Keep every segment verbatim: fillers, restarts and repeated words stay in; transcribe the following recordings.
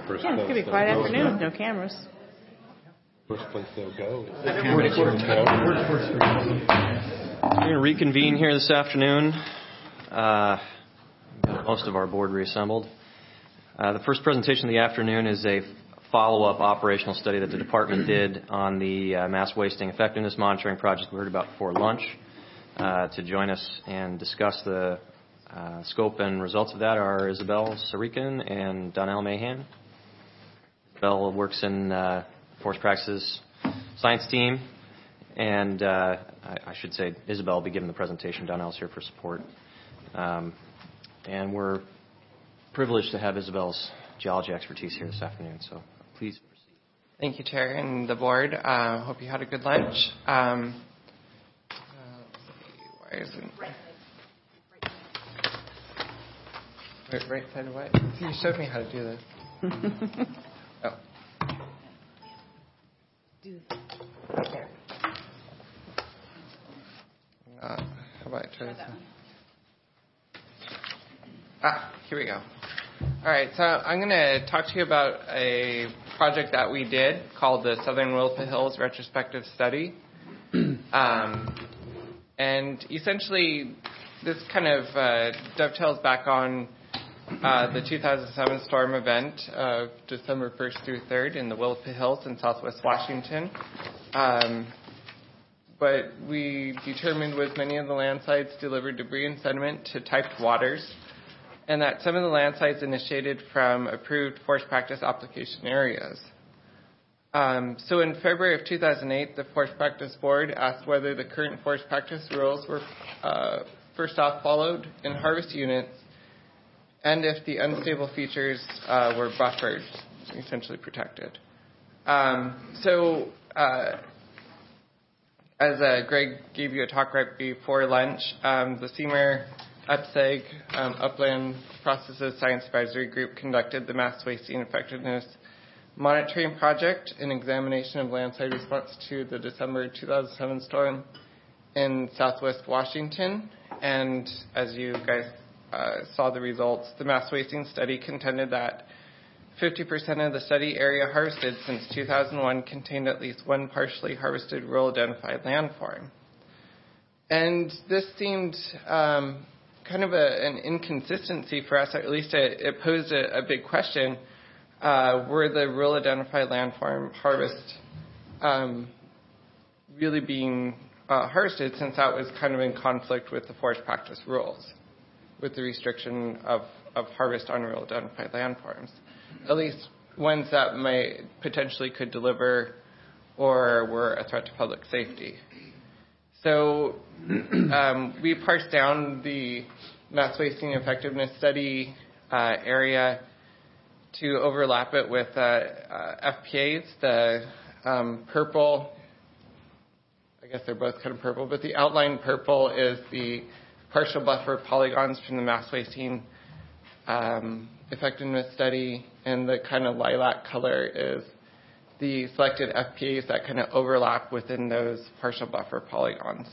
first Yeah, it's going to be a quiet afternoon with no cameras. First place they'll go. We're going to reconvene here this afternoon. Uh, most of our board reassembled. Uh, the first presentation of the afternoon is a follow-up operational study that the department did on the uh, mass wasting effectiveness monitoring project we heard about before lunch. Uh, to join us and discuss the uh, scope and results of that are Isabel Sarikin and Donnell Mahan. Isabel works in uh, Forest Practices Science Team, and uh, I, I should say Isabel will be giving the presentation. Donnell's here for support. Um, and we're privileged to have Isabel's geology expertise here this afternoon, so please proceed. Thank you, Chair and the board. Uh, hope you had a good lunch. Um, uh, why isn't Wait, right side of what? You showed me how to do this. Oh. Do Okay. Uh, how about I try this one? Ah, here we go. All right, so I'm going to talk to you about a project that we did called the Southern Willapa Hills Retrospective Study. Um, and essentially, this kind of uh, dovetails back on uh, the two thousand seven storm event of December first through third in the Willapa Hills in southwest Washington. Um, what we determined was many of the landslides delivered debris and sediment to typed waters, and that some of the landslides initiated from approved forest practice application areas. Um, so in February of two thousand eight, the Forest Practice Board asked whether the current forest practice rules were uh, first off followed in harvest units, and if the unstable features uh, were buffered, essentially protected. Um, so uh, as uh, Greg gave you a talk right before lunch, um, the C M E R U P S E G, um, Upland Processes Science Advisory Group, conducted the Mass Wasting Effectiveness Monitoring Project, an examination of landslide response to the December two thousand seven storm in southwest Washington. And as you guys uh, saw the results, the mass wasting study contended that fifty percent of the study area harvested since two thousand one contained at least one partially harvested rural identified landform. And this seemed um, kind of a, an inconsistency for us, or at least it, it posed a, a big question. Uh, were the rural identified landform harvest um, really being uh, harvested, since that was kind of in conflict with the forest practice rules, with the restriction of, of harvest on rural identified landforms, at least ones that may potentially could deliver or were a threat to public safety. So um, we parsed down the mass wasting effectiveness study uh, area to overlap it with uh, uh, F P As. The um, purple, I guess they're both kind of purple, but the outline purple is the partial buffer polygons from the mass wasting um, effectiveness study, and the kind of lilac color is the selected F P As that kind of overlap within those partial buffer polygons.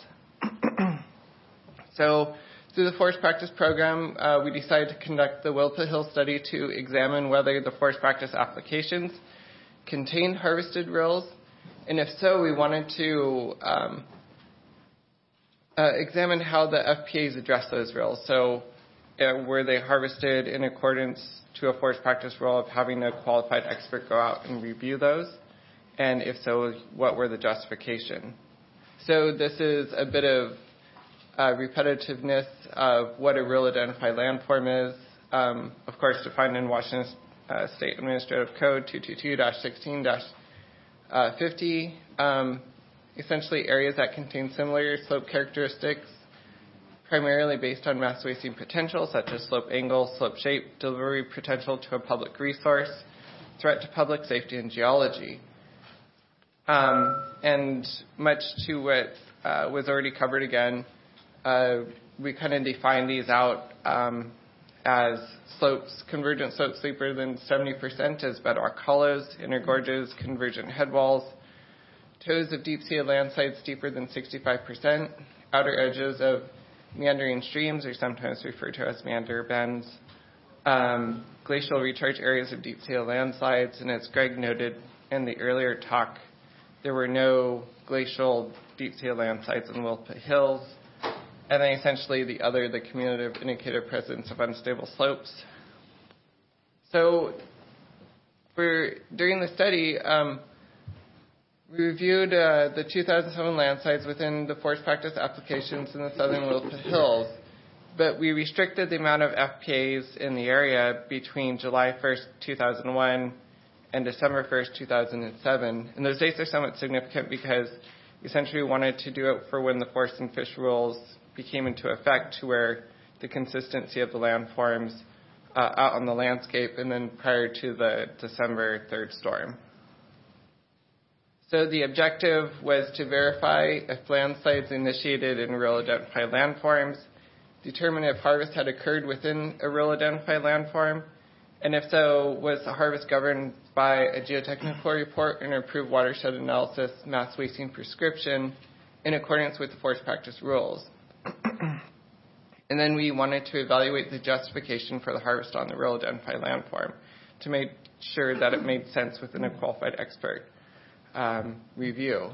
So through the forest practice program, uh, we decided to conduct the Willapa Hill study to examine whether the forest practice applications contained harvested rills, and if so, we wanted to um, uh, examine how the F P As address those rills. So uh, were they harvested in accordance to a forest practice rule of having a qualified expert go out and review those? And if so, what were the justification? So this is a bit of uh, repetitiveness of what a rural identified landform is, um, of course defined in Washington uh, State Administrative Code two twenty-two dash sixteen dash fifty, um, essentially areas that contain similar slope characteristics, primarily based on mass wasting potential, such as slope angle, slope shape, delivery potential to a public resource, threat to public safety, and geology. Um, and much to what uh, was already covered again, uh, we kind of define these out um, as slopes, convergent slopes deeper than seventy percent as bedrock hollows, inner gorges, convergent headwalls, toes of deep-seated landslides deeper than sixty-five percent, outer edges of meandering streams are sometimes referred to as meander bends, um, glacial recharge areas of deep sea landslides, and as Greg noted in the earlier talk, there were no glacial deep sea landslides in Willapa Hills. And then essentially the other, the cumulative indicator presence of unstable slopes. So for during the study, um, we reviewed uh, the two thousand seven landslides within the forest practice applications in the southern Willapa Hills, but we restricted the amount of F P As in the area between July first, two thousand one and December first, two thousand seven. And those dates are somewhat significant because essentially we wanted to do it for when the forest and fish rules became into effect, to where the consistency of the landforms uh, out on the landscape, and then prior to the December third storm. So the objective was to verify if landslides initiated in rural identified landforms, determine if harvest had occurred within a rural identified landform, and if so, was the harvest governed by a geotechnical report and approved watershed analysis mass wasting prescription in accordance with the forest practice rules. And then we wanted to evaluate the justification for the harvest on the rural identified landform to make sure that it made sense within a qualified expert um, review.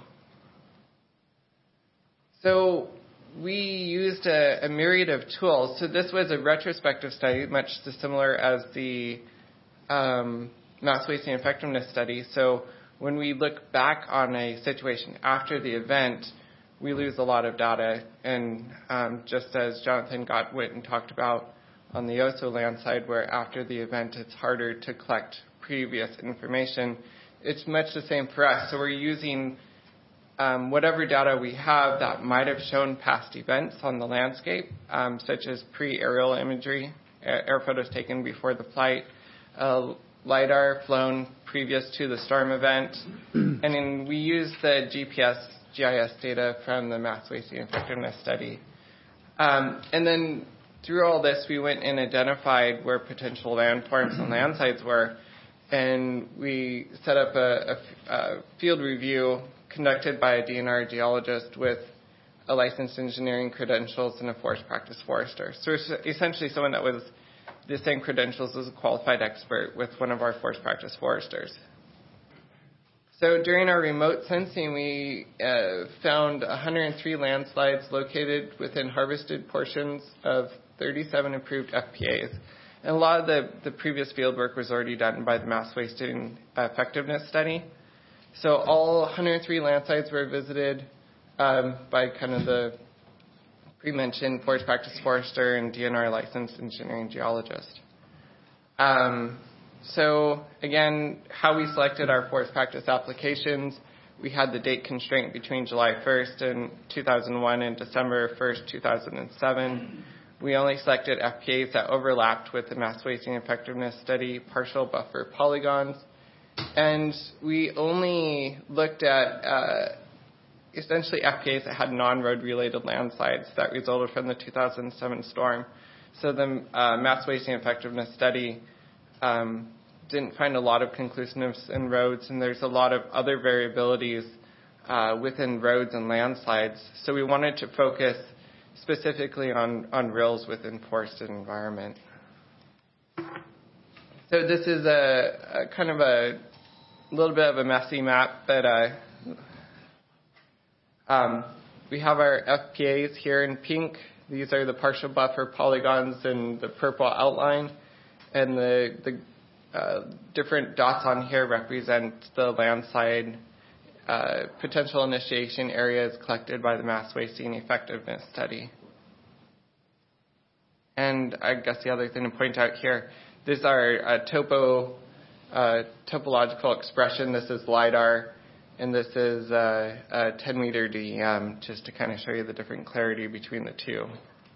So we used a, a myriad of tools. So this was a retrospective study, much similar as the um, mass wasting effectiveness study. So when we look back on a situation after the event, we lose a lot of data, and um, just as Jonathan Gottwit talked about on the Oso landslide, where after the event it's harder to collect previous information, it's much the same for us. So we're using um, whatever data we have that might have shown past events on the landscape, um, such as pre-aerial imagery, air photos taken before the flight, uh, LiDAR flown previous to the storm event, and then we use the G P S G I S data from the mass wasting effectiveness study. Um, and then through all this, we went and identified where potential landforms and landslides were, and we set up a, a, a field review conducted by a D N R geologist with a licensed engineering credentials and a forest practice forester. So it's essentially someone that was the same credentials as a qualified expert with one of our forest practice foresters. So during our remote sensing, we uh, found one hundred three landslides located within harvested portions of thirty-seven approved F P As. And a lot of the, the previous field work was already done by the mass wasting effectiveness study. So all one hundred three landslides were visited um, by kind of the pre-mentioned forest practice forester and D N R licensed engineering geologist. Um, So again, how we selected our forest practice applications, we had the date constraint between July first and two thousand one and December first, two thousand seven. We only selected F P As that overlapped with the mass wasting effectiveness study partial buffer polygons. And we only looked at uh, essentially F P As that had non-road related landslides that resulted from the two thousand seven storm. So the uh, mass wasting effectiveness study Um, didn't find a lot of conclusiveness in roads, and there's a lot of other variabilities uh, within roads and landslides. So we wanted to focus specifically on, on rills within forested environment. So this is a, a kind of a little bit of a messy map, but uh, um, we have our F P As here in pink. These are the partial buffer polygons in the purple outline. And the, the uh, different dots on here represent the landslide uh, potential initiation areas collected by the mass wasting effectiveness study. And I guess the other thing to point out here, this is our uh, topo, uh, topological expression. This is LiDAR, and this is uh, a ten meter D E M, just to kind of show you the different clarity between the two.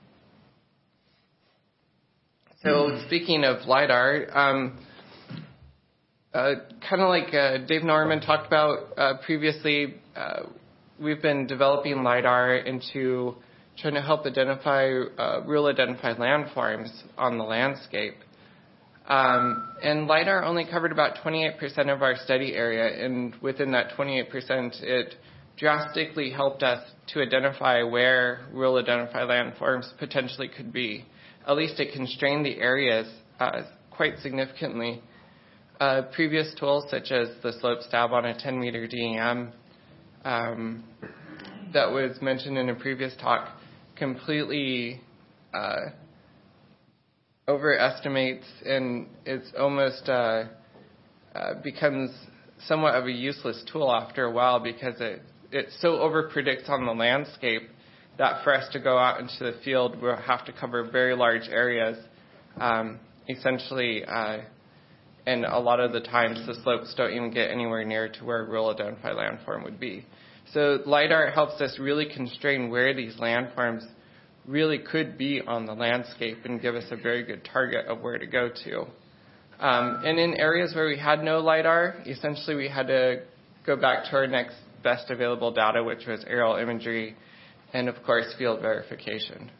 So speaking of LiDAR, um, uh, kind of like uh, Dave Norman talked about uh, previously, uh, we've been developing LiDAR into trying to help identify uh, real identified landforms on the landscape. Um, and LiDAR only covered about twenty-eight percent of our study area, and within that twenty-eight percent, it drastically helped us to identify where real identified landforms potentially could be. At least it constrained the areas uh, quite significantly. Uh, previous tools, such as the slope stab on a ten meter D E M um, that was mentioned in a previous talk, completely uh, overestimates and it's almost uh, uh, becomes somewhat of a useless tool after a while because it, it so overpredicts on the landscape that for us to go out into the field, we'll have to cover very large areas, um, essentially, uh, and a lot of the times the slopes don't even get anywhere near to where a real identified landform would be. So LiDAR helps us really constrain where these landforms really could be on the landscape and give us a very good target of where to go to. Um, and in areas where we had no LiDAR, essentially we had to go back to our next best available data, which was aerial imagery and, of course, field verification.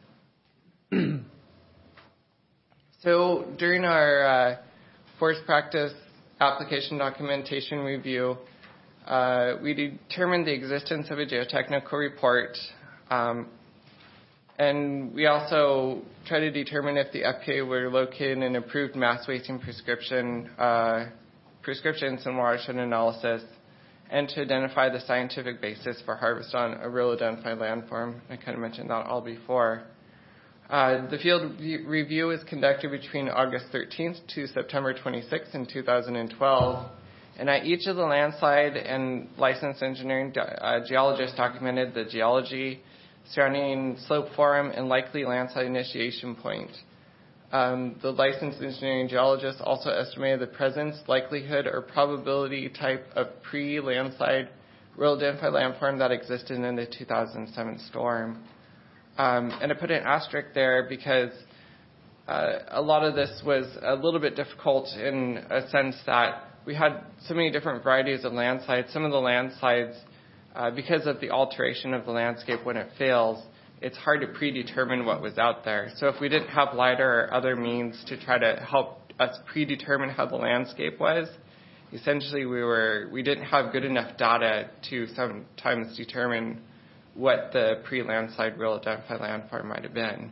So during our uh, force practice application documentation review, uh, we determined the existence of a geotechnical report, um, and we also tried to determine if the F P A were located in approved mass wasting prescription uh, prescriptions and watershed analysis, and to identify the scientific basis for harvest on a real identified landform. I kind of mentioned that all before. Uh, the field re- review was conducted between August thirteenth to September twenty-sixth in two thousand twelve. And at each of the landslide and licensed engineering uh, geologists documented the geology, surrounding slope forum, and likely landslide initiation point. Um, the licensed engineering geologist also estimated the presence, likelihood, or probability type of pre-landslide real identified landform that existed in the two thousand seven storm. Um, and I put an asterisk there because uh, a lot of this was a little bit difficult in a sense that we had so many different varieties of landslides. Some of the landslides, uh, because of the alteration of the landscape when it fails, it's hard to predetermine what was out there. So if we didn't have LiDAR or other means to try to help us predetermine how the landscape was, essentially we were we didn't have good enough data to sometimes determine what the pre-landslide real identified landform might have been.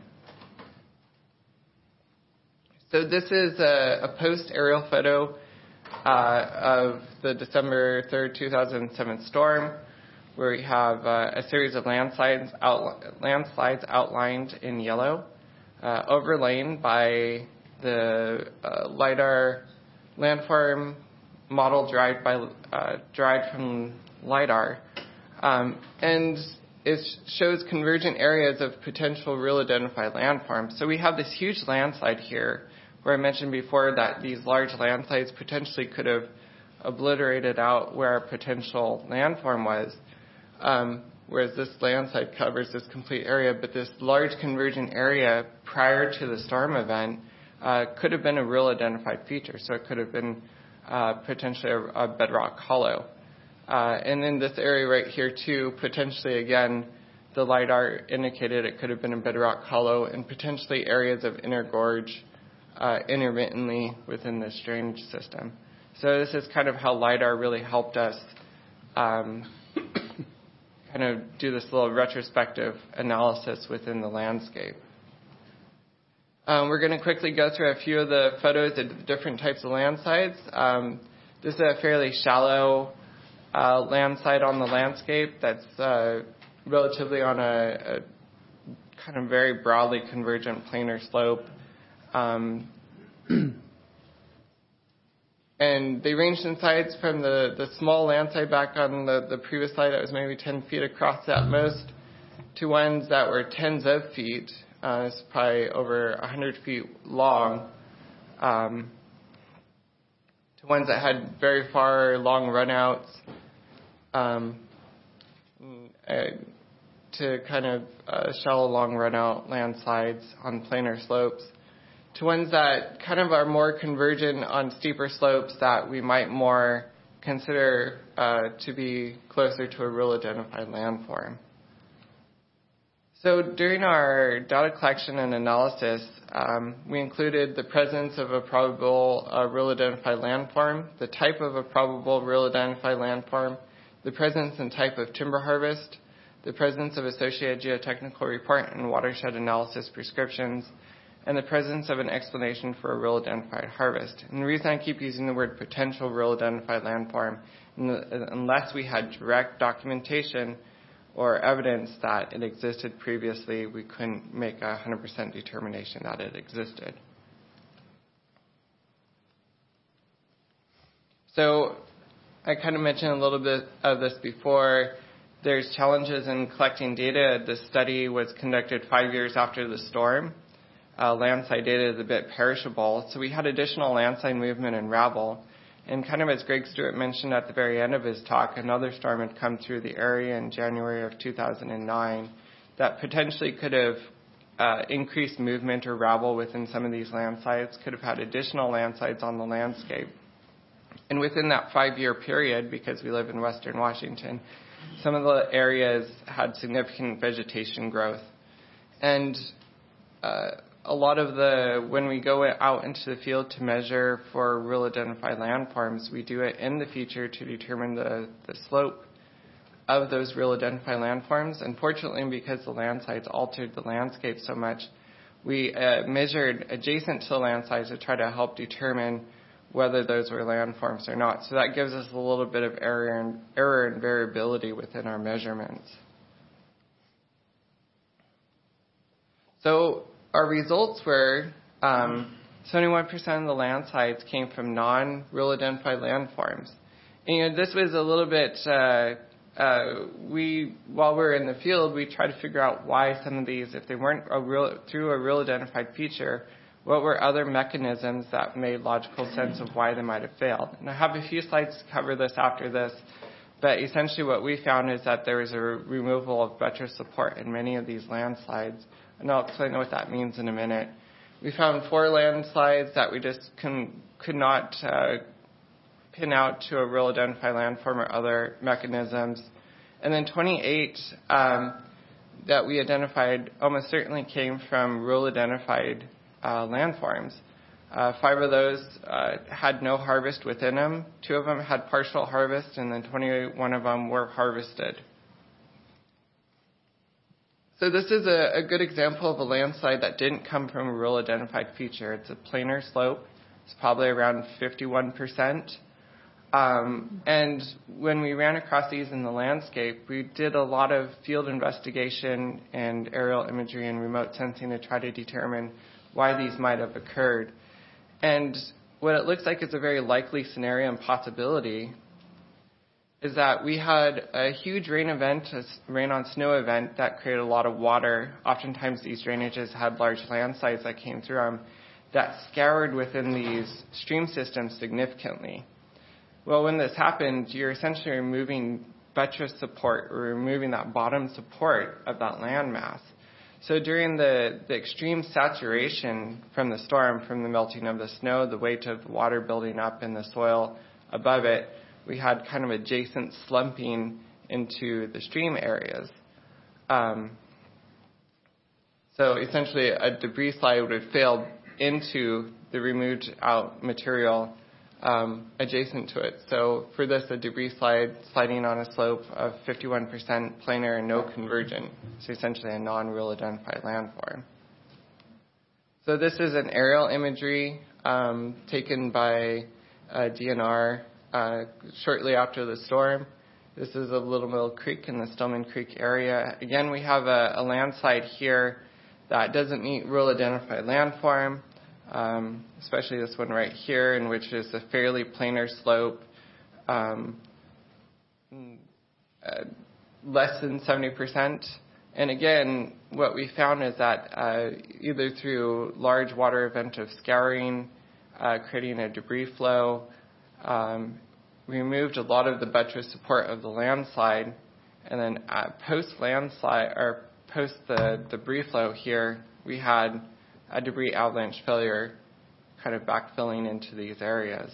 So this is a, a post-aerial photo uh, of the December third, two thousand seven storm, where we have uh, a series of landslides, out, landslides outlined in yellow, uh, overlain by the uh, LiDAR landform model derived, by, uh, derived from LiDAR. Um, and it shows convergent areas of potential real identified landforms. So we have this huge landslide here, where I mentioned before that these large landslides potentially could have obliterated out where a potential landform was. Um, whereas this landslide covers this complete area, but this large convergent area prior to the storm event uh, could have been a real identified feature. So it could have been uh, potentially a, a bedrock hollow. Uh, and in this area right here too, potentially again, the LiDAR indicated it could have been a bedrock hollow and potentially areas of inner gorge uh, intermittently within this drainage system. So this is kind of how LiDAR really helped us um, kind of do this little retrospective analysis within the landscape. Um, we're going to quickly go through a few of the photos of different types of landslides. Um, this is a fairly shallow uh, landslide on the landscape that's uh, relatively on a, a kind of very broadly convergent planar slope. Um, And they ranged in size from the, the small landslide back on the, the previous slide that was maybe ten feet across at most to ones that were tens of feet. Uh, it's probably over one hundred feet long. Um, to ones that had very far, long runouts. Um, uh, to kind of uh, shallow, long runout landslides on planar slopes. To ones that kind of are more convergent on steeper slopes that we might more consider uh, to be closer to a real identified landform. So during our data collection and analysis, um, we included the presence of a probable uh, real identified landform, the type of a probable real identified landform, the presence and type of timber harvest, the presence of associated geotechnical report and watershed analysis prescriptions, and the presence of an explanation for a real identified harvest. And the reason I keep using the word potential real identified landform, unless we had direct documentation or evidence that it existed previously, we couldn't make a one hundred percent determination that it existed. So I kind of mentioned a little bit of this before. There's challenges in collecting data. This study was conducted five years after the storm. Uh, landside data is a bit perishable, so we had additional landslide movement and ravel. And kind of as Greg Stewart mentioned at the very end of his talk, another storm had come through the area in January of two thousand nine that potentially could have uh, increased movement or ravel within some of these landslides, could have had additional landslides on the landscape. And within that five-year period, because we live in Western Washington, some of the areas had significant vegetation growth. And uh, a lot of the, when we go out into the field to measure for real identified landforms, we do it in the feature to determine the, the slope of those real identified landforms. Unfortunately, because the landslides altered the landscape so much, we uh, measured adjacent to the landslides to try to help determine whether those were landforms or not. So that gives us a little bit of error and, error and variability within our measurements. So our results were um, seventy-one percent of the landslides came from non-real identified landforms. And, you know, this was a little bit, uh, uh, we, while we were in the field, we tried to figure out why some of these, if they weren't a real, through a real identified feature, what were other mechanisms that made logical sense of why they might have failed. And I have a few slides to cover this after this, but essentially what we found is that there was a re- removal of buttress support in many of these landslides. And I'll explain what that means in a minute. We found four landslides that we just can, could not uh, pin out to a real identified landform or other mechanisms. And then twenty-eight um, that we identified almost certainly came from real identified uh, landforms. Uh, five of those uh, had no harvest within them. Two of them had partial harvest, and then twenty-one of them were harvested. So this is a, a good example of a landslide that didn't come from a real identified feature. It's a planar slope. It's probably around fifty-one percent. Um, and when we ran across these in the landscape, we did a lot of field investigation and aerial imagery and remote sensing to try to determine why these might have occurred. And what it looks like is a very likely scenario and possibility is that we had a huge rain event, a rain on snow event that created a lot of water. Oftentimes these drainages had large landslides that came through them that scoured within these stream systems significantly. Well, when this happened, you're essentially removing buttress support or removing that bottom support of that landmass. So during the, the extreme saturation from the storm, from the melting of the snow, the weight of the water building up in the soil above it, we had kind of adjacent slumping into the stream areas. Um, so essentially a debris slide would have failed into the removed out material um, adjacent to it. So for this, a debris slide sliding on a slope of fifty-one percent planar and no convergent. So essentially a non-real identified landform. So this is an aerial imagery um, taken by uh, D N R uh, shortly after the storm. This is a Little Mill Creek in the Stillman Creek area. Again, we have a, a landslide here that doesn't meet real identified landform. Um, especially this one right here, in which is a fairly planar slope, um, uh, less than seventy percent. And again, what we found is that uh, either through large water event of scouring, uh, creating a debris flow, um, we removed a lot of the buttress support of the landslide, and then uh, post landslide or post the debris flow here, we had a debris avalanche failure kind of backfilling into these areas.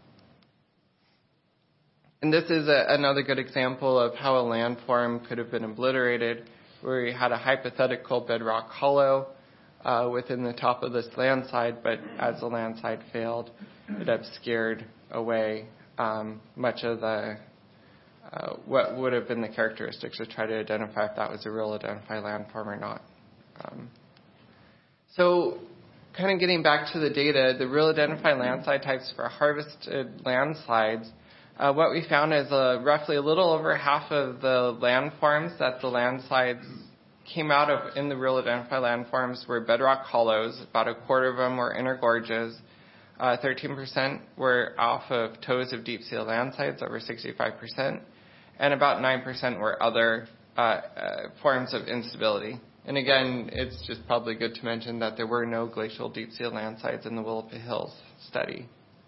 And this is a, another good example of how a landform could have been obliterated, where we had a hypothetical bedrock hollow uh, within the top of this landslide, but as the landslide failed, it obscured away um, much of the uh, what would have been the characteristics to try to identify if that was a real identified landform or not. Um, So kind of getting back to the data, the real identified landslide types for harvested landslides, uh, what we found is uh, roughly a little over half of the landforms that the landslides came out of in the real identified landforms were bedrock hollows. About a quarter of them were inner gorges. Uh, thirteen percent were off of toes of deep sea landslides, over sixty-five percent. And about nine percent were other uh, uh, forms of instability. And again, it's just probably good to mention that there were no glacial deep sea landslides in the Willapa Hills study.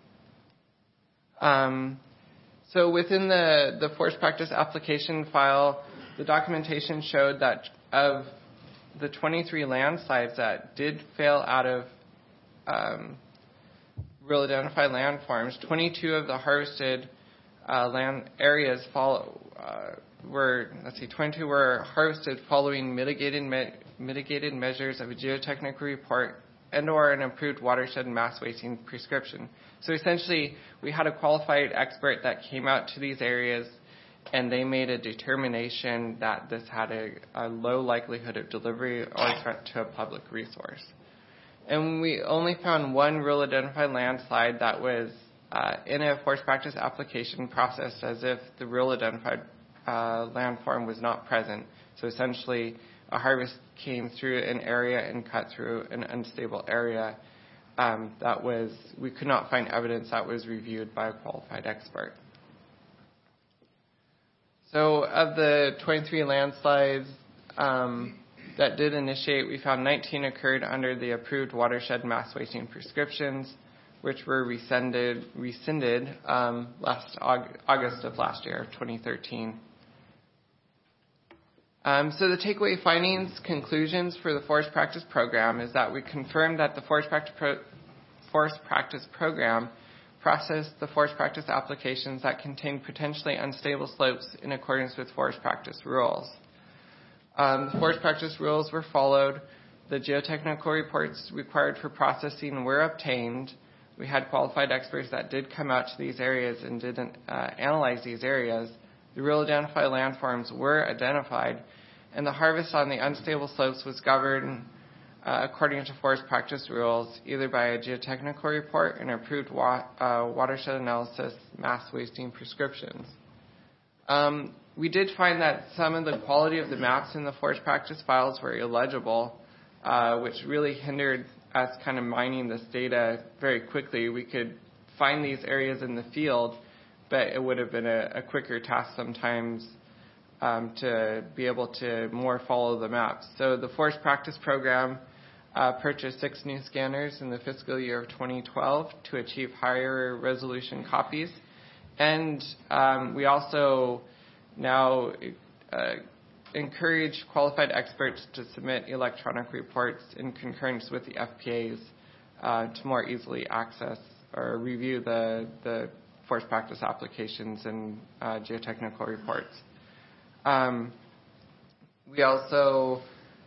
Um, so within the, the forest practice application file, the documentation showed that of the twenty-three landslides that did fail out of um, real identified landforms, twenty-two of the harvested uh, land areas follow, uh, were, let's see, twenty-two were harvested following mitigated me- mitigated measures of a geotechnical report and or an approved watershed and mass wasting prescription. So essentially, we had a qualified expert that came out to these areas, and they made a determination that this had a, a low likelihood of delivery or threat to a public resource. And we only found one real identified landslide that was uh, in a forest practice application processed as if the real identified uh, landform was not present. So essentially, a harvest came through an area and cut through an unstable area. Um, that was, we could not find evidence that was reviewed by a qualified expert. So of the twenty-three landslides um, that did initiate, we found nineteen occurred under the approved watershed mass wasting prescriptions, which were rescinded, rescinded um, last Aug- August of last year, twenty thirteen. Um, so the takeaway findings, conclusions for the forest practice program is that we confirmed that the forest practice, pro- forest practice program processed the forest practice applications that contain potentially unstable slopes in accordance with forest practice rules. Um, the forest practice rules were followed. The geotechnical reports required for processing were obtained. We had qualified experts that did come out to these areas and did uh, analyze these areas. The real identified landforms were identified, and the harvest on the unstable slopes was governed uh, according to forest practice rules, either by a geotechnical report and approved wa- uh, watershed analysis mass wasting prescriptions. Um, we did find that some of the quality of the maps in the forest practice files were illegible, uh, which really hindered us kind of mining this data very quickly. We could find these areas in the field, but it would have been a, a quicker task sometimes um, to be able to more follow the maps. So the forest practice program uh, purchased six new scanners in the fiscal year of twenty twelve to achieve higher resolution copies. And um, we also now uh, encourage qualified experts to submit electronic reports in concurrence with the F P As uh, to more easily access or review the, the forest practice applications and uh, geotechnical reports. Um, we also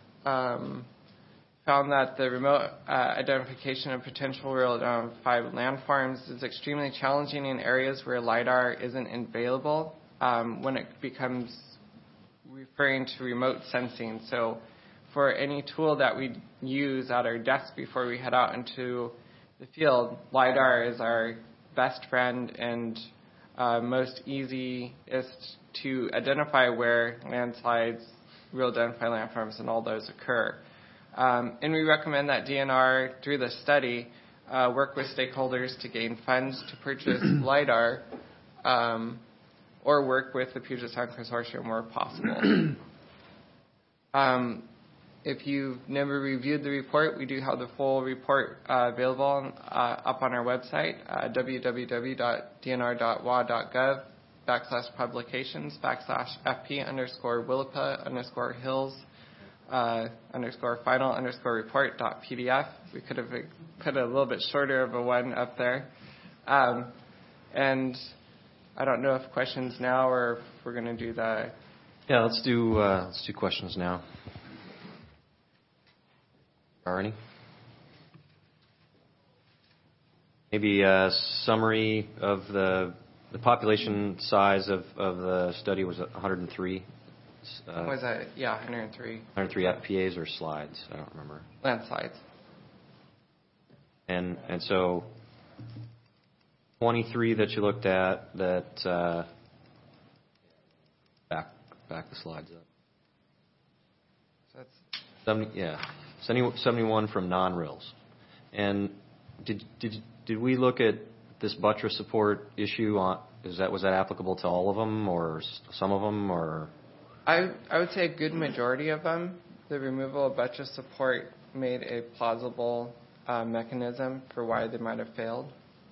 um, found that the remote uh, identification of potential real identified landforms is extremely challenging in areas where LiDAR isn't available um, when it becomes referring to remote sensing. So for any tool that we use at our desk before we head out into the field, LiDAR is our best friend and uh, most easiest to identify where landslides, real identified landforms, and all those occur. Um, and we recommend that D N R, through the study, uh, work with stakeholders to gain funds to purchase LiDAR um, or work with the Puget Sound Consortium where possible. um, If you've never reviewed the report, we do have the full report uh, available on, uh, up on our website, uh, w w w dot d n r dot w a dot gov backslash publications backslash fp underscore willapa underscore hills uh, underscore final underscore report dot pdf. We could have put a little bit shorter of a one up there. Um, and I don't know if questions now or if we're going to do the... Yeah, let's do uh, let's do questions now. Arnie? Maybe a summary of the the population size of, of the study was one hundred three. Uh, was that? Yeah, one hundred three. one hundred three F P As or slides? I don't remember. Landslides. And and so twenty-three that you looked at, that uh, back back the slides up. So that's seventy, yeah, seventy, seventy-one from non-rills. And did did did we look at this buttress support issue on? Is that was that applicable to all of them or some of them or? I I would say a good majority of them. The removal of buttress support made a plausible uh, mechanism for why they might have failed.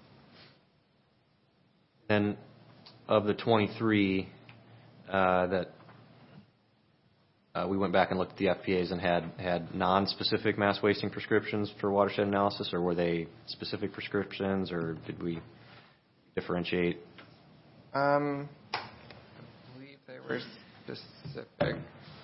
And of the twenty-three uh, that uh, we went back and looked at the F P As and had had non-specific mass wasting prescriptions for watershed analysis, or were they specific prescriptions, or did we differentiate? Um, I believe they were specific.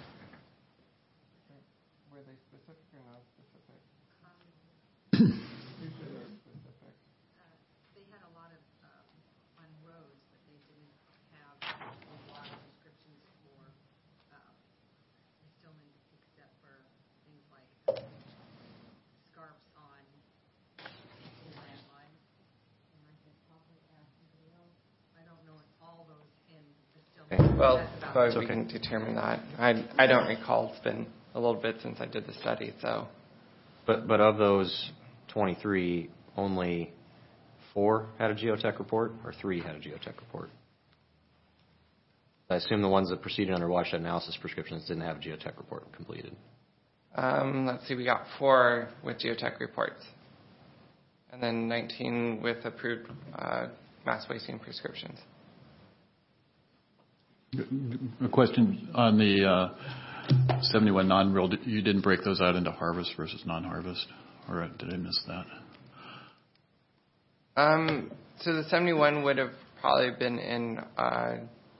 Were they specific or non-specific? Usually they were specific. Uh, they had a lot of um, on roads, but they didn't have a lot of prescriptions for um, distillment, except for things like scarps on landmines. And I could probably ask somebody else. I don't know if all those in distillment. Okay. Well, That's about but It's we okay. can determine that. I I don't recall. It's been a little bit since I did the study, so. But but of those twenty-three, only four had a geotech report, or three had a geotech report. I assume the ones that proceeded under watershed analysis prescriptions didn't have a geotech report completed. Um, let's see, we got four with geotech reports, and then nineteen with approved uh, mass wasting prescriptions. A question on the uh, seventy-one non-real. You didn't break those out into harvest versus non-harvest, or did I miss that? Um, so the seventy-one would have probably been in. Uh,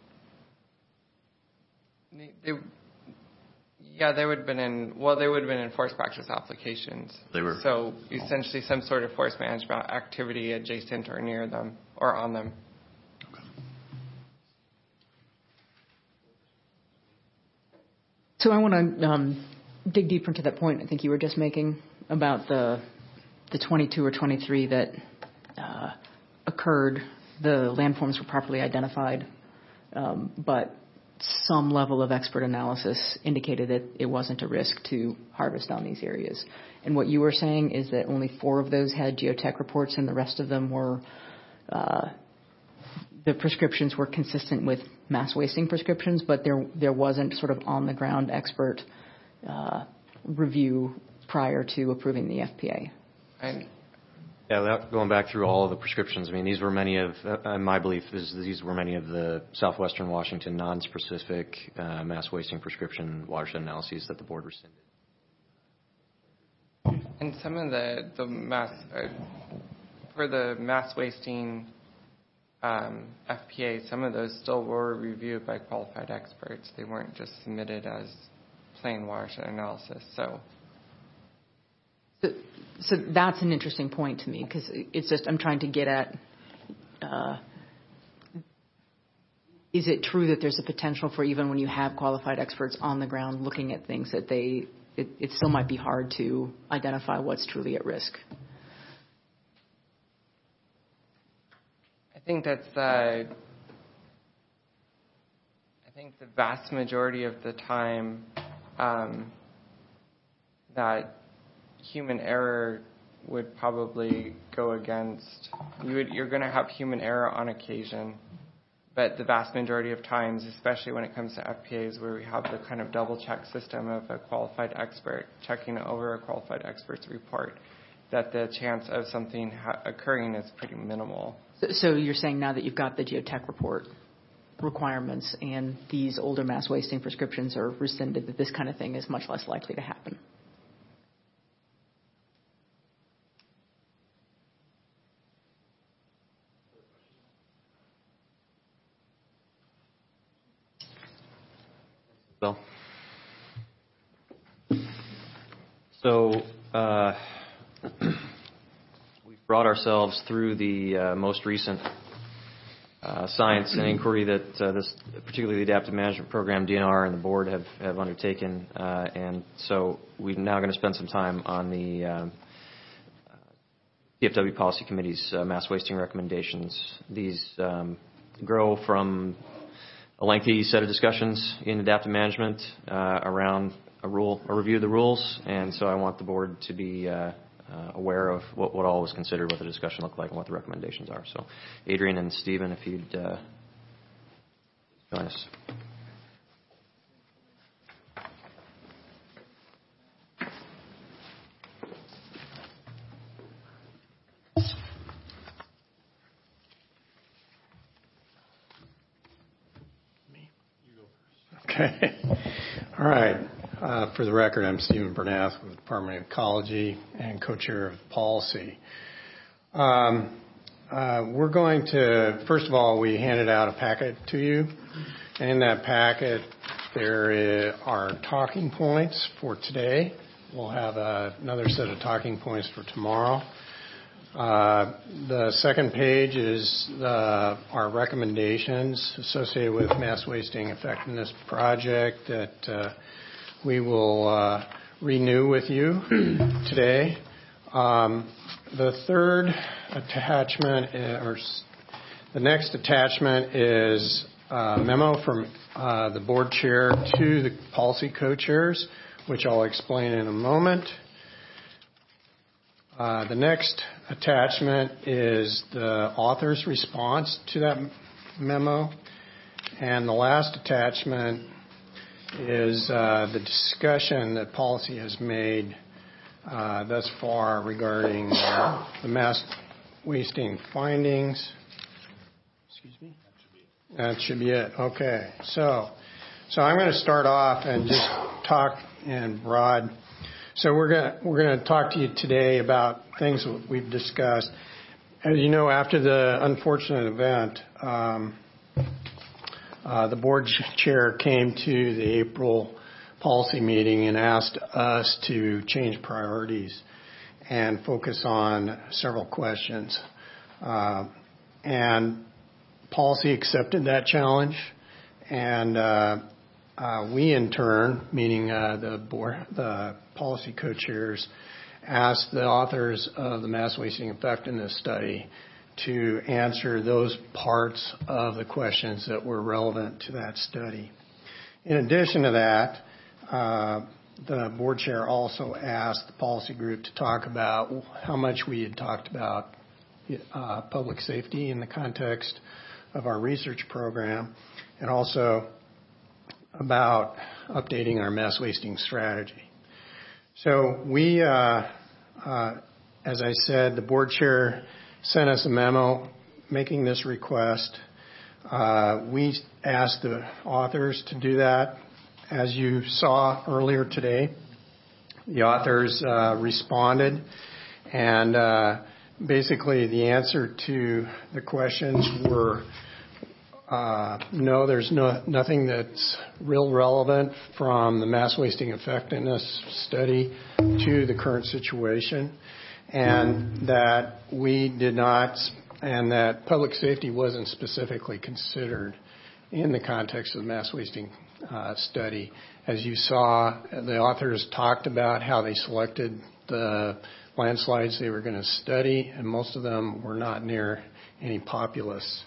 they, yeah, they would have been in. Well, they would have been in forest practice applications. They were. So essentially, some sort of forest management activity adjacent or near them or on them. So I want to um, dig deeper into that point I think you were just making about the the twenty-two or twenty-three that uh, occurred. The landforms were properly identified, um, but some level of expert analysis indicated that it wasn't a risk to harvest on these areas. And what you were saying is that only four of those had geotech reports and the rest of them were, uh, the prescriptions were consistent with mass wasting prescriptions, but there there wasn't sort of on-the-ground expert uh, review prior to approving the F P A. And Yeah, without going back through all of the prescriptions, I mean, these were many of, uh, my belief is these were many of the southwestern Washington non-specific uh, mass wasting prescription watershed analyses that the board rescinded. And some of the, the mass, uh, for the mass wasting um, F P A, some of those still were reviewed by qualified experts. They weren't just submitted as plain watershed analysis. So, So, so that's an interesting point to me because it's just I'm trying to get at, uh, is it true that there's a potential for even when you have qualified experts on the ground looking at things that they, it, it still might be hard to identify what's truly at risk? I think that's, uh, I think the vast majority of the time um, that human error would probably go against, you would, you're going to have human error on occasion, but the vast majority of times, especially when it comes to F P As where we have the kind of double check system of a qualified expert checking over a qualified expert's report, that the chance of something ha- occurring is pretty minimal. So, so you're saying now that you've got the geotech report requirements and these older mass wasting prescriptions are rescinded, that this kind of thing is much less likely to happen? Bill? So uh, we've brought ourselves through the uh, most recent uh, science and inquiry that uh, this, particularly the Adaptive Management Program, D N R, and the board have, have undertaken. Uh, and so we're now going to spend some time on the um, D F W Policy Committee's uh, mass wasting recommendations. These um, grow from a lengthy set of discussions in adaptive management uh, around a rule, a review of the rules, and so I want the board to be uh, uh, aware of what, what all was considered, what the discussion looked like, and what the recommendations are. So, Adrian and Stephen, if you'd uh, join us. Okay. All right. Uh, for the record, I'm Stephen Bernath with the Department of Ecology and co-chair of policy. Um, uh, we're going to, first of all, we handed out a packet to you. And in that packet, there are talking points for today. We'll have uh, another set of talking points for tomorrow. Uh, the second page is uh, our recommendations associated with mass wasting effectiveness project that uh, we will uh, renew with you today. Um, the third attachment, or the next attachment is a memo from uh, the board chair to the policy co-chairs, which I'll explain in a moment. Uh, the next attachment is the author's response to that memo. And the last attachment is uh, the discussion that policy has made uh, thus far regarding uh, the mass wasting findings. Excuse me? That should be it. Okay. So, so I'm going to start off and just talk in broad. So we're going we're going to talk to you today about things that we've discussed. As you know, after the unfortunate event, um, uh, the board chair came to the April policy meeting and asked us to change priorities and focus on several questions. Uh, and policy accepted that challenge, and uh, uh, we in turn, meaning uh, the board, the policy co-chairs, asked the authors of the mass wasting effectiveness study to answer those parts of the questions that were relevant to that study. In addition to that, uh, the board chair also asked the policy group to talk about how much we had talked about uh, public safety in the context of our research program, and also about updating our mass wasting strategy. So we, uh, uh, as I said, the board chair sent us a memo making this request. Uh, we asked the authors to do that. As you saw earlier today, the authors uh, responded, and uh, basically the answer to the questions were Uh, no, there's no, nothing that's real relevant from the mass wasting effectiveness study to the current situation, and that we did not, and that public safety wasn't specifically considered in the context of the mass wasting uh, study. As you saw, the authors talked about how they selected the landslides they were going to study, and most of them were not near any populace.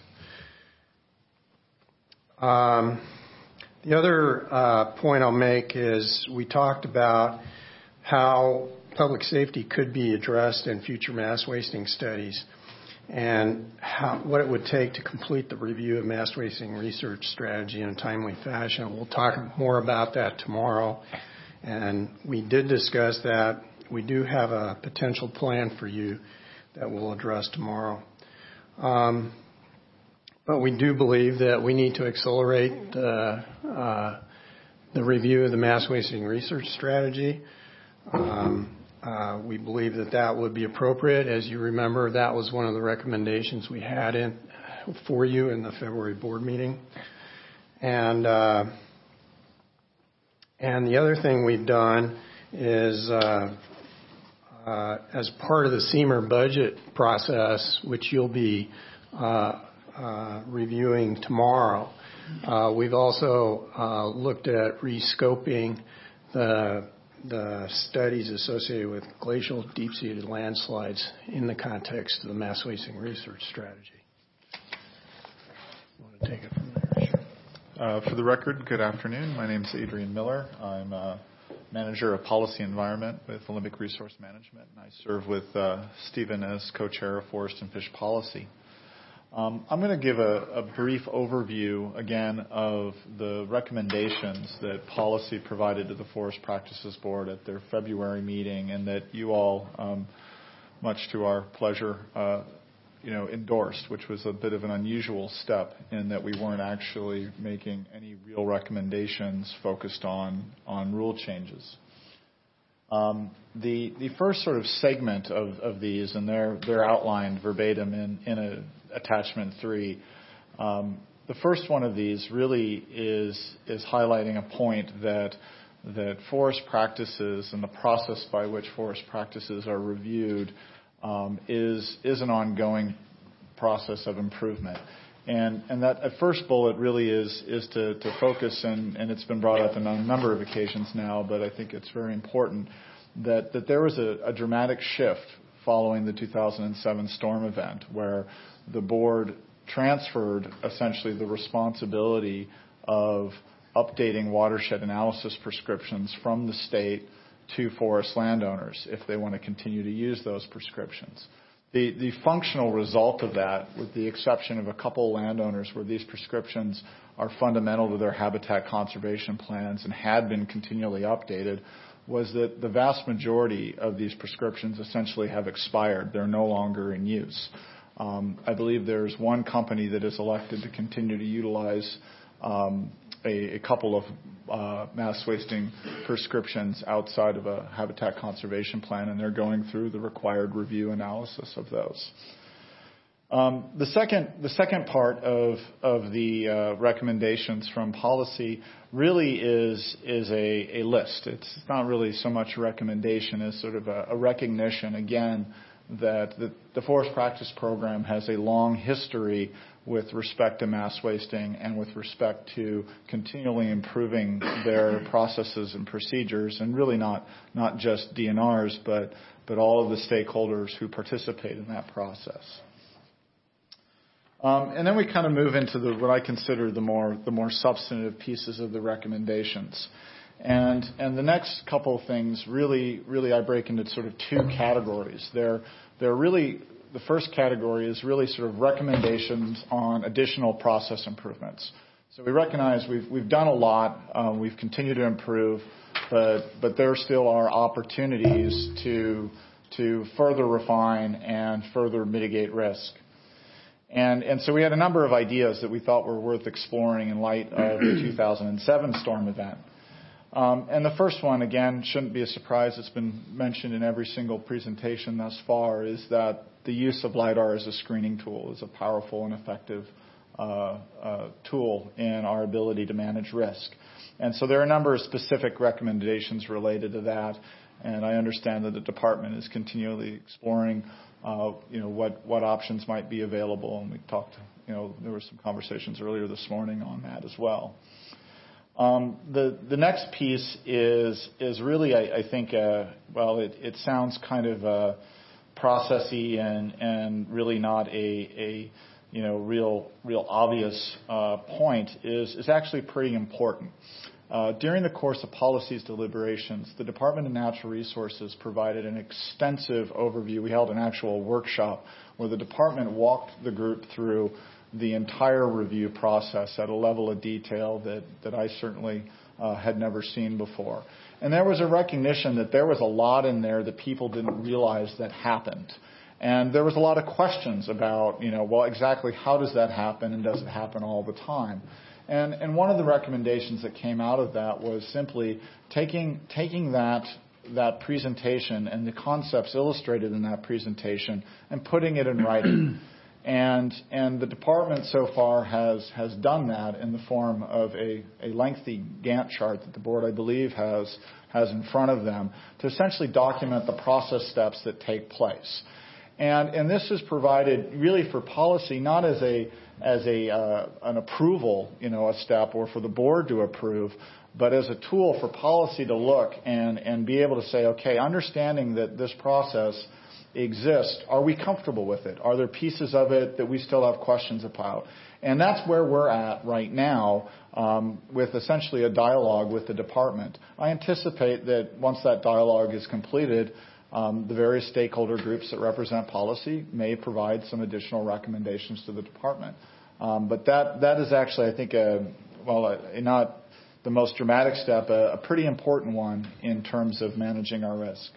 Um, the other uh, point I'll make is we talked about how public safety could be addressed in future mass wasting studies and how, what it would take to complete the review of mass wasting research strategy in a timely fashion. We'll talk more about that tomorrow, and we did discuss that. We do have a potential plan for you that we'll address tomorrow. Um, But we do believe that we need to accelerate the, uh, the review of the mass wasting research strategy. Um, uh, we believe that that would be appropriate. As you remember, that was one of the recommendations we had in for you in the February board meeting. And uh, and the other thing we've done is, uh, uh, as part of the S E M R budget process, which you'll be uh, Uh, reviewing tomorrow, uh, we've also uh, looked at rescoping the the studies associated with glacial deep-seated landslides in the context of the mass wasting research strategy. You want to take it from there? Sure. Uh, for the record, good afternoon. My name is Adrian Miller. I'm a manager of policy environment with Olympic Resource Management, and I serve with uh, Stephen as co-chair of Forest and Fish Policy. Um, I'm going to give a, a brief overview, again, of the recommendations that policy provided to the Forest Practices Board at their February meeting, and that you all, um, much to our pleasure, uh, you know, endorsed, which was a bit of an unusual step in that we weren't actually making any real recommendations focused on, on rule changes. Um, the the first sort of segment of, of these, and they're they're outlined verbatim in in a, attachment three. Um, the first one of these really is is highlighting a point that that forest practices and the process by which forest practices are reviewed um, is is an ongoing process of improvement. And, and that at first bullet really is is to, to focus, and, and it's been brought up on a number of occasions now, but I think it's very important, that, that there was a, a dramatic shift following the two thousand seven storm event where the board transferred essentially the responsibility of updating watershed analysis prescriptions from the state to forest landowners if they want to continue to use those prescriptions. The, the functional result of that, with the exception of a couple landowners where these prescriptions are fundamental to their habitat conservation plans and had been continually updated, was that the vast majority of these prescriptions essentially have expired. They're no longer in use. Um, I believe there's one company that is elected to continue to utilize um, a, a couple of uh, mass wasting prescriptions outside of a habitat conservation plan, and they're going through the required review analysis of those. Um, the second, the second part of of the uh, recommendations from policy really is is a, a list. It's not really so much a recommendation as sort of a, a recognition again that the, the Forest Practice Program has a long history with respect to mass wasting and with respect to continually improving their processes and procedures, and really not not just D N Rs, but but all of the stakeholders who participate in that process. Um, and then we kind of move into the, what I consider the more the more substantive pieces of the recommendations. And and the next couple of things really really I break into sort of two categories. They're they're really the first category is really sort of recommendations on additional process improvements. So we recognize we've we've done a lot, um, we've continued to improve, but but there still are opportunities to to further refine and further mitigate risk. And, and so we had a number of ideas that we thought were worth exploring in light of the two thousand seven storm event. Um, and the first one, again, shouldn't be a surprise. It's been mentioned in every single presentation thus far, is that the use of LiDAR as a screening tool is a powerful and effective uh, uh, tool in our ability to manage risk. And so there are a number of specific recommendations related to that. And I understand that the department is continually exploring Uh, you know, what, what options might be available. And we talked, you know, there were some conversations earlier this morning on that as well. Um, the, the next piece is, is really, I, I think, uh, well, it, it sounds kind of uh, processy and, and really not a, a, you know, real, real obvious uh, point is, is actually pretty important. Uh, during the course of policies deliberations, the Department of Natural Resources provided an extensive overview. We held an actual workshop where the department walked the group through the entire review process at a level of detail that, that I certainly uh, had never seen before. And there was a recognition that there was a lot in there that people didn't realize that happened. And there was a lot of questions about, you know, well, exactly how does that happen, and does it happen all the time? And, and one of the recommendations that came out of that was simply taking taking that that presentation and the concepts illustrated in that presentation and putting it in writing. and and the department so far has has done that in the form of a, a lengthy Gantt chart that the board, I believe, has has in front of them to essentially document the process steps that take place. And and this is provided really for policy, not as a as a uh, an approval, you know, a step, or for the board to approve, but as a tool for policy to look and, and be able to say, okay, understanding that this process exists, are we comfortable with it? Are there pieces of it that we still have questions about? And that's where we're at right now, um, with essentially a dialogue with the department. I anticipate that once that dialogue is completed, um, the various stakeholder groups that represent policy may provide some additional recommendations to the department. Um, but that that is actually, I think, a, well, a, not the most dramatic step, a, a pretty important one in terms of managing our risk.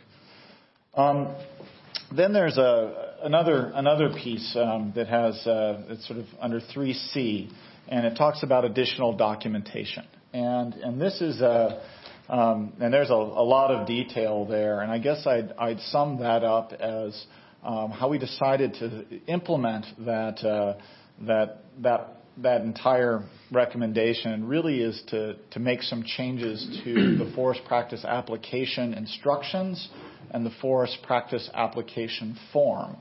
Um, Then there's a, another another piece um, that has uh, it's sort of under three C, and it talks about additional documentation. And and this is a um, and there's a, a lot of detail there. And I guess I'd I'd sum that up as um, how we decided to implement that uh, that that that entire recommendation really is to to make some changes to the forest practice application instructions and the forest practice application form.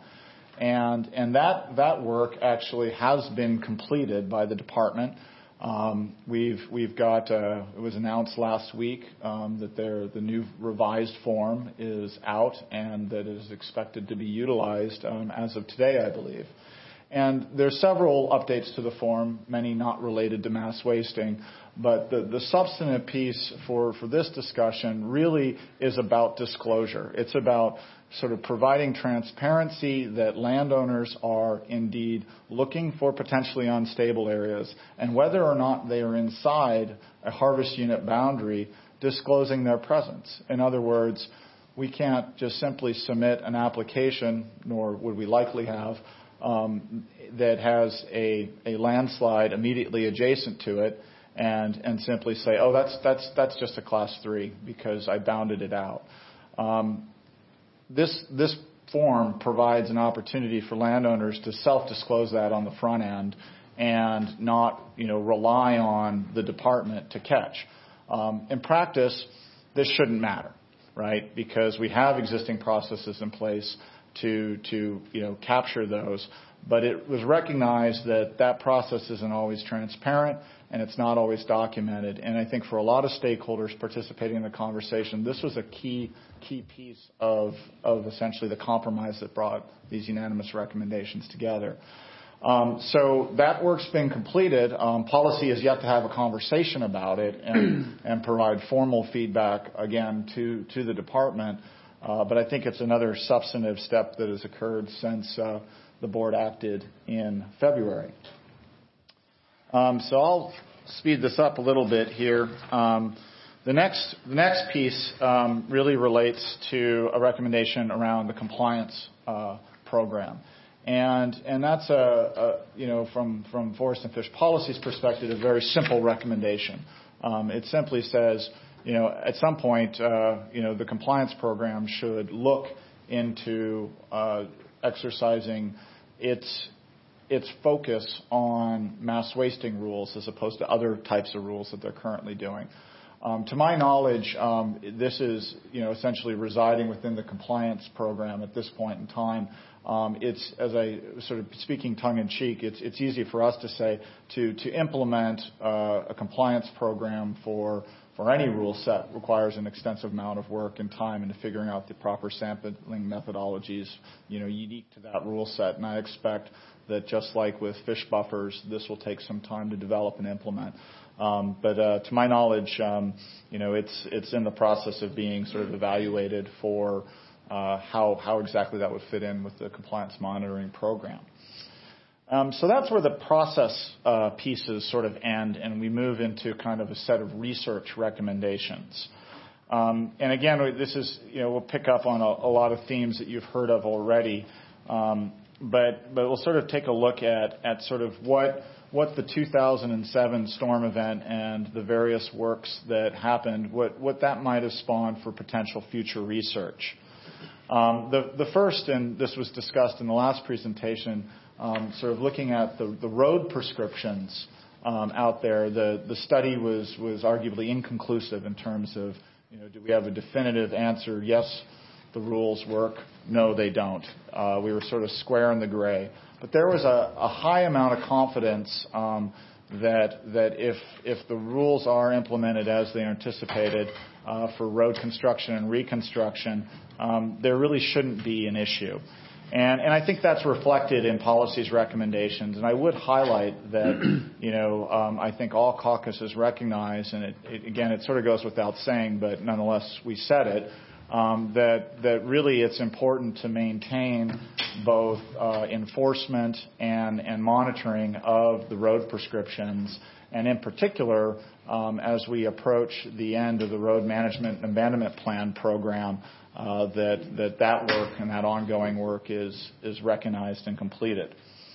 And and that that work actually has been completed by the department. Um, we've we've got uh, it was announced last week um, that there the new revised form is out and that is expected to be utilized um, as of today, I believe. And there's several updates to the form, many not related to mass wasting. But the, the substantive piece for, for this discussion really is about disclosure. It's about sort of providing transparency that landowners are indeed looking for potentially unstable areas, and whether or not they are inside a harvest unit boundary, disclosing their presence. In other words, we can't just simply submit an application, nor would we likely have, um, that has a, a landslide immediately adjacent to it, and and simply say, oh, that's that's that's just a class three because I bounded it out. Um, this this form provides an opportunity for landowners to self-disclose that on the front end and not, you know, rely on the department to catch. Um, in practice, this shouldn't matter, right? Because we have existing processes in place to to you know capture those. But it was recognized that that process isn't always transparent and it's not always documented. And I think for a lot of stakeholders participating in the conversation, this was a key key piece of of essentially the compromise that brought these unanimous recommendations together. Um, so that work's been completed. Um, policy is yet to have a conversation about it and, and provide formal feedback again to to the department. Uh, but I think it's another substantive step that has occurred since uh, the board acted in February. Um, so I'll speed this up a little bit here. Um, the next the next piece um, really relates to a recommendation around the compliance uh, program, and and that's a, a you know from from Forest and Fish Policy's perspective a very simple recommendation. Um, it simply says, you know, at some point, uh, you know, the compliance program should look into uh, exercising its its focus on mass wasting rules as opposed to other types of rules that they're currently doing. Um, to my knowledge, um, this is, you know, essentially residing within the compliance program at this point in time. Um, it's, as I sort of speaking tongue-in-cheek, it's it's easy for us to say to to implement uh, a compliance program for for any rule set requires an extensive amount of work and time into figuring out the proper sampling methodologies, you know, unique to that rule set. And I expect that just like with fish buffers, this will take some time to develop and implement. Um, but uh, to my knowledge, um, you know, it's it's in the process of being sort of evaluated for uh, how how exactly that would fit in with the compliance monitoring program. Um, so that's where the process uh, pieces sort of end, and we move into kind of a set of research recommendations. Um, and again, this is, you know, we'll pick up on a, a lot of themes that you've heard of already, um, but but we'll sort of take a look at at sort of what what the two thousand seven storm event and the various works that happened, what what that might have spawned for potential future research. Um, the the first, and this was discussed in the last presentation. Um, sort of looking at the, the road prescriptions um, out there, the, the study was, was arguably inconclusive in terms of, you know, do we have a definitive answer? Yes, the rules work? No, they don't. Uh, we were sort of square in the gray. But there was a, a high amount of confidence um, that that if if the rules are implemented as they anticipated uh, for road construction and reconstruction, um, there really shouldn't be an issue. And, and I think that's reflected in policy's recommendations. And I would highlight that, you know, um, I think all caucuses recognize, and it, it, again, it sort of goes without saying, but nonetheless we said it, um, that that really it's important to maintain both uh, enforcement and, and monitoring of the road prescriptions. And in particular, um, as we approach the end of the Road Management and Abandonment Plan program, Uh, that, that that work and that ongoing work is is recognized and completed.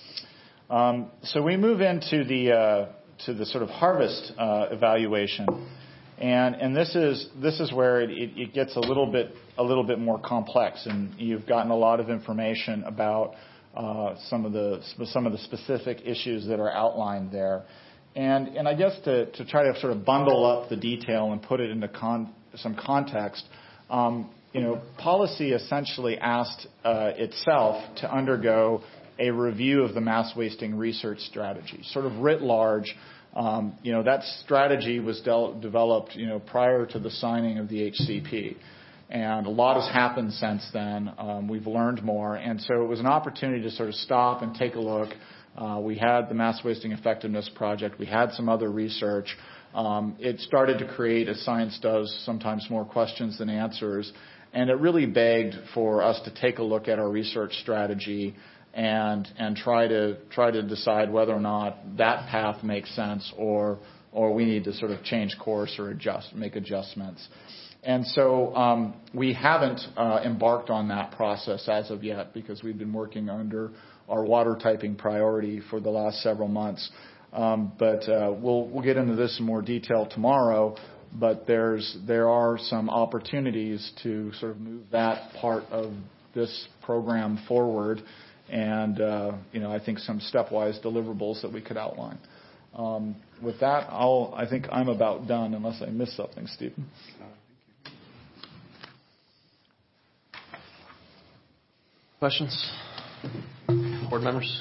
Um, so we move into the uh, to the sort of harvest uh, evaluation, and and this is this is where it, it, it gets a little bit a little bit more complex, and you've gotten a lot of information about uh, some of the some of the specific issues that are outlined there, and and I guess to to try to sort of bundle up the detail and put it into con- some context. Um, You know, policy essentially asked uh, itself to undergo a review of the mass wasting research strategy, sort of writ large. Um, you know, that strategy was de- developed, you know, prior to the signing of the H C P. And a lot has happened since then. Um, we've learned more. And so it was an opportunity to sort of stop and take a look. Uh, we had the Mass Wasting Effectiveness Project. We had some other research. Um, it started to create, as science does, sometimes more questions than answers. And it really begged for us to take a look at our research strategy and and try to try to decide whether or not that path makes sense or or we need to sort of change course or adjust, make adjustments. And so um, we haven't uh, embarked on that process as of yet because we've been working under our water typing priority for the last several months. Um, but uh, we'll we'll get into this in more detail tomorrow. But there's there are some opportunities to sort of move that part of this program forward, and uh, you know I think some stepwise deliverables that we could outline. Um, with that, I'll I think I'm about done unless I missed something, Stephen. Questions, board members?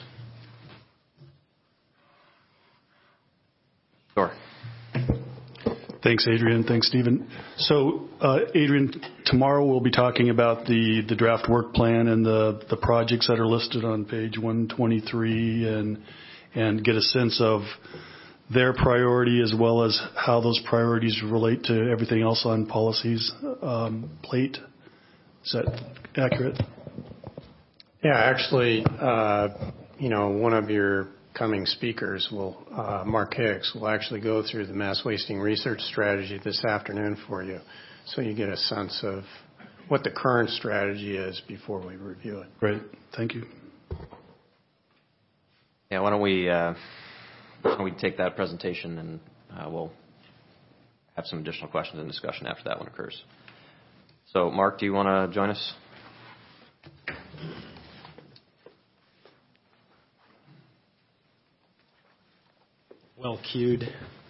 Sure. Thanks, Adrian. Thanks, Stephen. So, uh, Adrian, tomorrow we'll be talking about the, the draft work plan and the, the projects that are listed on page one twenty-three and and get a sense of their priority as well as how those priorities relate to everything else on policy's um, plate. Is that accurate? Yeah, actually, uh, you know, one of your coming speakers will, uh, Mark Hicks, will actually go through the mass wasting research strategy this afternoon for you, so you get a sense of what the current strategy is before we review it. Great, thank you. Yeah, why don't we uh, why don't we take that presentation and uh, we'll have some additional questions and discussion after that one occurs. So, Mark, do you want to join us? Well cued.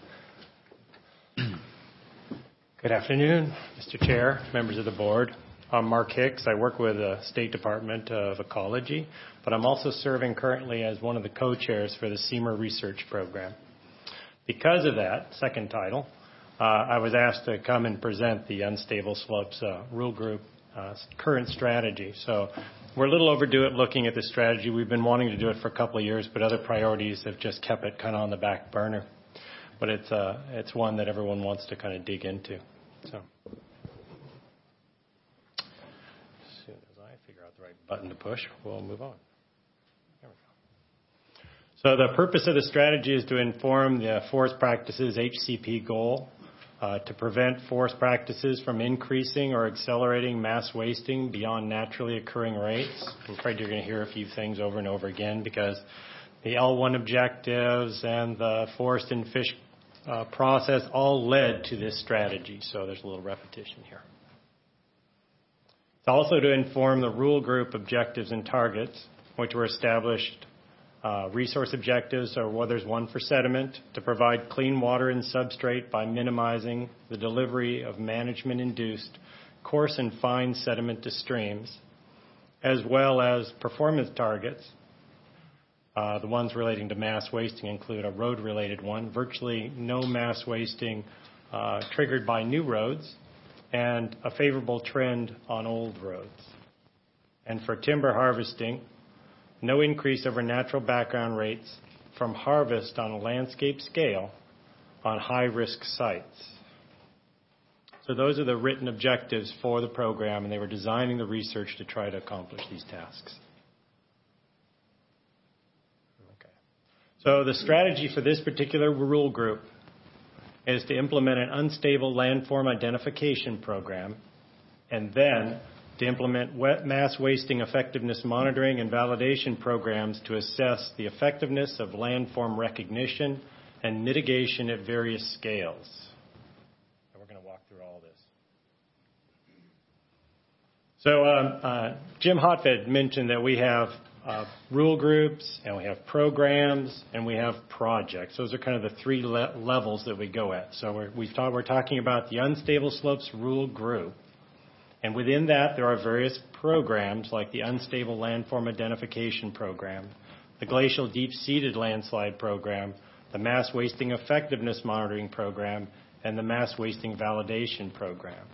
Good afternoon, Mister Chair, members of the board. I'm Mark Hicks. I work with the State Department of Ecology, but I'm also serving currently as one of the co-chairs for the S E M R Research Program. Because of that second title, uh, I was asked to come and present the Unstable Slopes uh, Rule Group uh, current strategy. So we're a little overdue at looking at this strategy. We've been wanting to do it for a couple of years, but other priorities have just kept it kind of on the back burner. But it's uh, it's one that everyone wants to kind of dig into. So as soon as I figure out the right button to push, we'll move on. There we go. So the purpose of the strategy is to inform the forest practices H C P goal Uh, to prevent forest practices from increasing or accelerating mass wasting beyond naturally occurring rates. I'm afraid you're going to hear a few things over and over again because the L one objectives and the forest and fish uh, process all led to this strategy, so there's a little repetition here. It's also to inform the rule group objectives and targets, which were established Uh, resource objectives are, well, there's one for sediment, to provide clean water and substrate by minimizing the delivery of management-induced coarse and fine sediment to streams, as well as performance targets. Uh, the ones relating to mass wasting include a road-related one, virtually no mass wasting uh, triggered by new roads, and a favorable trend on old roads. And for timber harvesting, no increase over natural background rates from harvest on a landscape scale on high-risk sites. So those are the written objectives for the program, and they were designing the research to try to accomplish these tasks. Okay. So the strategy for this particular rule group is to implement an unstable landform identification program, and then to implement wet mass wasting effectiveness monitoring and validation programs to assess the effectiveness of landform recognition and mitigation at various scales. And we're going to walk through all this. So um, uh, Jim Hotfed mentioned that we have uh, rule groups, and we have programs, and we have projects. Those are kind of the three le- levels that we go at. So we're, we've talk, we're talking about the Unstable Slopes Rule Group. And within that, there are various programs like the Unstable Landform Identification Program, the Glacial Deep-Seated Landslide Program, the Mass Wasting Effectiveness Monitoring Program, and the Mass Wasting Validation Program.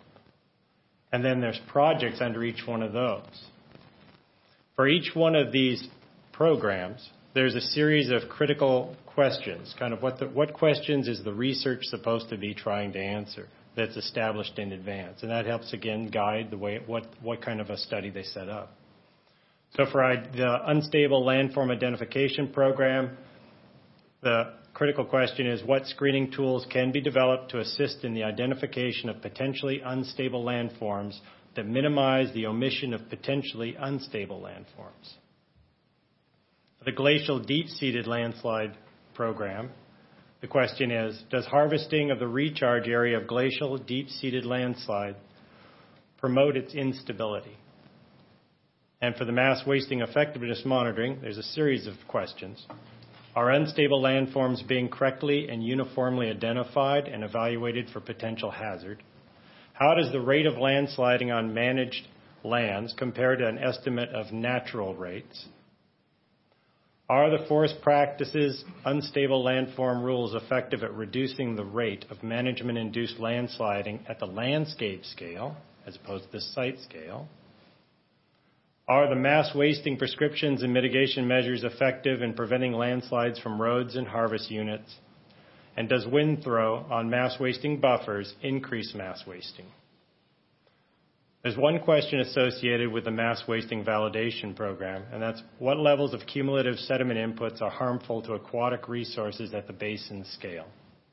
And then there's projects under each one of those. For each one of these programs, there's a series of critical questions, kind of what, the, what questions is the research supposed to be trying to answer that's established in advance. And that helps, again, guide the way what, what kind of a study they set up. So for the Unstable Landform Identification Program, the critical question is what screening tools can be developed to assist in the identification of potentially unstable landforms that minimize the omission of potentially unstable landforms. For the Glacial Deep-Seated Landslide Program, the question is, does harvesting of the recharge area of glacial deep-seated landslide promote its instability? And for the Mass Wasting Effectiveness Monitoring, there's a series of questions. Are unstable landforms being correctly and uniformly identified and evaluated for potential hazard? How does the rate of landsliding on managed lands compare to an estimate of natural rates? Are the forest practices unstable landform rules effective at reducing the rate of management-induced landsliding at the landscape scale as opposed to the site scale? Are the mass wasting prescriptions and mitigation measures effective in preventing landslides from roads and harvest units? And does wind throw on mass wasting buffers increase mass wasting? There's one question associated with the Mass Wasting Validation Program, and that's what levels of cumulative sediment inputs are harmful to aquatic resources at the basin scale?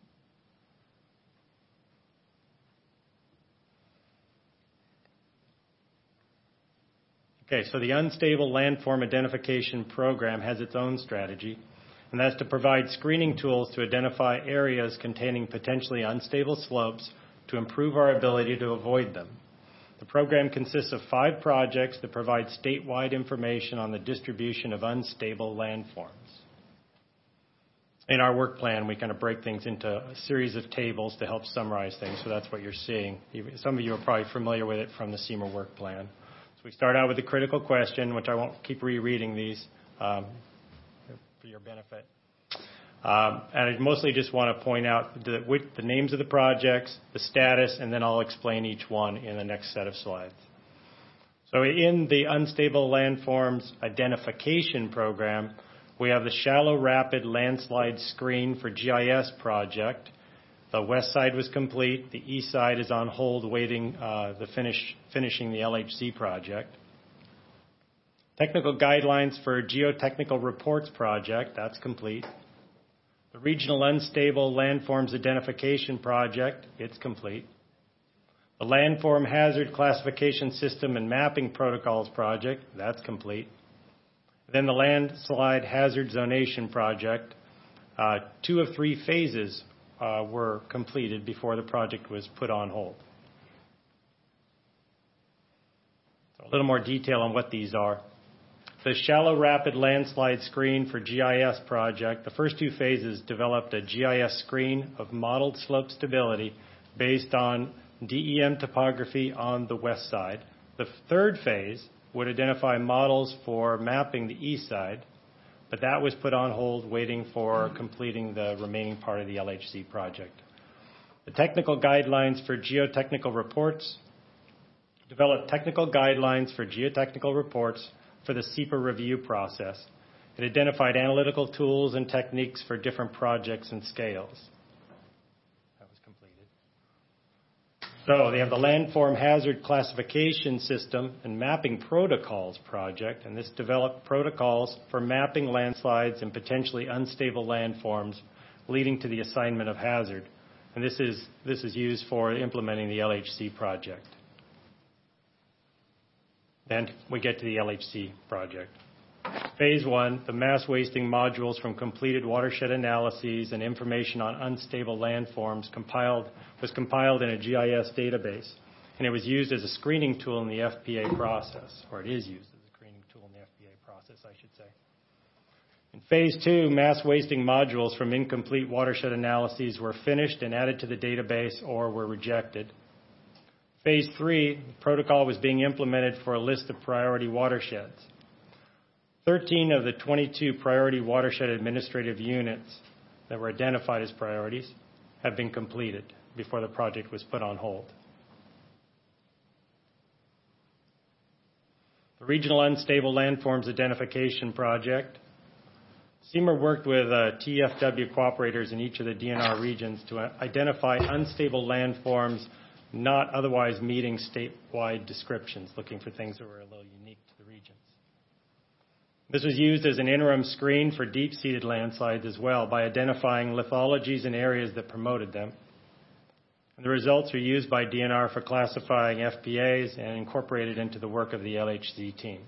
Okay, so the Unstable Landform Identification Program has its own strategy, and that's to provide screening tools to identify areas containing potentially unstable slopes to improve our ability to avoid them. The program consists of five projects that provide statewide information on the distribution of unstable landforms. In our work plan, we kind of break things into a series of tables to help summarize things, so that's what you're seeing. Some of you are probably familiar with it from the SEMA work plan. So we start out with the critical question, which I won't keep rereading these um, for your benefit. Um, and I mostly just want to point out the, with the names of the projects, the status, and then I'll explain each one in the next set of slides. So in the Unstable Landforms Identification Program, we have the Shallow Rapid Landslide Screen for G I S project. The west side was complete. The east side is on hold waiting uh, the finish, finishing the L H C project. Technical Guidelines for Geotechnical Reports project, that's complete. The Regional Unstable Landforms Identification Project, it's complete. The Landform Hazard Classification System and Mapping Protocols Project, that's complete. Then the Landslide Hazard Zonation Project, uh, two of three phases uh, were completed before the project was put on hold. So a little more detail on what these are. The Shallow Rapid Landslide Screen for G I S project, the first two phases developed a G I S screen of modeled slope stability based on D E M topography on the west side. The third phase would identify models for mapping the east side, but that was put on hold waiting for completing the remaining part of the L H C project. The technical guidelines for geotechnical reports developed technical guidelines for geotechnical reports for the S E P A review process. It identified analytical tools and techniques for different projects and scales. That was completed. So they have the landform hazard classification system and mapping protocols project, and this developed protocols for mapping landslides and potentially unstable landforms leading to the assignment of hazard. And this is, this is used for implementing the L H C project. Then we get to the L H C project. Phase one, the mass wasting modules from completed watershed analyses and information on unstable landforms compiled, was compiled in a G I S database, and it was used as a screening tool in the F P A process, or it is used as a screening tool in the F P A process, I should say. In phase two, mass wasting modules from incomplete watershed analyses were finished and added to the database or were rejected. Phase three, the protocol was being implemented for a list of priority watersheds. thirteen of the twenty-two priority watershed administrative units that were identified as priorities have been completed before the project was put on hold. The Regional Unstable Landforms Identification Project. S E M A worked with uh, T F W cooperators in each of the D N R regions to uh, identify unstable landforms not otherwise meeting statewide descriptions, looking for things that were a little unique to the regions. This was used as an interim screen for deep-seated landslides as well by identifying lithologies and areas that promoted them. And the results are used by D N R for classifying F P As and incorporated into the work of the L H C team.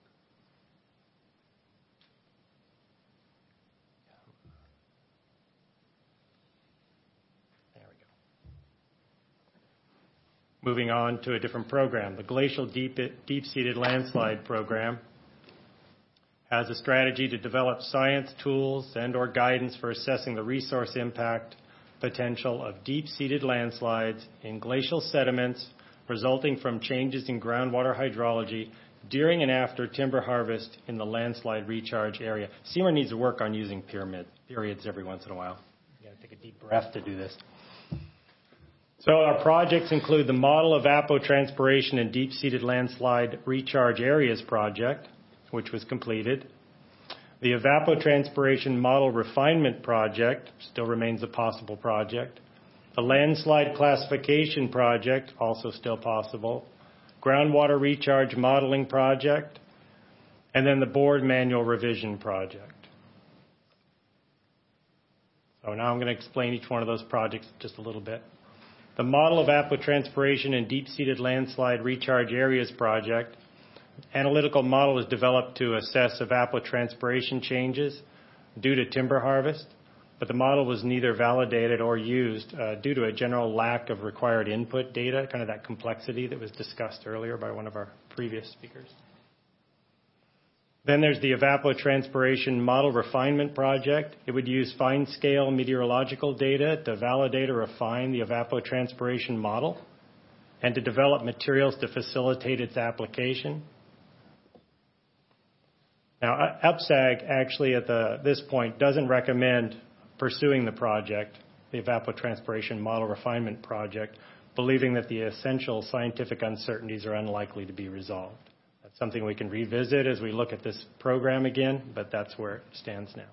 Moving on to a different program, the Glacial Deep, Deep-Seated Landslide Program has a strategy to develop science tools and or guidance for assessing the resource impact potential of deep-seated landslides in glacial sediments resulting from changes in groundwater hydrology during and after timber harvest in the landslide recharge area. S E M A needs to work on using pyramid, periods every once in a while. You got to take a deep breath to do this. So our projects include the Model Evapotranspiration and Deep-Seated Landslide Recharge Areas project, which was completed. The Evapotranspiration Model Refinement project still remains a possible project. The Landslide Classification project, also still possible. Groundwater Recharge Modeling project. And then the Board Manual Revision project. So now I'm going to explain each one of those projects just a little bit. The Model Evapotranspiration and Deep-Seated Landslide Recharge Areas project. Analytical model was developed to assess evapotranspiration changes due to timber harvest, but the model was neither validated or used uh, due to a general lack of required input data, kind of that complexity that was discussed earlier by one of our previous speakers. Then there's the Evapotranspiration Model Refinement Project. It would use fine-scale meteorological data to validate or refine the evapotranspiration model and to develop materials to facilitate its application. Now, U P S A G actually at the, this point doesn't recommend pursuing the project, the Evapotranspiration Model Refinement Project, believing that the essential scientific uncertainties are unlikely to be resolved. That's something we can revisit as we look at this program again, but that's where it stands now.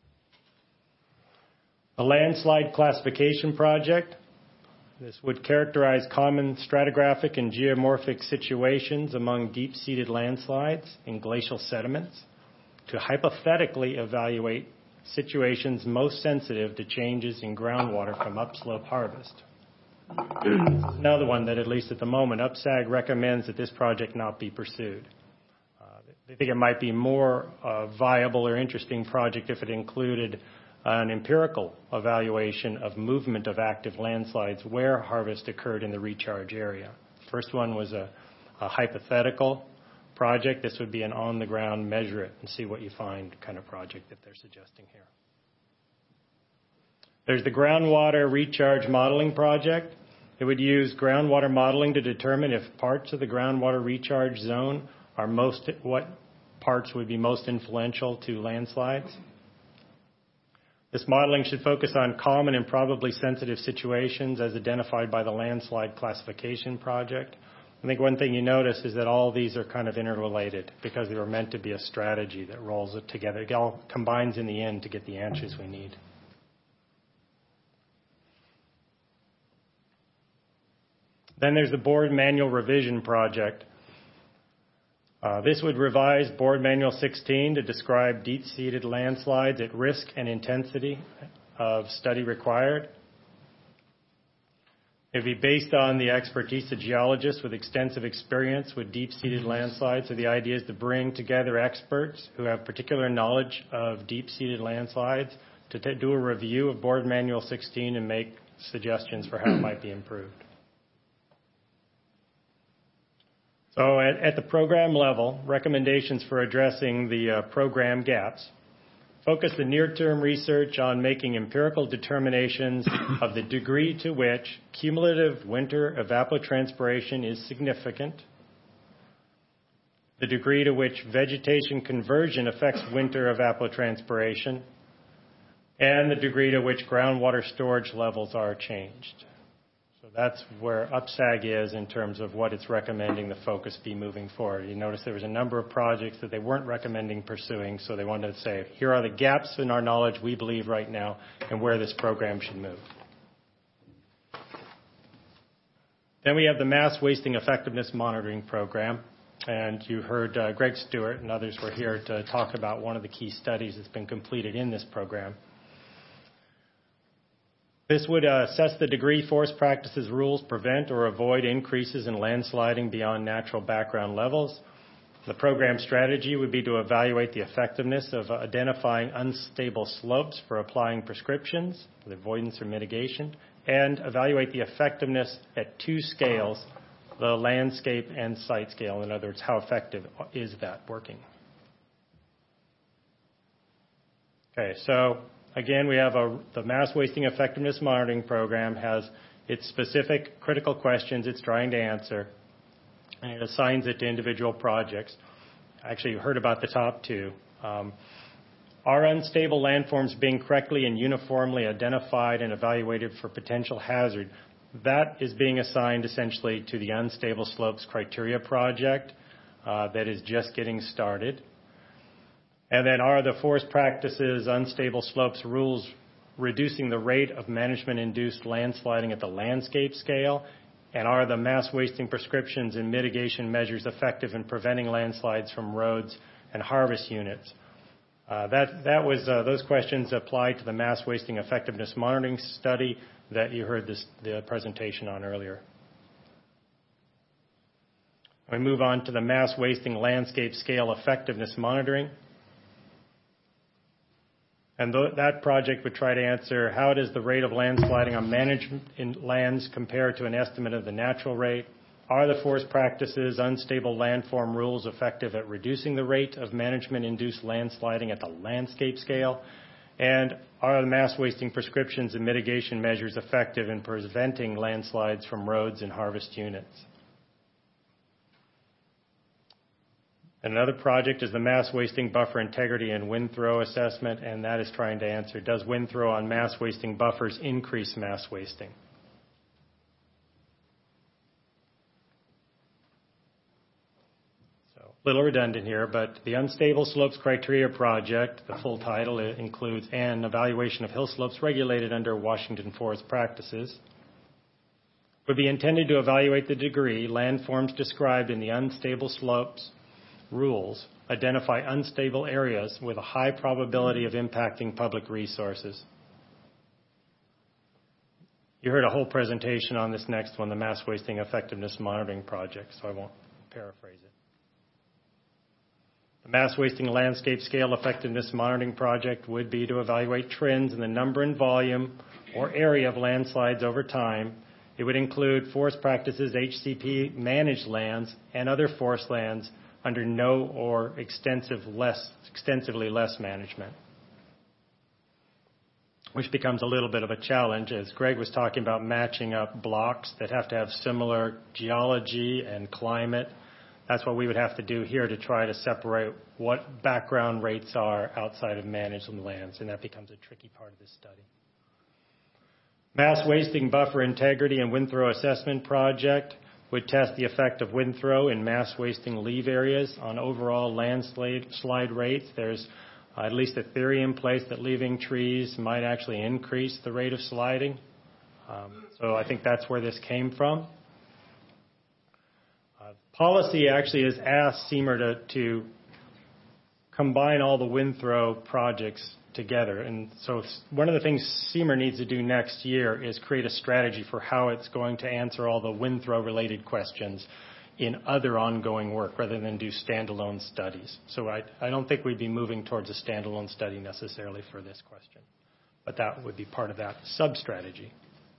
The Landslide Classification Project. This would characterize common stratigraphic and geomorphic situations among deep-seated landslides in glacial sediments to hypothetically evaluate situations most sensitive to changes in groundwater from upslope harvest. Another one that, at least at the moment, U P S A G recommends that this project not be pursued. Uh, they think it might be more uh, viable or interesting project if it included an empirical evaluation of movement of active landslides where harvest occurred in the recharge area. First one was a, a hypothetical project. This would be an on-the-ground measure it and see what you find kind of project that they're suggesting here. There's the Groundwater Recharge Modeling Project. It would use groundwater modeling to determine if parts of the groundwater recharge zone are most, what parts would be most influential to landslides. This modeling should focus on common and probably sensitive situations as identified by the landslide classification project. I think one thing you notice is that all of these are kind of interrelated because they were meant to be a strategy that rolls it together. It all combines in the end to get the answers we need. Then there's the Board Manual Revision Project. Uh, this would revise Board Manual sixteen to describe deep-seated landslides at risk and intensity of study required. It would be based on the expertise of geologists with extensive experience with deep-seated landslides. So the idea is to bring together experts who have particular knowledge of deep-seated landslides to t- do a review of Board Manual sixteen and make suggestions for how it might be improved. So at, at the program level, recommendations for addressing the uh, program gaps. Focus the near-term research on making empirical determinations of the degree to which cumulative winter evapotranspiration is significant, the degree to which vegetation conversion affects winter evapotranspiration, and the degree to which groundwater storage levels are changed. So that's where U P S A G is in terms of what it's recommending the focus be moving forward. You notice there was a number of projects that they weren't recommending pursuing, so they wanted to say, here are the gaps in our knowledge we believe right now and where this program should move. Then we have the Mass Wasting Effectiveness Monitoring Program, and you heard uh, Greg Stewart and others were here to talk about one of the key studies that's been completed in this program. This would uh, assess the degree forest practices rules prevent or avoid increases in landsliding beyond natural background levels. The program strategy would be to evaluate the effectiveness of identifying unstable slopes for applying prescriptions, with avoidance or mitigation, and evaluate the effectiveness at two scales, the landscape and site scale. In other words, how effective is that working? Okay, so again, we have a, the Mass Wasting Effectiveness Monitoring Program has its specific critical questions it's trying to answer, and it assigns it to individual projects. Actually, you heard about the top two. Um, are unstable landforms being correctly and uniformly identified and evaluated for potential hazard? That is being assigned essentially to the Unstable Slopes Criteria Project uh, that is just getting started. And then are the forest practices unstable slopes rules reducing the rate of management-induced landsliding at the landscape scale? And are the mass wasting prescriptions and mitigation measures effective in preventing landslides from roads and harvest units? Uh, that, that was, uh, those questions apply to the Mass Wasting Effectiveness Monitoring Study that you heard this, the presentation on earlier. We move on to the Mass Wasting Landscape Scale Effectiveness Monitoring. And th- that project would try to answer how does the rate of landsliding on managed in lands compare to an estimate of the natural rate? Are the forest practices unstable landform rules effective at reducing the rate of management-induced landsliding at the landscape scale? And are the mass wasting prescriptions and mitigation measures effective in preventing landslides from roads and harvest units? Another project is the Mass Wasting Buffer Integrity and Wind Throw Assessment, and that is trying to answer, does wind throw on mass wasting buffers increase mass wasting? So, a little redundant here, but the Unstable Slopes Criteria Project, the full title, it includes an evaluation of hill slopes regulated under Washington Forest Practices, would be intended to evaluate the degree landforms described in the unstable slopes rules identify unstable areas with a high probability of impacting public resources. You heard a whole presentation on this next one, the Mass Wasting Effectiveness Monitoring Project, so I won't paraphrase it. The Mass Wasting Landscape Scale Effectiveness Monitoring Project would be to evaluate trends in the number and volume or area of landslides over time. It would include forest practices, H C P managed lands, and other forest lands under no or extensive less, extensively less management. which becomes a little bit of a challenge. As Greg was talking about matching up blocks that have to have similar geology and climate, that's what we would have to do here to try to separate what background rates are outside of managed lands, and that becomes a tricky part of this study. Mass wasting buffer integrity and wind throw assessment project would test the effect of wind throw in mass wasting leave areas on overall landslide slide rates. There's uh, at least a theory in place that leaving trees might actually increase the rate of sliding. Um, so I think that's where this came from. Uh, policy actually has asked C E M R to, to combine all the wind throw projects together. And so one of the things C E M R needs to do next year is create a strategy for how it's going to answer all the wind throw related questions in other ongoing work rather than do standalone studies. So I, I don't think we'd be moving towards a standalone study necessarily for this question, but that would be part of that sub-strategy.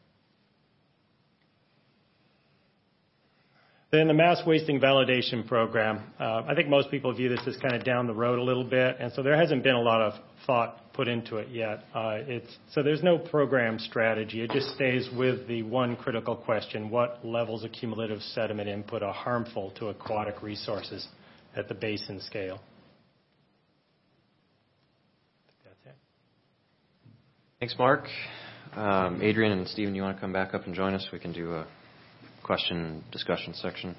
Then the mass wasting validation program. Uh, I think most people view this as kind of down the road a little bit, and so there hasn't been a lot of thought put into it yet. Uh, it's, so there's no program strategy. It just stays with the one critical question: what levels of cumulative sediment input are harmful to aquatic resources at the basin scale? That's it. Thanks, Mark. Um, Adrian and Stephen, you want to come back up and join us? We can do a question discussion section.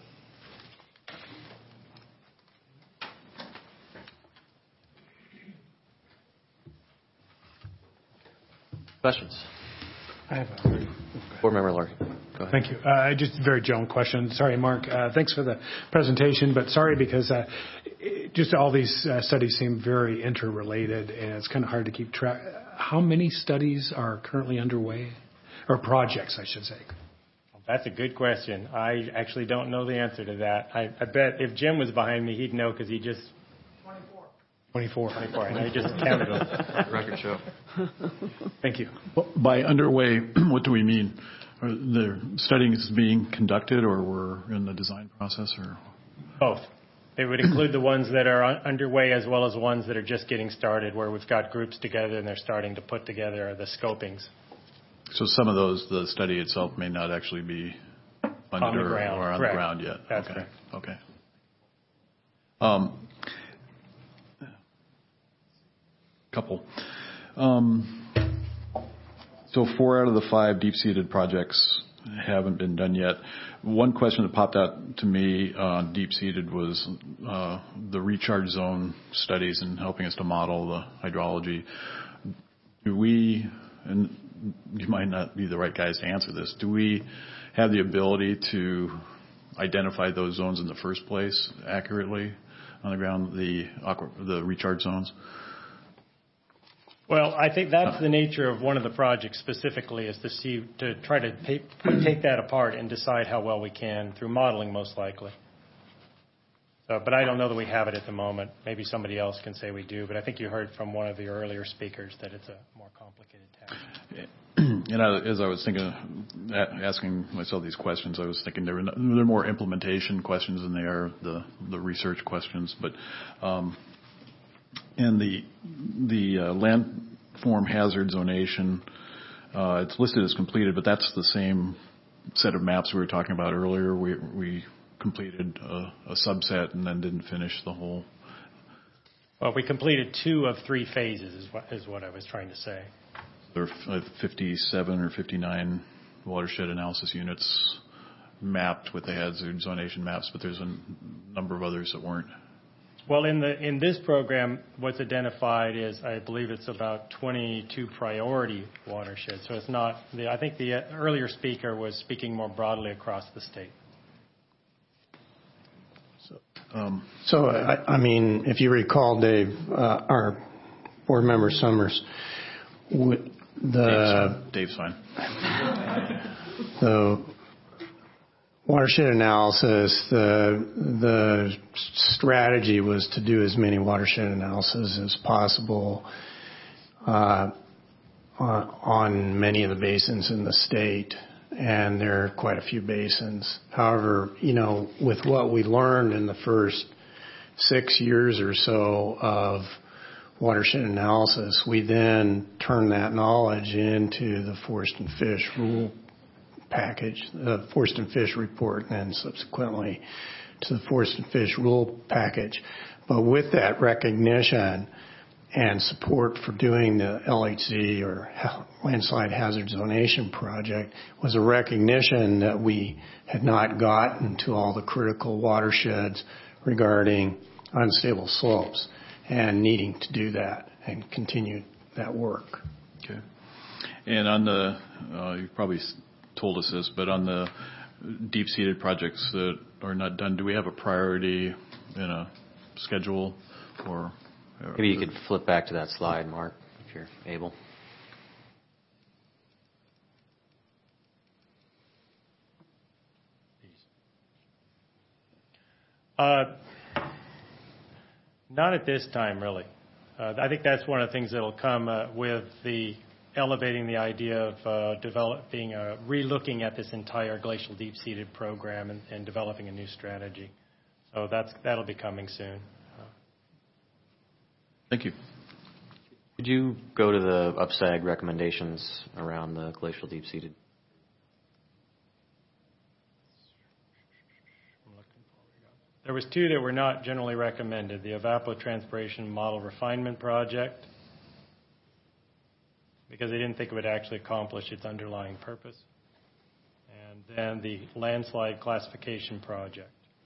Questions? I have a Board Member Larkin. Go ahead. Thank you. Uh, just a very general question. Sorry, Mark. Uh, thanks for the presentation, but sorry because uh, it, just all these uh, studies seem very interrelated, and it's kind of hard to keep track. How many studies are currently underway, or projects, I should say? That's a good question. I actually don't know the answer to that. I, I bet if Jim was behind me, he'd know because he just... twenty-four. twenty-four. twenty-four. I know he just counted them. Record show. Thank you. Well, by underway, what do we mean? Are the studying is being conducted, or we're in the design process, or? Both. It would include the ones that are un- underway as well as ones that are just getting started, where we've got groups together and they're starting to put together the scopings. So some of those, the study itself may not actually be funded On the or, ground. or on Correct. the ground yet. That's okay. correct. Okay. Um, couple. Um, so four out of the five deep-seated projects haven't been done yet. One question that popped out to me on deep-seated was uh, the recharge zone studies and helping us to model the hydrology. Do we, and you might not be the right guys to answer this, do we have the ability to identify those zones in the first place accurately on the ground, the aqua, the recharge zones? Well, I think that's the nature of one of the projects specifically, is to see, to try to take, take that apart and decide how well we can through modeling, most likely. So, but I don't know that we have it at the moment. Maybe somebody else can say we do, but I think you heard from one of the earlier speakers that it's a more complicated task. And I, as I was thinking, asking myself these questions, I was thinking there were, no, there are more implementation questions than they are the, the research questions. But um, and the the uh, landform hazard zonation, uh, it's listed as completed, but that's the same set of maps we were talking about earlier. We we completed a, a subset and then didn't finish the whole. Well, we completed two of three phases, is what, is what I was trying to say. There are fifty-seven or fifty-nine watershed analysis units mapped with the hazard zonation maps, but there's a number of others that weren't. Well, in the in this program, what's identified is, I believe it's about twenty-two priority watersheds. So it's not, the, I think the earlier speaker was speaking more broadly across the state. So, um, so I, I mean, if you recall, Dave, uh, our board member Summers, w- the Dave's fine. the watershed analysis, the the strategy was to do as many watershed analyses as possible uh, on, on many of the basins in the state, and there are quite a few basins. However, you know, with what we learned in the first six years or so of watershed analysis, we then turn that knowledge into the Forest and Fish rule package, the Forest and Fish report, and then subsequently to the Forest and Fish rule package. But with that recognition and support for doing the L H Z or Landslide Hazard Zonation project was a recognition that we had not gotten to all the critical watersheds regarding unstable slopes and needing to do that and continue that work. Okay. And on the, uh, you've probably told us this, but on the deep-seated projects that are not done, do we have a priority in a schedule or? Maybe you could flip back to that slide, Mark, if you're able. Uh, not at this time, really. Uh, I think that's one of the things that will come uh, with the elevating the idea of uh, developing, uh, re-looking at this entire glacial deep-seated program and, and developing a new strategy. So that's that'll be coming soon. Thank you. Could you go to the U P S A G recommendations around the glacial deep-seated? There was two that were not generally recommended, the evapotranspiration model refinement project, because they didn't think it would actually accomplish its underlying purpose, and then the landslide classification project.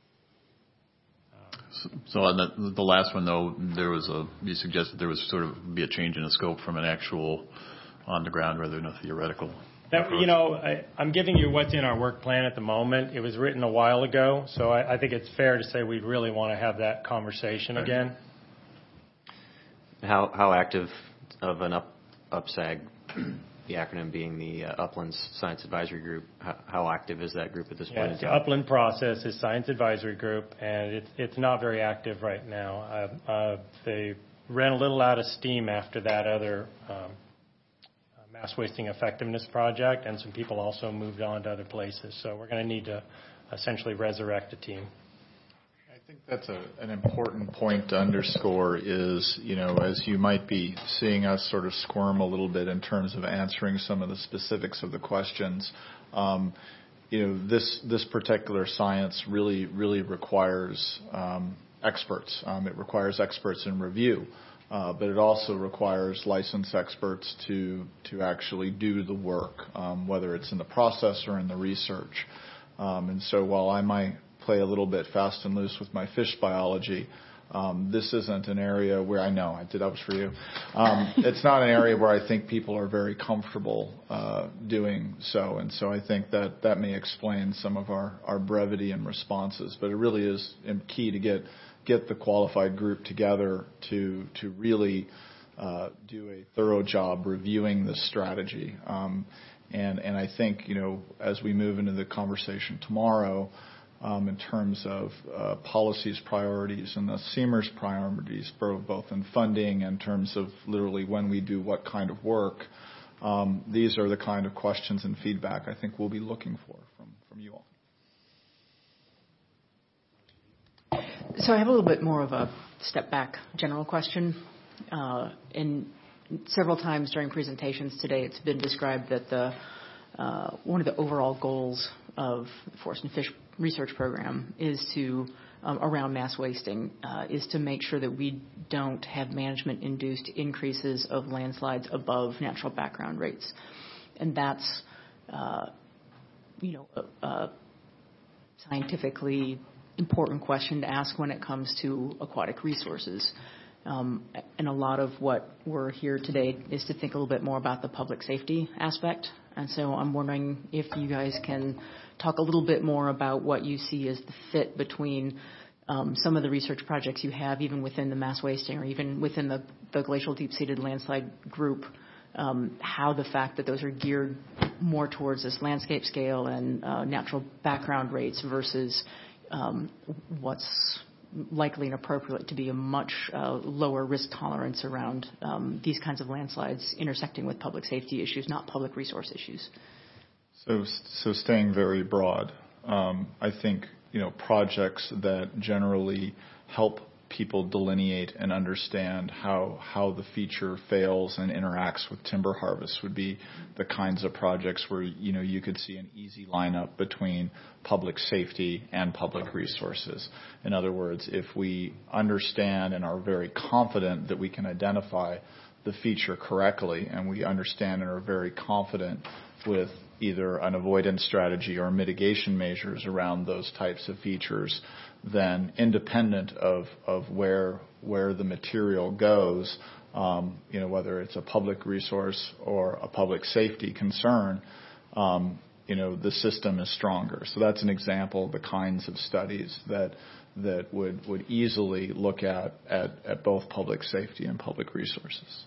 So, so on the, the last one, though, there was a, you suggested there was sort of be a change in the scope from an actual on the ground rather than a theoretical. That, you know, I, I'm giving you what's in our work plan at the moment. It was written a while ago, so I, I think it's fair to say we'd really want to have that conversation again. How how active of an up, U P S A G, the acronym being the uh, Uplands Science Advisory Group, how, how active is that group at this yeah, point? The Upland Process is Science Advisory Group, and it's it's not very active right now. Uh, uh, they ran a little out of steam after that other um, mass wasting effectiveness project, and some people also moved on to other places. So we're going to need to essentially resurrect a team. I think that's a, an important point to underscore is, you know, as you might be seeing us sort of squirm a little bit in terms of answering some of the specifics of the questions, um, you know, this, this particular science really, really requires um, experts. Um, it requires experts in review. Uh, but it also requires licensed experts to to actually do the work, um, whether it's in the process or in the research. Um, and so while I might play a little bit fast and loose with my fish biology, um, this isn't an area where I know I did that was for you. Um, it's not an area where I think people are very comfortable uh, doing so. And so I think that that may explain some of our, our brevity in responses. But it really is key to get get the qualified group together to to really uh, do a thorough job reviewing this strategy. Um, and and I think, you know, as we move into the conversation tomorrow, um, in terms of uh, policies priorities and the C M E R S priorities, both in funding and in terms of literally when we do what kind of work, um, these are the kind of questions and feedback I think we'll be looking for from, from you all. So I have a little bit more of a step back general question. Uh, and several times during presentations today, it's been described that the uh, one of the overall goals of the Forest and Fish Research Program is to, um, around mass wasting, uh, is to make sure that we don't have management-induced increases of landslides above natural background rates. And that's, uh, you know, a, a scientifically important question to ask when it comes to aquatic resources. Um, and a lot of what we're here today is to think a little bit more about the public safety aspect. And so I'm wondering if you guys can talk a little bit more about what you see as the fit between um, some of the research projects you have, even within the mass wasting or even within the, the glacial deep-seated landslide group, um, how the fact that those are geared more towards this landscape scale and uh, natural background rates versus Um, what's likely and appropriate to be a much uh, lower risk tolerance around um, these kinds of landslides intersecting with public safety issues, not public resource issues. So, so staying very broad, um, I think, you know, projects that generally help people delineate and understand how how the feature fails and interacts with timber harvest would be the kinds of projects where, you know, you could see an easy lineup between public safety and public resources. In other words, if we understand and are very confident that we can identify the feature correctly, and we understand and are very confident with either an avoidance strategy or mitigation measures around those types of features, then independent of, of where where the material goes, um, you know, whether it's a public resource or a public safety concern, um, you know, the system is stronger. So that's an example of the kinds of studies that that would, would easily look at, at, at both public safety and public resources.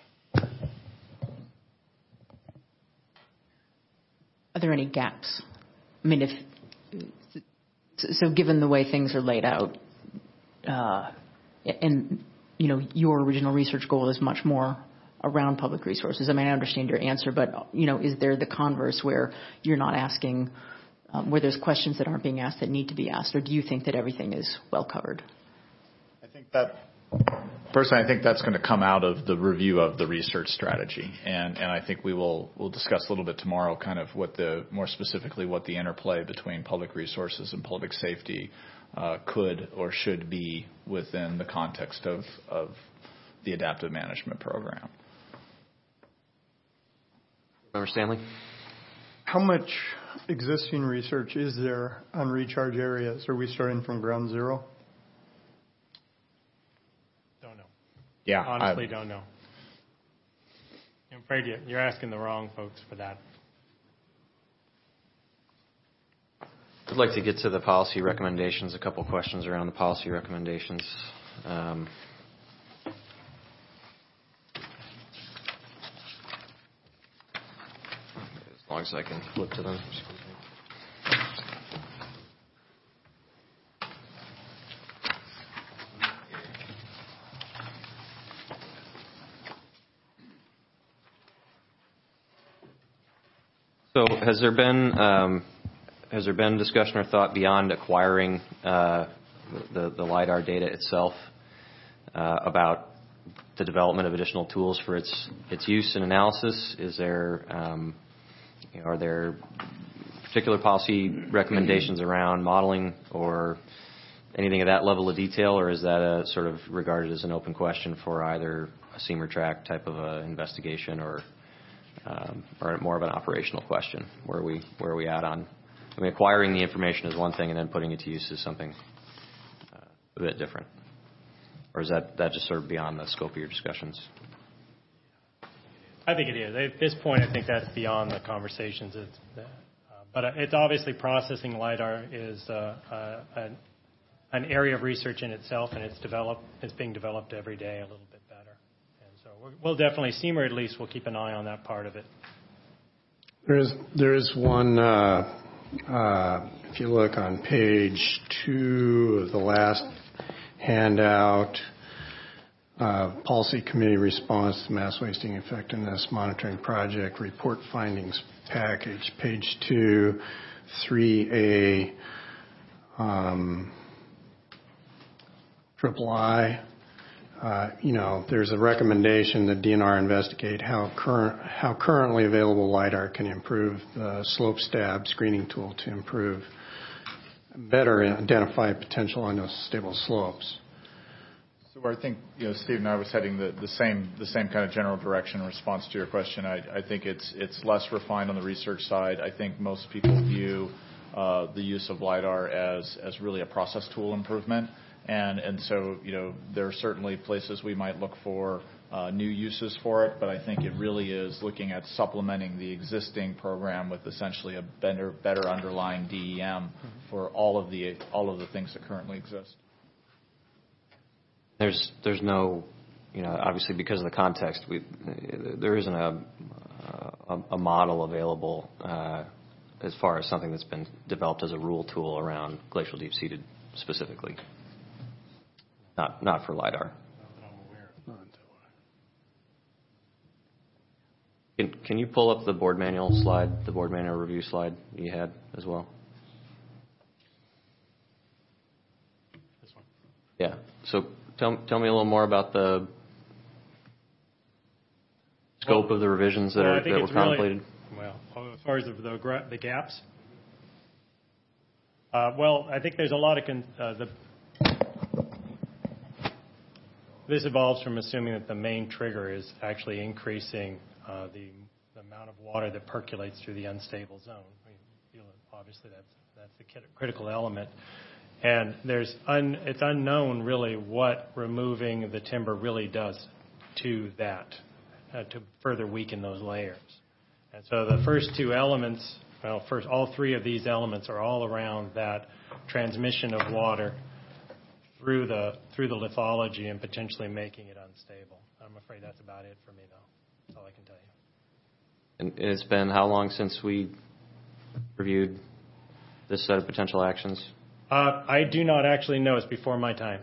Are there any gaps? I mean, if so, given the way things are laid out, uh, and you know, your original research goal is much more around public resources. I mean, I understand your answer, but you know, is there the converse where you're not asking, um, where there's questions that aren't being asked that need to be asked, or do you think that everything is well covered? I think that. Personally, I think that's going to come out of the review of the research strategy, and, and I think we will we'll discuss a little bit tomorrow, kind of what the more specifically what the interplay between public resources and public safety uh, could or should be within the context of, of the adaptive management program. Member Stanley? How much existing research is there on recharge areas? Are we starting from ground zero? Yeah, honestly, I, don't know. I'm afraid you're asking the wrong folks for that. I'd like to get to the policy recommendations, a couple questions around the policy recommendations. Um, as long as I can flip to them. So has there been um, has there been discussion or thought beyond acquiring uh, the, the LiDAR data itself uh, about the development of additional tools for its its use and analysis? Is there um, you know, are there particular policy recommendations around modeling or anything of that level of detail, or is that a sort of regarded as an open question for either a SEMER track type of a investigation or Um, or more of an operational question? Where are we where are we at on? I mean, acquiring the information is one thing, and then putting it to use is something uh, a bit different. Or is that that just sort of beyond the scope of your discussions? I think it is. At this point, I think that's beyond the conversations. It's, uh, but it's obviously processing LiDAR is uh, uh, an, an area of research in itself, and it's developed. It's being developed every day a little bit better. We'll definitely, SEMER at least, will keep an eye on that part of it. There is, there is one, uh, uh, if you look on page two of the last handout, uh, Policy Committee Response to Mass Wasting Effectiveness Monitoring Project Report Findings Package, page two, three A, um, triple I. Uh, you know, there's a recommendation that D N R investigate how current how currently available LiDAR can improve the slope stab screening tool to improve better identify potential unstable slopes. So I think, you know, Steve and I was heading the, the same the same kind of general direction in response to your question. I, I think it's it's less refined on the research side. I think most people view uh, the use of LiDAR as as really a process tool improvement. And, and so, you know, there are certainly places we might look for uh, new uses for it, but I think it really is looking at supplementing the existing program with essentially a better, better underlying D E M mm-hmm. for all of the all of the things that currently exist. There's there's no, you know, obviously because of the context, we there isn't a a, a model available uh, as far as something that's been developed as a rule tool around glacial deep-seated specifically. Not not for LiDAR. Can, can you pull up the board manual slide, the board manual review slide you had as well? This one. Yeah. So tell tell me a little more about the scope Well, of the revisions that well, are I think that were it's really- contemplated. Well, as far as the the, gra- the gaps, uh, well, I think there's a lot of con- uh, the. This evolves from assuming that the main trigger is actually increasing uh, the, the amount of water that percolates through the unstable zone. I mean, you know, obviously, that's that's the critical element. And there's un, it's unknown really what removing the timber really does to that, uh, to further weaken those layers. And so the first two elements, well, first all three of these elements are all around that transmission of water through the through the lithology and potentially making it unstable. I'm afraid that's about it for me, though. That's all I can tell you. And it's been how long since we reviewed this set of potential actions? Uh, I do not actually know. It's before my time.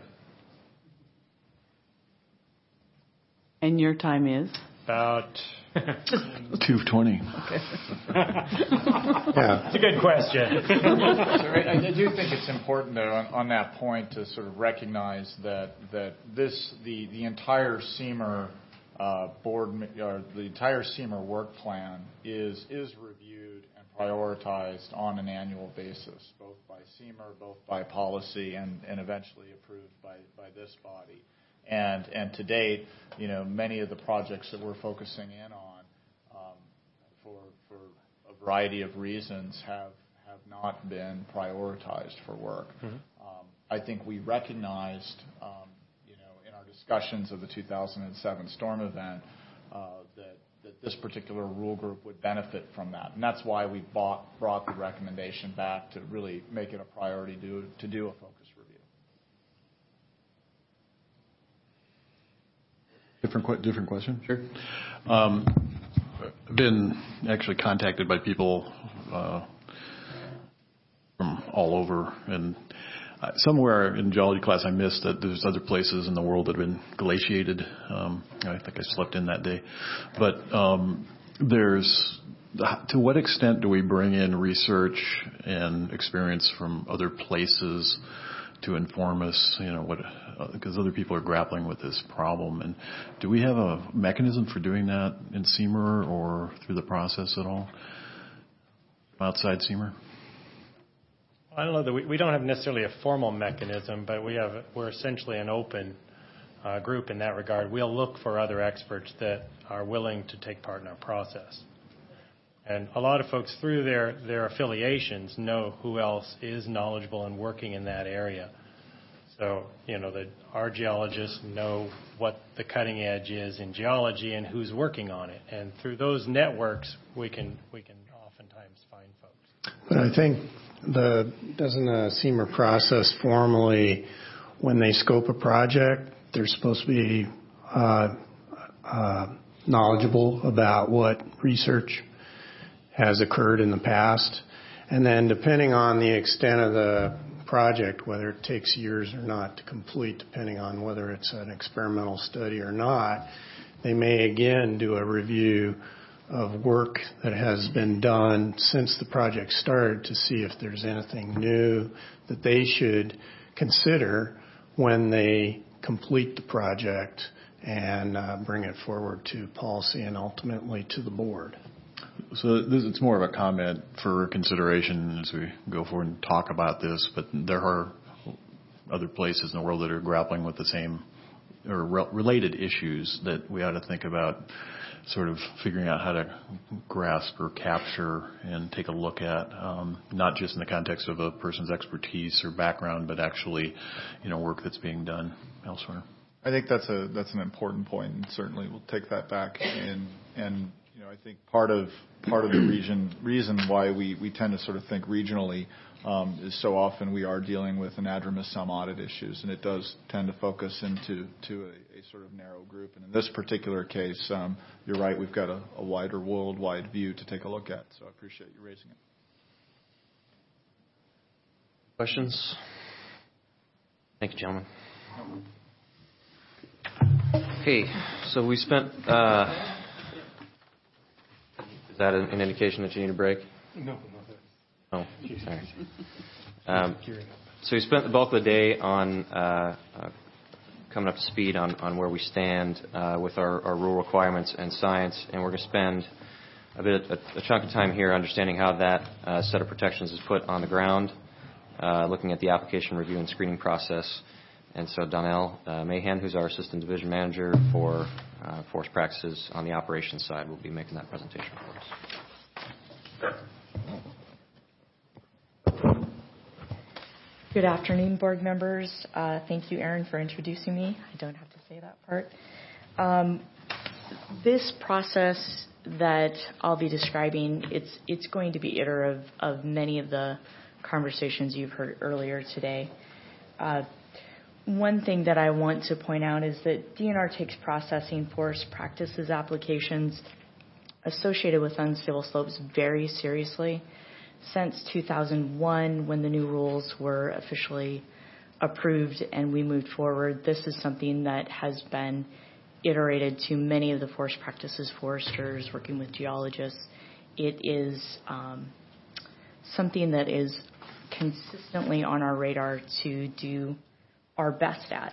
And your time is? About two twenty. Okay. Yeah. It's a good question. So I, I do think it's important, though, on, on that point, to sort of recognize that that this the the entire SEMER uh, board or the entire SEMER work plan is is reviewed and prioritized on an annual basis, both by SEMER, both by policy, and, and eventually approved by, by this body. And and to date, you know, many of the projects that we're focusing in on, um, for for a variety of reasons, have have not been prioritized for work. Mm-hmm. Um, I think we recognized, um, you know, in our discussions of the two thousand seven storm event, uh, that that this particular rule group would benefit from that, and that's why we bought, brought the recommendation back to really make it a priority to to do a focus review. Different, different question? Sure. Um, I've been actually contacted by people uh, from all over, and uh, somewhere in geology class I missed that there's other places in the world that have been glaciated. Um, I think I slept in that day. But um, there's, to what extent do we bring in research and experience from other places to inform us, you know, what, because other people are grappling with this problem. And do we have a mechanism for doing that in SEMER or through the process at all? Outside SEMER? I don't know that we, we don't have necessarily a formal mechanism, but we have we're essentially an open uh, group in that regard. We'll look for other experts that are willing to take part in our process. And a lot of folks, through their, their affiliations, know who else is knowledgeable and working in that area. So, you know, the, our geologists know what the cutting edge is in geology and who's working on it. And through those networks, we can we can oftentimes find folks. But I think the doesn't a SEMER process formally, when they scope a project, they're supposed to be uh, uh, knowledgeable about what research has occurred in the past. And then depending on the extent of the project, whether it takes years or not to complete, depending on whether it's an experimental study or not, they may again do a review of work that has been done since the project started to see if there's anything new that they should consider when they complete the project and uh, bring it forward to policy and ultimately to the board. So this, it's more of a comment for consideration as we go forward and talk about this, but there are other places in the world that are grappling with the same or re- related issues that we ought to think about sort of figuring out how to grasp or capture and take a look at, um, not just in the context of a person's expertise or background, but actually, you know, work that's being done elsewhere. I think that's a that's an important point, and certainly we'll take that back. And and you know, I think part of part of the region reason why we, we tend to sort of think regionally um, is so often we are dealing with anadromous sum audit issues, and it does tend to focus into to a, a sort of narrow group. And in this particular case, um, you're right, we've got a, a wider worldwide view to take a look at. So I appreciate you raising it. Questions? Thank you, gentlemen. Okay, so we spent. Uh, is that an, an indication that you need a break? No, no. Oh, sorry. Um, So we spent the bulk of the day on uh, uh, coming up to speed on, on where we stand uh, with our, our rule requirements and science, and we're going to spend a bit a, a chunk of time here understanding how that uh, set of protections is put on the ground, uh, looking at the application review and screening process. And so Donnell uh, Mahan, who's our Assistant Division Manager for uh, Forest Practices on the operations side, will be making that presentation for us. Good afternoon, board members. Uh, thank you, Aaron, for introducing me. I don't have to say that part. Um, this process that I'll be describing, it's it's going to be iterative of many of the conversations you've heard earlier today. Uh, One thing that I want to point out is that D N R takes processing forest practices applications associated with unstable slopes very seriously. Since two thousand one, when the new rules were officially approved and we moved forward, this is something that has been iterated to many of the forest practices foresters working with geologists. It is um, something that is consistently on our radar to do our best at.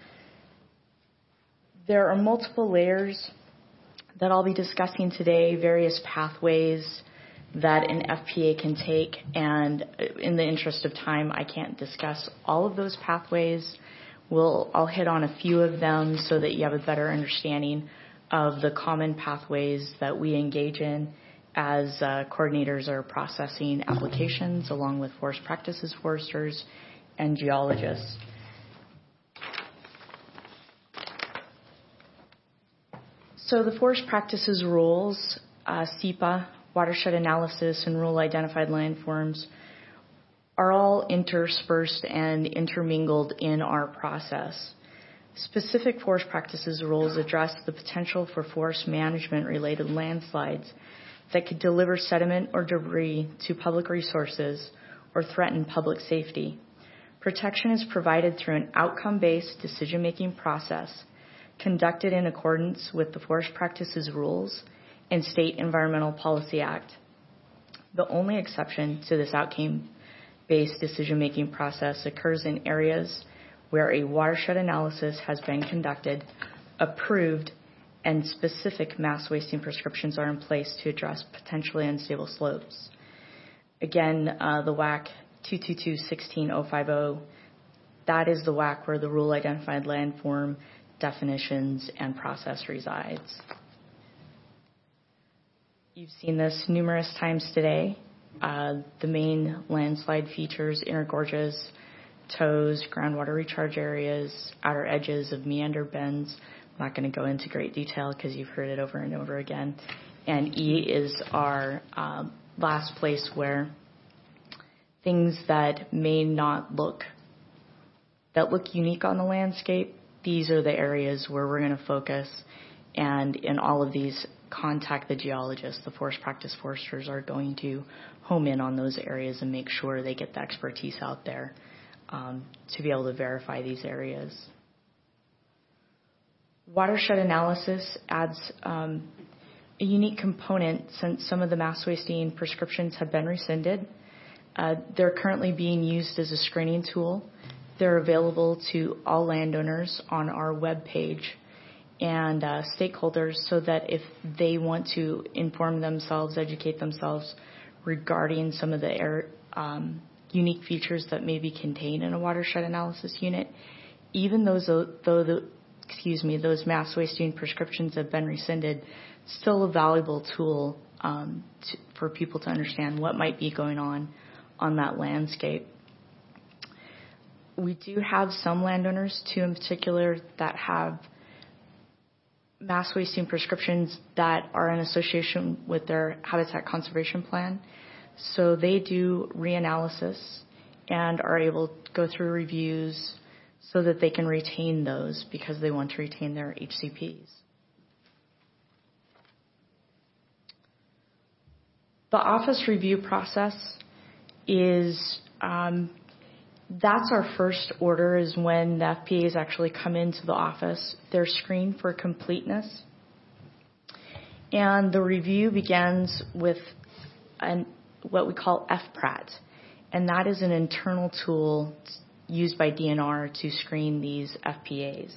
There are multiple layers that I'll be discussing today, various pathways that an F P A can take, and in the interest of time, I can't discuss all of those pathways. We'll, I'll hit on a few of them so that you have a better understanding of the common pathways that we engage in as uh, coordinators are processing applications along with forest practices foresters and geologists. So the forest practices rules, uh, S E P A, watershed analysis, and rule identified landforms are all interspersed and intermingled in our process. Specific forest practices rules address the potential for forest management related landslides that could deliver sediment or debris to public resources or threaten public safety. Protection is provided through an outcome-based decision-making process conducted in accordance with the Forest Practices Rules and State Environmental Policy Act. The only exception to this outcome-based decision-making process occurs in areas where a watershed analysis has been conducted, approved, and specific mass wasting prescriptions are in place to address potentially unstable slopes. Again, uh, the W A C two two two one six zero five zero, that is the W A C where the rule identified landform definitions and process resides. You've seen this numerous times today. Uh, the main landslide features intergorges, toes, groundwater recharge areas, outer edges of meander bends. I'm not going to go into great detail because you've heard it over and over again. And E is our uh, last place where things that may not look, that look unique on the landscape, these are the areas where we're going to focus. And in all of these, contact the geologists. The forest practice foresters are going to home in on those areas and make sure they get the expertise out there um, to be able to verify these areas. Watershed analysis adds um, a unique component since some of the mass wasting prescriptions have been rescinded. Uh, they're currently being used as a screening tool. They're available to all landowners on our webpage and uh, stakeholders so that if they want to inform themselves, educate themselves regarding some of the air, um, unique features that may be contained in a watershed analysis unit, even those, though the, excuse me, those mass wasting prescriptions have been rescinded, still a valuable tool um, to, for people to understand what might be going on on that landscape. We do have some landowners, two in particular, that have mass wasting prescriptions that are in association with their habitat conservation plan. So they do reanalysis and are able to go through reviews so that they can retain those because they want to retain their H C Ps. The office review process is, um, that's our first order, is when the F P As actually come into the office. They're screened for completeness. And the review begins with an, what we call F P R A T. and that is an internal tool used by D N R to screen these F P As.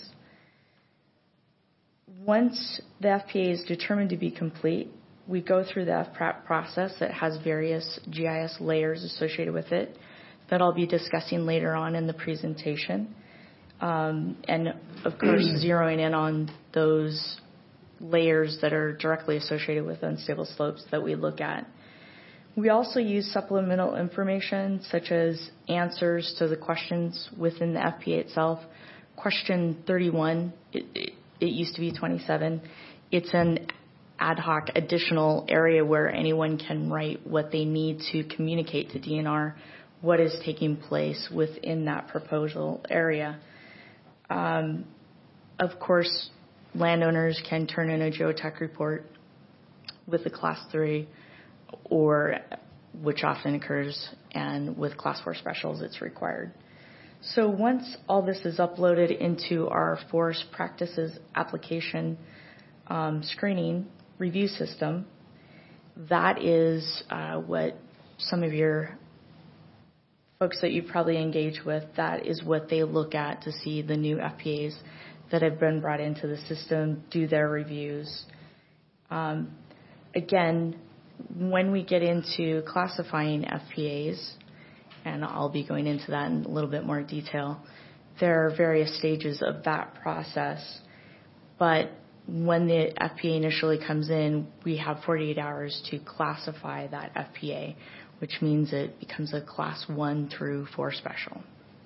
Once the F P A is determined to be complete, we go through the F PRAT process that has various G I S layers associated with it that I'll be discussing later on in the presentation. Um, and of course, zeroing in on those layers that are directly associated with unstable slopes that we look at. We also use supplemental information such as answers to the questions within the F P A itself. Question thirty-one, it, it, it used to be twenty-seven. It's an ad hoc additional area where anyone can write what they need to communicate to D N R, what is taking place within that proposal area. Um, of course, landowners can turn in a geotech report with a class three, or which often occurs, and with class four specials it's required. So once all this is uploaded into our forest practices application um, screening review system, that is uh, what some of your folks that you probably engage with, that is what they look at to see the new F P As that have been brought into the system, do their reviews. Um, again, when we get into classifying F P As, and I'll be going into that in a little bit more detail, there are various stages of that process. But when the F P A initially comes in, we have forty-eight hours to classify that F P A, which means it becomes a class one through four special.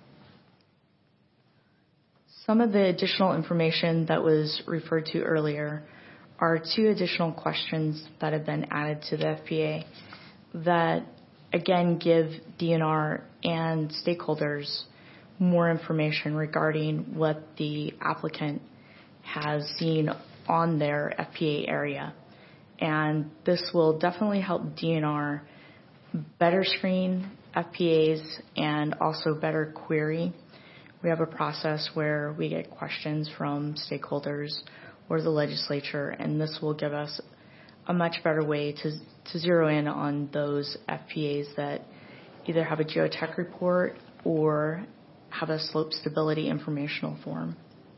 Some of the additional information that was referred to earlier are two additional questions that have been added to the F P A that, again, give D N R and stakeholders more information regarding what the applicant has seen on their F P A area. And this will definitely help D N R better screen F P As and also better query. We have a process where we get questions from stakeholders or the legislature, and this will give us a much better way to, to zero in on those F P As that either have a geotech report or have a slope stability informational form.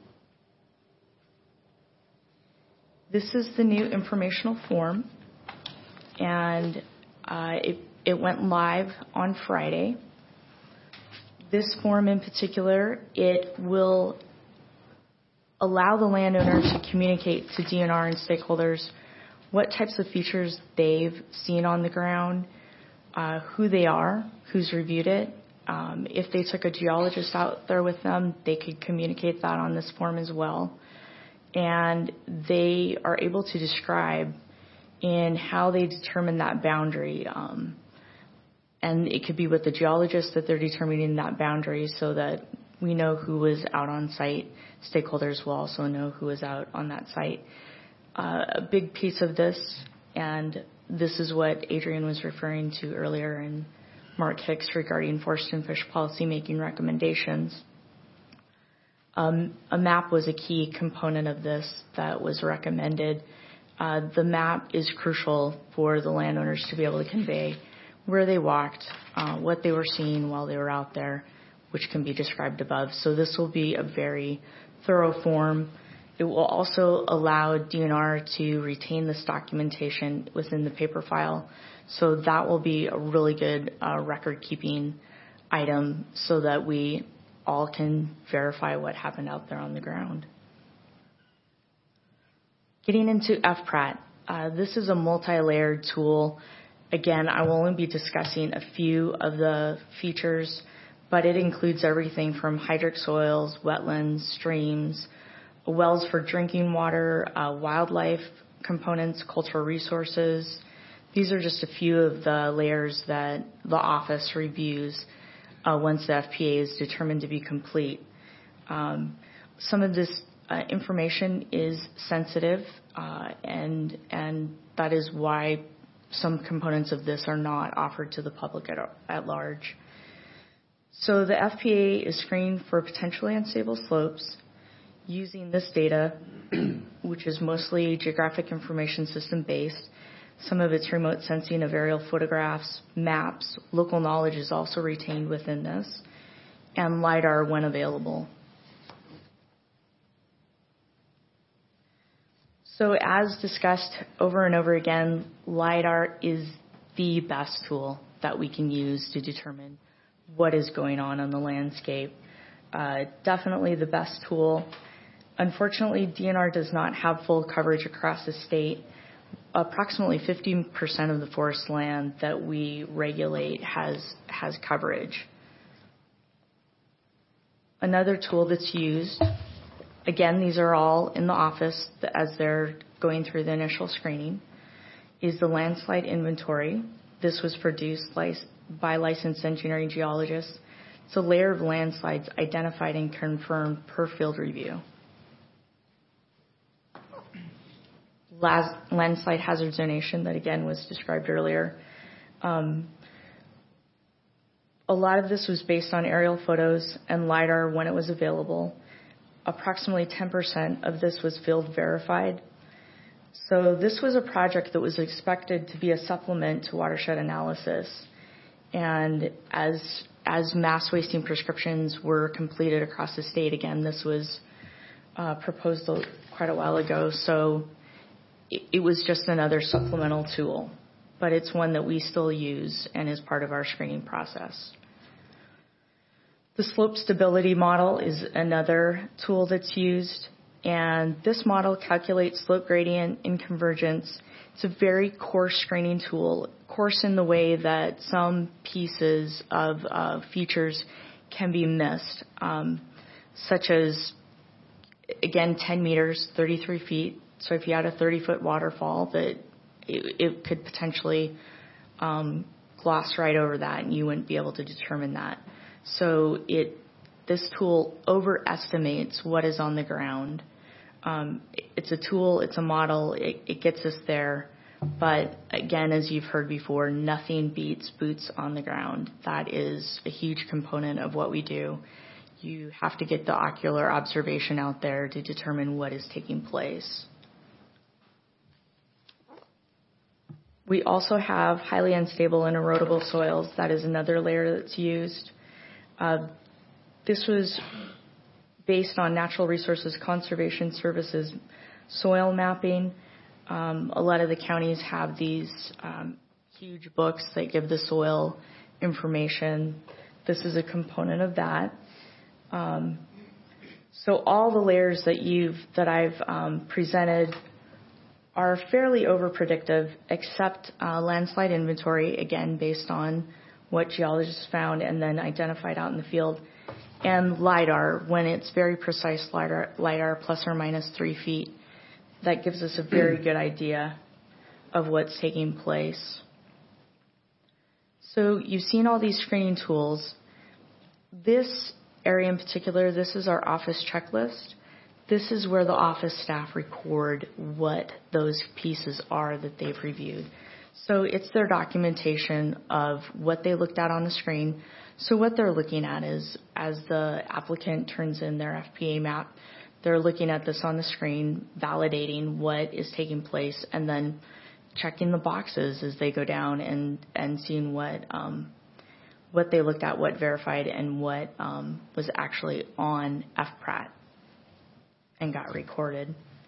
This is the new informational form, and uh, it, it went live on Friday. This form in particular, it will allow the landowner to communicate to D N R and stakeholders what types of features they've seen on the ground, uh, who they are, who's reviewed it. Um, if they took a geologist out there with them, they could communicate that on this form as well. And they are able to describe in how they determine that boundary. Um, and it could be with the geologist that they're determining that boundary so that we know who was out on site. Stakeholders will also know who was out on that site. Uh, a big piece of this, and this is what Adrian was referring to earlier and Mark Hicks regarding forest and fish policy making recommendations. Um, a map was a key component of this that was recommended. Uh, the map is crucial for the landowners to be able to convey where they walked, uh, what they were seeing while they were out there, which can be described above. So this will be a very thorough form. It will also allow D N R to retain this documentation within the paper file. So that will be a really good uh, record-keeping item so that we all can verify what happened out there on the ground. Getting into F PRAT, uh, this is a multi-layered tool. Again, I will only be discussing a few of the features, but it includes everything from hydric soils, wetlands, streams, wells for drinking water, uh, wildlife components, cultural resources. These are just a few of the layers that the office reviews uh, once the F P A is determined to be complete. Um, some of this uh, information is sensitive, uh, and and that is why some components of this are not offered to the public at, at large. So the F P A is screened for potentially unstable slopes using this data, which is mostly geographic information system based. some of its remote sensing of aerial photographs, maps. Local knowledge is also retained within this, and LiDAR when available. So as discussed over and over again, LiDAR is the best tool that we can use to determine what is going on on the landscape. Uh, definitely the best tool. Unfortunately, D N R does not have full coverage across the state. Approximately fifty percent of the forest land that we regulate has, has coverage. Another tool that's used, again, these are all in the office as they're going through the initial screening, is the landslide inventory. This was produced by licensed engineering geologists. It's a layer of landslides identified and confirmed per field review. Las- landslide hazard zonation that again was described earlier. Um, a lot of this was based on aerial photos and LiDAR when it was available. Approximately ten percent of this was field verified. So this was a project that was expected to be a supplement to watershed analysis. And as, as mass wasting prescriptions were completed across the state, again, this was uh, proposed quite a while ago. So it, it was just another supplemental tool, but it's one that we still use and is part of our screening process. The slope stability model is another tool that's used, and this model calculates slope gradient in convergence. It's a very coarse screening tool, coarse in the way that some pieces of uh, features can be missed, um, such as, again, ten meters, thirty-three feet. So if you had a thirty-foot waterfall, that it, it could potentially um, gloss right over that, and you wouldn't be able to determine that. So it, this tool overestimates what is on the ground. Um, it's a tool, it's a model, it, it gets us there. But again, as you've heard before, nothing beats boots on the ground. That is a huge component of what we do. You have to get the ocular observation out there to determine what is taking place. We also have highly unstable and erodible soils. That is another layer that's used. Uh, this was based on Natural Resources Conservation Services soil mapping. Um, a lot of the counties have these um, huge books that give the soil information. This is a component of that. Um, so all the layers that you've that I've um, presented are fairly overpredictive, except uh, landslide inventory, again based on what geologists found and then identified out in the field, and LiDAR, when it's very precise LiDAR, LiDAR plus or minus three feet. That gives us a very good idea of what's taking place. So you've seen all these screening tools. This area in particular, this is our office checklist. This is where the office staff record what those pieces are that they've reviewed. So it's their documentation of what they looked at on the screen. So what they're looking at is, as the applicant turns in their F P A map, they're looking at this on the screen, validating what is taking place, and then checking the boxes as they go down and, and seeing what um, what they looked at, what verified, and what um, was actually on F P R A T and got recorded.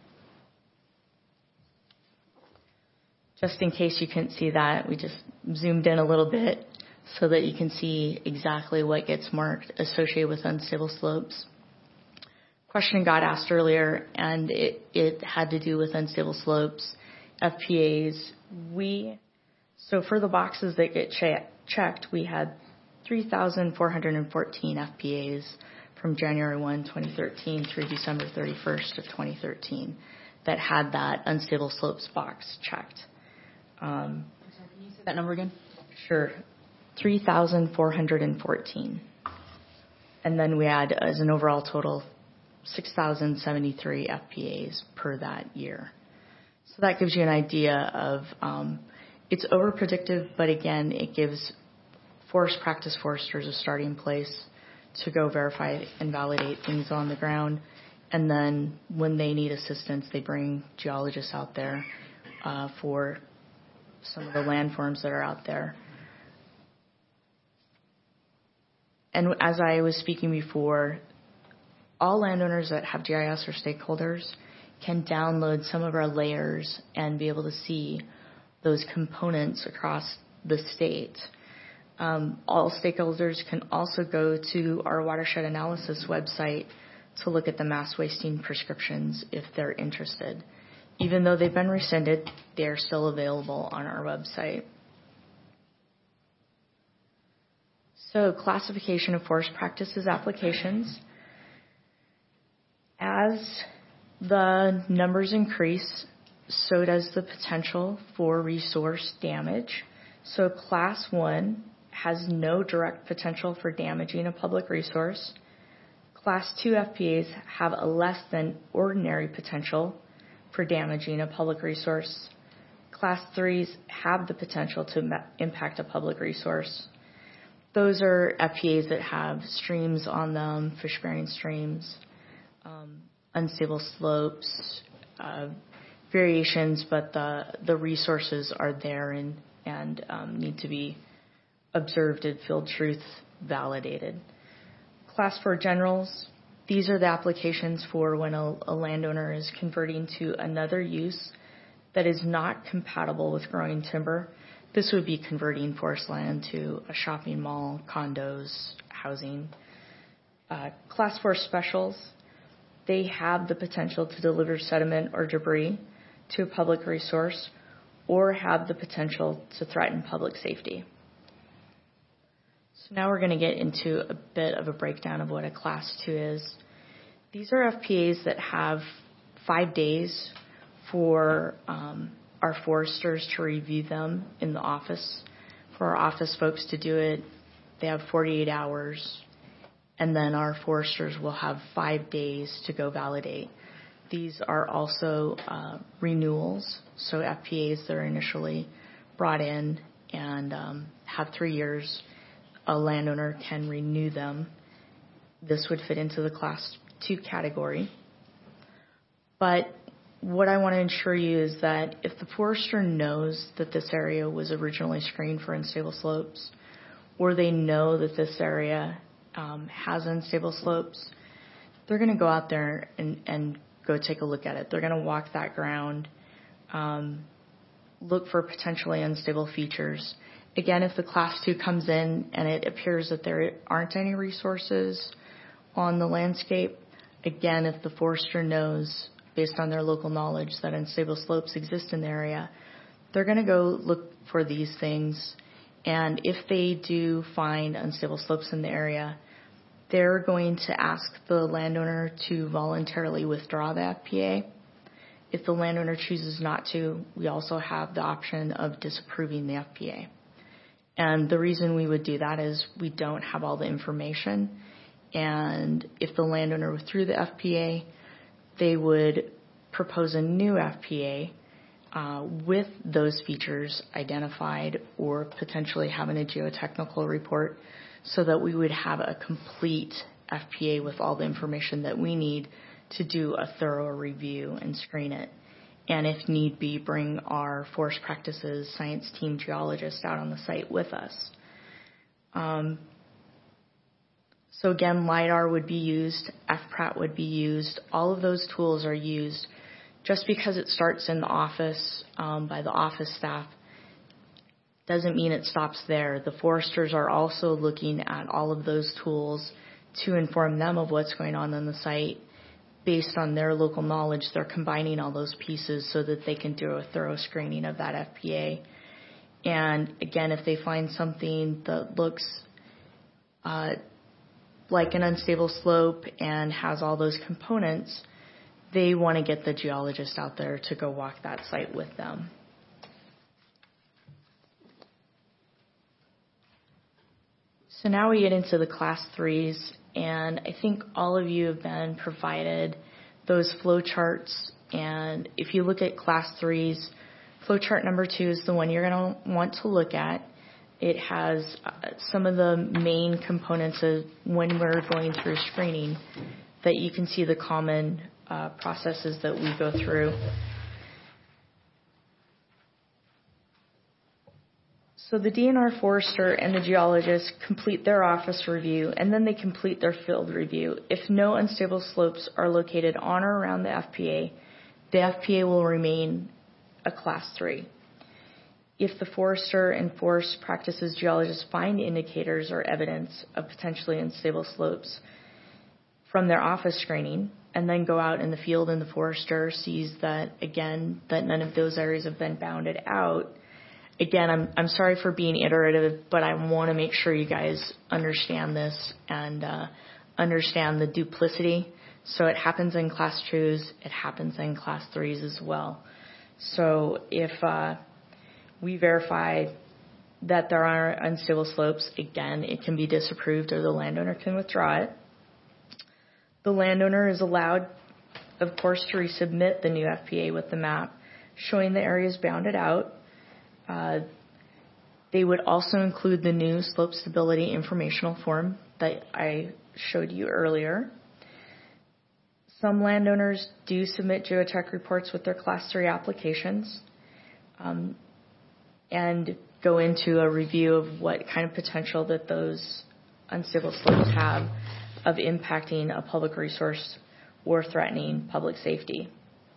Just in case you couldn't see that, we just zoomed in a little bit so that you can see exactly what gets marked associated with unstable slopes. Question got asked earlier, and it, it had to do with unstable slopes, F P As. We, so for the boxes that get che- checked, we had three thousand four hundred fourteen F P As from January first, twenty thirteen through December thirty-first of twenty thirteen that had that unstable slopes box checked. Um, Can you say that number again? Sure. three thousand four hundred fourteen. And then we had, as an overall total, six thousand seventy-three F P As per that year. So that gives you an idea of, um, it's over-predictive, but again, it gives forest practice foresters a starting place to go verify and validate things on the ground. And then when they need assistance, they bring geologists out there uh, for some of the landforms that are out there. And as I was speaking before, all landowners that have G I S or stakeholders can download some of our layers and be able to see those components across the state. Um, all stakeholders can also go to our watershed analysis website to look at the mass wasting prescriptions if they're interested. Even though they've been rescinded, they're still available on our website. So, classification of forest practices applications. As the numbers increase, so does the potential for resource damage. So, class one has no direct potential for damaging a public resource. Class two F P As have a less than ordinary potential for damaging a public resource. Class threes have the potential to impact a public resource. Those are F P As that have streams on them, fish-bearing streams, um, unstable slopes, uh, variations, but the, the resources are there and, and um, need to be observed and field truth validated. Class four generals, these are the applications for when a, a landowner is converting to another use that is not compatible with growing timber. This would be converting forest land to a shopping mall, condos, housing. Uh, class four specials, they have the potential to deliver sediment or debris to a public resource or have the potential to threaten public safety. So now we're going to get into a bit of a breakdown of what a class two is. These are F P As that have five days for um, our foresters to review them in the office. For our office folks to do it, they have forty-eight hours, and then our foresters will have five days to go validate. These are also uh, renewals, so F P As that are initially brought in and um, have three years. A landowner can renew them. This would fit into the class two category. But what I want to ensure you is that if the forester knows that this area was originally screened for unstable slopes, or they know that this area um, has unstable slopes, they're going to go out there and, and go take a look at it. They're going to walk that ground, um, look for potentially unstable features. Again, if the class two comes in and it appears that there aren't any resources on the landscape, again, if the forester knows, based on their local knowledge, that unstable slopes exist in the area, they're going to go look for these things. And if they do find unstable slopes in the area, they're going to ask the landowner to voluntarily withdraw the F P A. If the landowner chooses not to, we also have the option of disapproving the F P A. And the reason we would do that is we don't have all the information. And if the landowner withdrew the F P A, they would propose a new F P A uh, with those features identified or potentially having a geotechnical report so that we would have a complete F P A with all the information that we need to do a thorough review and screen it. And if need be, bring our forest practices science team geologist out on the site with us. Um, so again, LIDAR would be used, F PRAT would be used. All of those tools are used. Just because it starts in the office um, by the office staff doesn't mean it stops there. The foresters are also looking at all of those tools to inform them of what's going on on the site. Based on their local knowledge, they're combining all those pieces so that they can do a thorough screening of that F P A. And again, if they find something that looks uh, like an unstable slope and has all those components, they want to get the geologist out there to go walk that site with them. So now we get into the class threes, and I think all of you have been provided those flow charts. And if you look at class threes, flow chart number two is the one you're going to want to look at. It has uh, some of the main components of when we're going through screening that you can see the common uh, processes that we go through. So the D N R forester and the geologist complete their office review, and then they complete their field review. If no unstable slopes are located on or around the F P A, the F P A will remain a class three. If the forester and forest practices geologists find indicators or evidence of potentially unstable slopes from their office screening, and then go out in the field and the forester sees that, again, that none of those areas have been bounded out, again, I'm, I'm sorry for being iterative, but I want to make sure you guys understand this and uh, understand the duplicity. So it happens in class twos, it happens in class threes as well. So if uh, we verify that there are unstable slopes, again, it can be disapproved or the landowner can withdraw it. The landowner is allowed, of course, to resubmit the new F P A with the map showing the areas bounded out. Uh, they would also include the new slope stability informational form that I showed you earlier. Some landowners do submit geotech reports with their class three applications um, and go into a review of what kind of potential that those unstable slopes have of impacting a public resource or threatening public safety.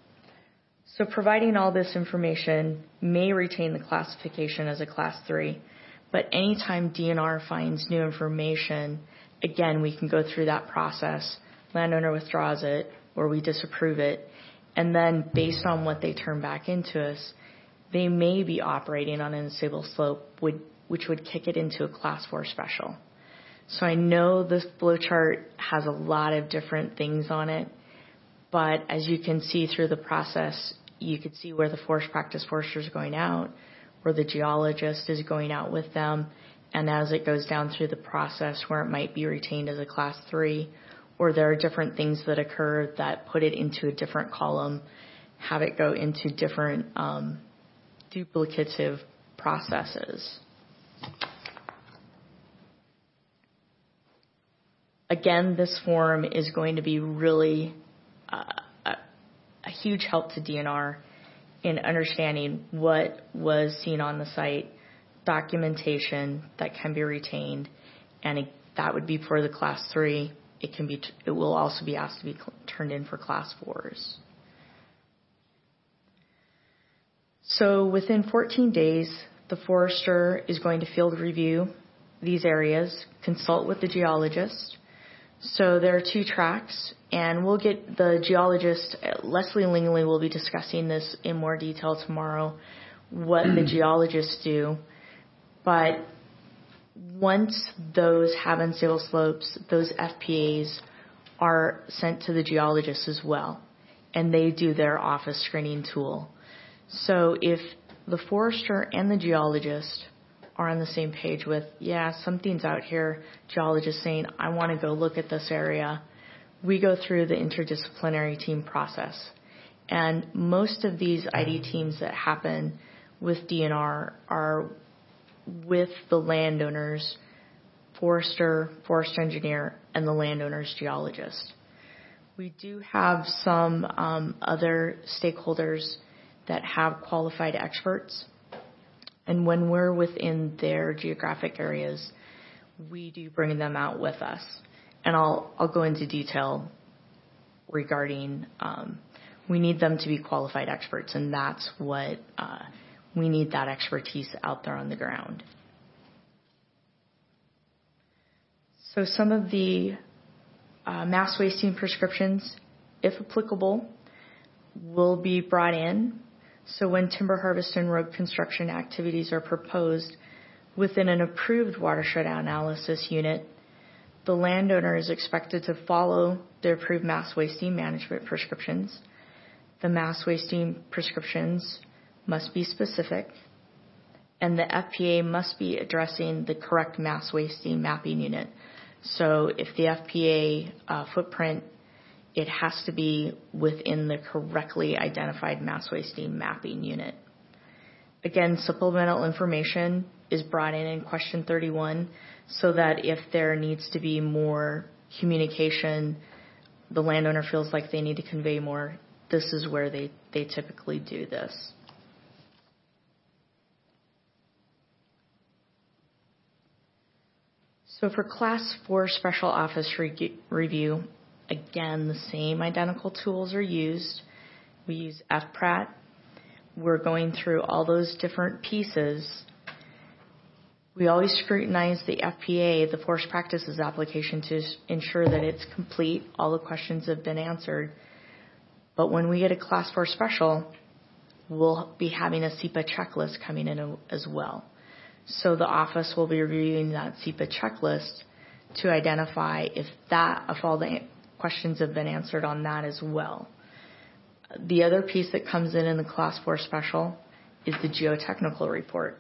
So providing all this information may retain the classification as a class three, but anytime D N R finds new information, again, we can go through that process. Landowner withdraws it or we disapprove it, and then based on what they turn back into us, they may be operating on an unstable slope, which would kick it into a class four special. So I know this flowchart has a lot of different things on it, but as you can see through the process, you could see where the forest practice forester is going out, where the geologist is going out with them, and as it goes down through the process where it might be retained as a class three, or there are different things that occur that put it into a different column, have it go into different um, duplicative processes. Again, this form is going to be really uh, a, a huge help to D N R in understanding what was seen on the site, documentation that can be retained, and it, that would be for the class three. It can be. It will also be asked to be turned in for class fours. So within fourteen days, the forester is going to field review these areas, consult with the geologist. So there are two tracks, and we'll get the geologist, Leslie Lingley will be discussing this in more detail tomorrow, what the geologists do. But once those have unstable slopes, those F P As are sent to the geologist as well, and they do their office screening tool. So if the forester and the geologist are on the same page with, yeah, something's out here, geologist saying, I want to go look at this area, we go through the interdisciplinary team process. And most of these I D teams that happen with D N R are with the landowners, forester, forest engineer, and the landowner's geologist. We do have some um, other stakeholders that have qualified experts. And when we're within their geographic areas, we do bring them out with us. And I'll, I'll go into detail regarding, um, we need them to be qualified experts, and that's what, uh, we need that expertise out there on the ground. So some of the uh, mass wasting prescriptions, if applicable, will be brought in. So when timber harvest and road construction activities are proposed within an approved watershed analysis unit, the landowner is expected to follow the approved mass wasting management prescriptions. The mass wasting prescriptions must be specific, and the F P A must be addressing the correct mass wasting mapping unit. So if the F P A uh, footprint, it has to be within the correctly identified mass wasting mapping unit. Again, supplemental information is brought in in question thirty-one so that if there needs to be more communication, the landowner feels like they need to convey more, this is where they, they typically do this. So for Class four Special Office re- Review, again, the same identical tools are used. We use F P R A T. We're going through all those different pieces. We always scrutinize the F P A, the Forest Practices application, to ensure that it's complete, all the questions have been answered. But when we get a Class four Special, we'll be having a SEPA checklist coming in as well. So the office will be reviewing that SEPA checklist to identify if that, if all the questions have been answered on that as well. The other piece that comes in in the Class four Special is the geotechnical report.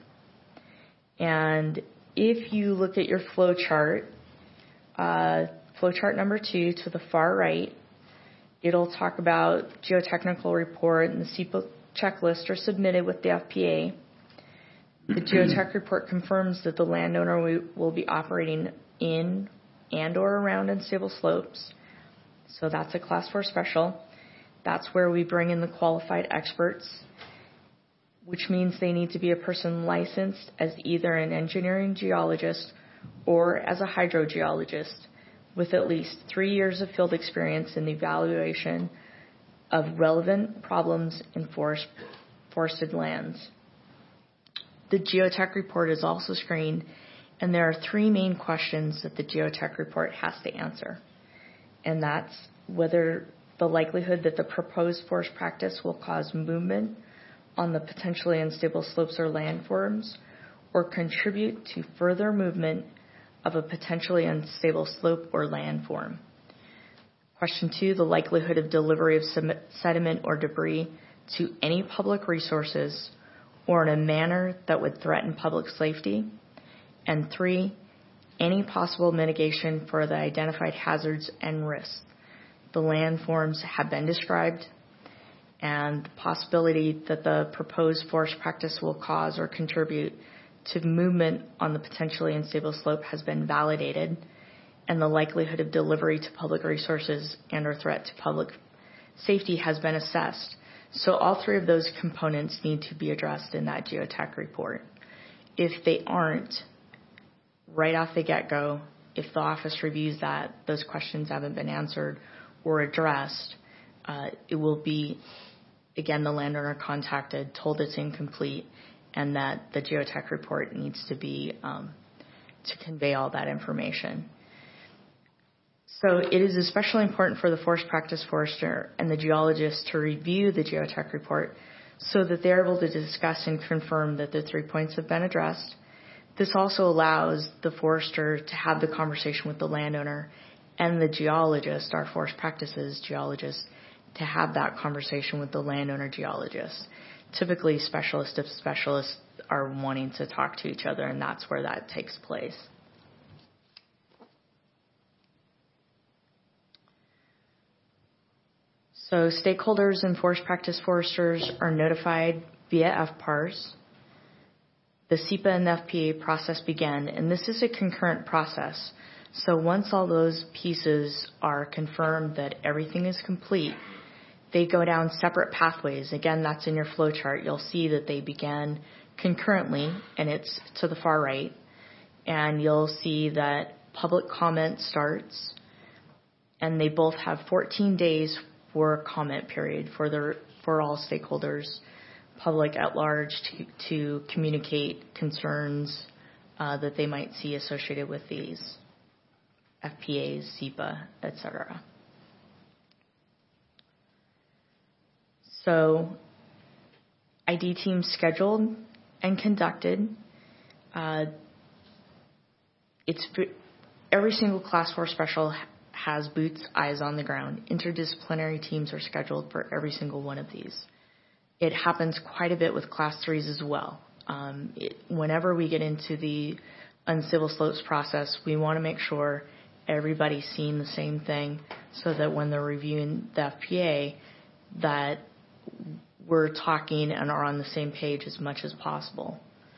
And if you look at your flow chart, uh, flow chart number two to the far right, it'll talk about geotechnical report, and the SEPA checklist are submitted with the F P A. The geotech report confirms that the landowner will be operating in and or around unstable slopes. So that's a Class four Special. That's where we bring in the qualified experts, which means they need to be a person licensed as either an engineering geologist or as a hydrogeologist with at least three years of field experience in the evaluation of relevant problems in forest, forested lands. The geotech report is also screened, and there are three main questions that the geotech report has to answer. And that's whether the likelihood that the proposed forest practice will cause movement on the potentially unstable slopes or landforms, or contribute to further movement of a potentially unstable slope or landform. Question two, the likelihood of delivery of sediment or debris to any public resources or in a manner that would threaten public safety. And three, any possible mitigation for the identified hazards and risks. The landforms have been described, and the possibility that the proposed forest practice will cause or contribute to movement on the potentially unstable slope has been validated, and the likelihood of delivery to public resources and or threat to public safety has been assessed. So all three of those components need to be addressed in that geotech report. If they aren't, right off the get-go, if the office reviews that, those questions haven't been answered or addressed, uh, it will be, again, the landowner contacted, told it's incomplete, and that the geotech report needs to be um, to convey all that information. So it is especially important for the forest practice forester and the geologist to review the geotech report so that they're able to discuss and confirm that the three points have been addressed. This also allows the forester to have the conversation with the landowner and the geologist, our forest practices geologist, to have that conversation with the landowner geologist. Typically, specialists if specialists are wanting to talk to each other, and that's where that takes place. So stakeholders and forest practice foresters are notified via F P A R S. The SEPA and F P A process begin, and this is a concurrent process. So once all those pieces are confirmed that everything is complete, they go down separate pathways. Again, that's in your flow chart. You'll see that they began concurrently, and it's to the far right. And you'll see that public comment starts, and they both have fourteen days for a comment period for the for all stakeholders, public at large, to, to communicate concerns uh, that they might see associated with these F P As, SEPA, et cetera. So I D teams scheduled and conducted. Uh, it's every single Class four Special has boots, eyes on the ground. Interdisciplinary teams are scheduled for every single one of these. It happens quite a bit with Class threes as well. Um, it, whenever we get into the uncivil slopes process, we want to make sure everybody's seeing the same thing so that when they're reviewing the F P A, that we're talking and are on the same page as much as possible.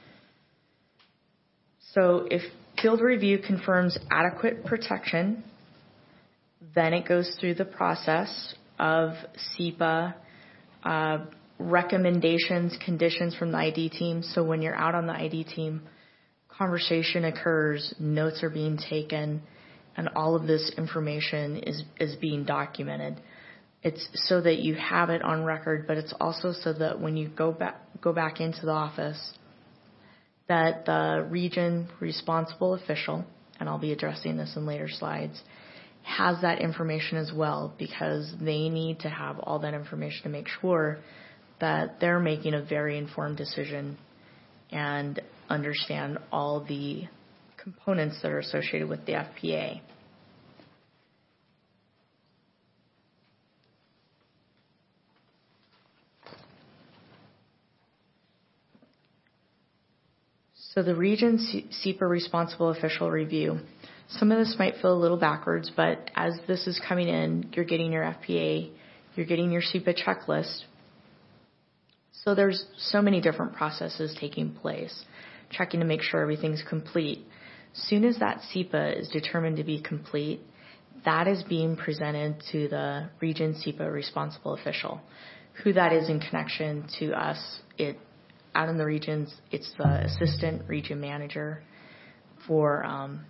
So if field review confirms adequate protection, then it goes through the process of SEPA, uh, recommendations, conditions from the I D team. So when you're out on the I D team conversation occurs, notes are being taken, and all of this information is, is being documented. It's so that you have it on record, but it's also so that when you go back, go back into the office, that the region responsible official, and I'll be addressing this in later slides, has that information as well, because they need to have all that information to make sure that they're making a very informed decision and understand all the components that are associated with the F P A. So the region's SEPA responsible official review. Some of this might feel a little backwards, but as this is coming in, you're getting your F P A, you're getting your SEPA checklist. So there's so many different processes taking place, checking to make sure everything's complete. As soon as that SEPA is determined to be complete, that is being presented to the region SEPA responsible official. Who that is in connection to us, it out in the regions, it's the assistant region manager for, um,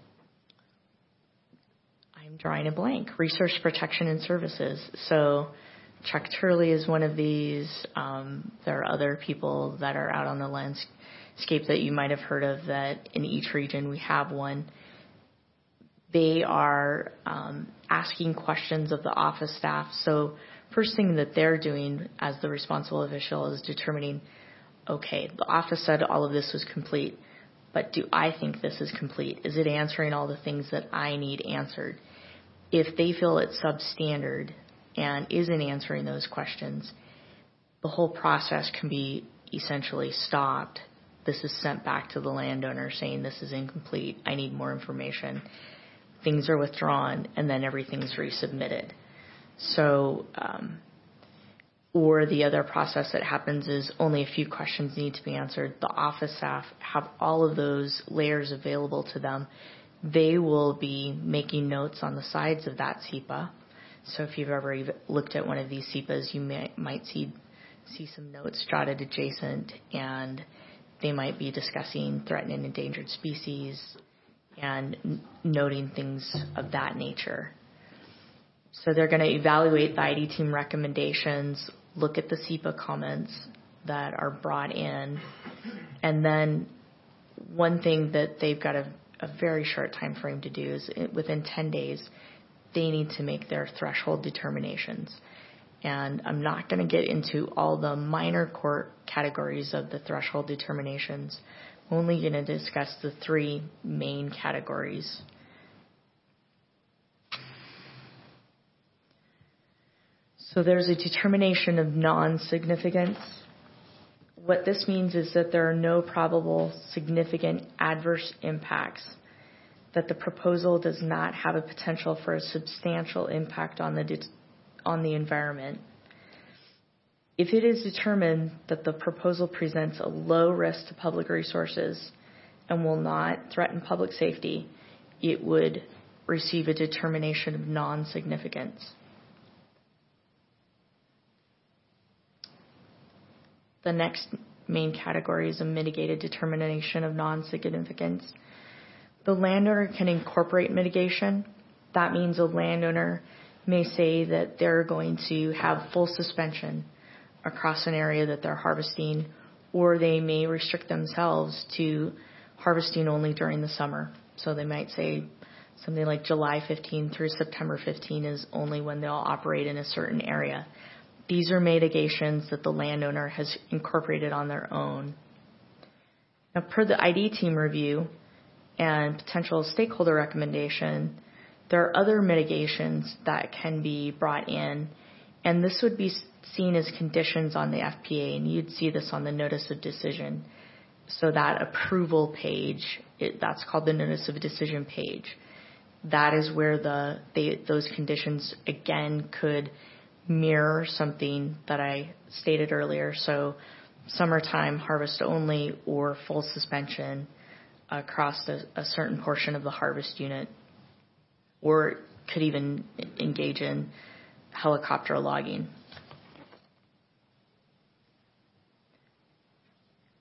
I'm drawing a blank, resource protection and services. So Chuck Turley is one of these. Um, there are other people that are out on the landscape that you might have heard of that in each region we have one. They are um, asking questions of the office staff. So first thing that they're doing as the responsible official is determining, okay, the office said all of this was complete, but do I think this is complete? Is it answering all the things that I need answered? If they feel it's substandard and isn't answering those questions, the whole process can be essentially stopped. This is sent back to the landowner saying this is incomplete, I need more information. Things are withdrawn, and then everything's resubmitted. So, um, or the other process that happens is only a few questions need to be answered. The office staff have all of those layers available to them. They will be making notes on the sides of that SEPA. So if you've ever looked at one of these SEPAs, you may, might see see some notes jotted adjacent, and they might be discussing threatened and endangered species and n- noting things of that nature. So they're going to evaluate the I D team recommendations, look at the SEPA comments that are brought in, and then one thing that they've got a, a very short time frame to do is it, within ten days, they need to make their threshold determinations. And I'm not going to get into all the minor court categories of the threshold determinations. I'm only going to discuss the three main categories. So there's a determination of non-significance. What this means is that there are no probable significant adverse impacts, that the proposal does not have a potential for a substantial impact on the de- on the environment. If it is determined that the proposal presents a low risk to public resources and will not threaten public safety, it would receive a determination of non-significance. The next main category is a mitigated determination of non-significance. The landowner can incorporate mitigation. That means a landowner may say that they're going to have full suspension across an area that they're harvesting, or they may restrict themselves to harvesting only during the summer. So they might say something like July fifteenth through September fifteenth is only when they'll operate in a certain area. These are mitigations that the landowner has incorporated on their own. Now, per the I D team review and potential stakeholder recommendation, there are other mitigations that can be brought in, and this would be seen as conditions on the F P A, and you'd see this on the notice of decision. So that approval page, it, that's called the notice of decision page. That is where the they, those conditions, again, could mirror something that I stated earlier. So summertime harvest only or full suspension across a, a certain portion of the harvest unit, or could even engage in helicopter logging.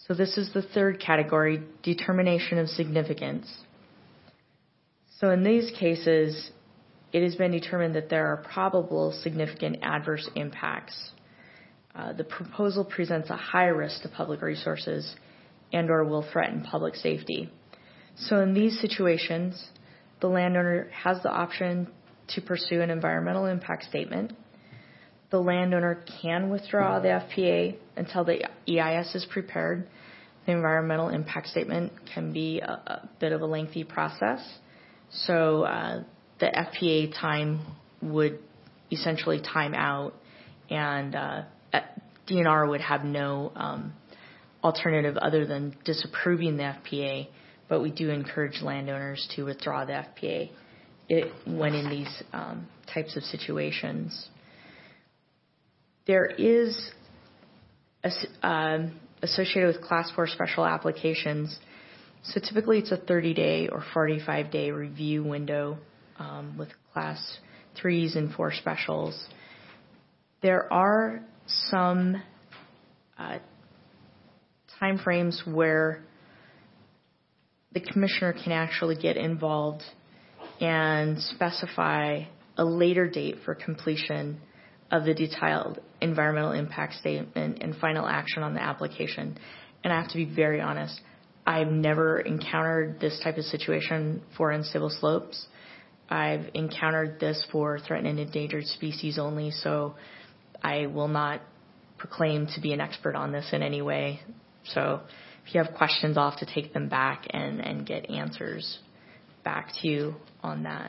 So this is the third category, determination of significance. So in these cases, it has been determined that there are probable significant adverse impacts. Uh, the proposal presents a high risk to public resources and or will threaten public safety. So in these situations, the landowner has the option to pursue an environmental impact statement. The landowner can withdraw the F P A until the E I S is prepared. The environmental impact statement can be a, a bit of a lengthy process. So uh, the F P A time would essentially time out, and uh, D N R would have no um, alternative other than disapproving the F P A, but we do encourage landowners to withdraw the F P A it, when in these um, types of situations. There is a, um, associated with Class four special applications, so typically it's a thirty-day or forty-five day review window um, with Class threes and four specials. There are some uh, time frames where the commissioner can actually get involved and specify a later date for completion of the detailed environmental impact statement and final action on the application. And I have to be very honest, I've never encountered this type of situation for uncivil slopes. I've encountered this for threatened and endangered species only, so I will not proclaim to be an expert on this in any way. So if you have questions, I'll have to take them back and, and get answers back to you on that.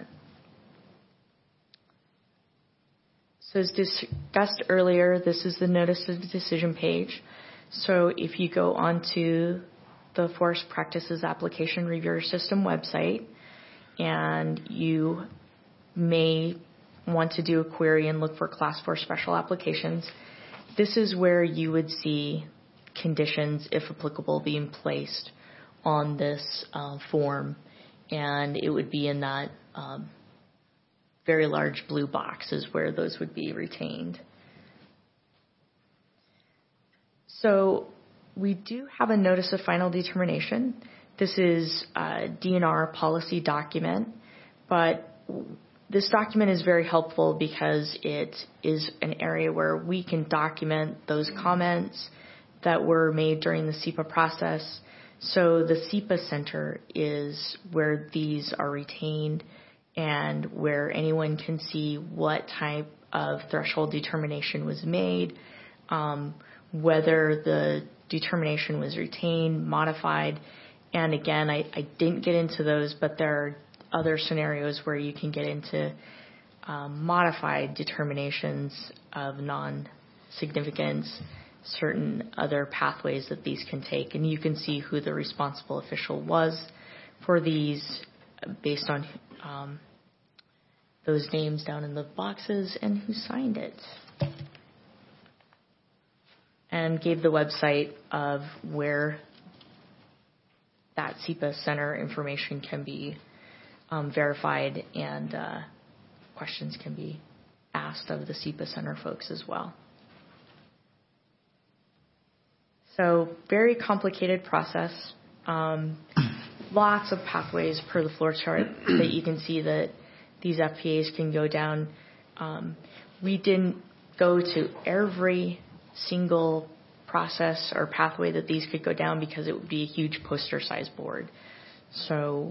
So as discussed earlier, this is the notice of decision page. So if you go onto the Forest Practices Application Reviewer System website, and you may want to do a query and look for Class four special applications, this is where you would see conditions, if applicable, being placed on this uh, form, and it would be in that um, very large blue boxes where those would be retained. So we do have a notice of final determination. This is a D N R policy document, but this document is very helpful because it is an area where we can document those comments that were made during the S E P A process. So the S E P A Center is where these are retained and where anyone can see what type of threshold determination was made, um, whether the determination was retained, modified. And again, I, I didn't get into those, but there are other scenarios where you can get into um, modified determinations of non-significance, certain other pathways that these can take. And you can see who the responsible official was for these based on um, those names down in the boxes and who signed it. And gave the website of where that S E P A Center information can be um, verified, and uh, questions can be asked of the S E P A Center folks as well. So very complicated process. Um, lots of pathways per the floor chart that you can see that these F P As can go down. Um, we didn't go to every single process or pathway that these could go down because it would be a huge poster-sized board. So,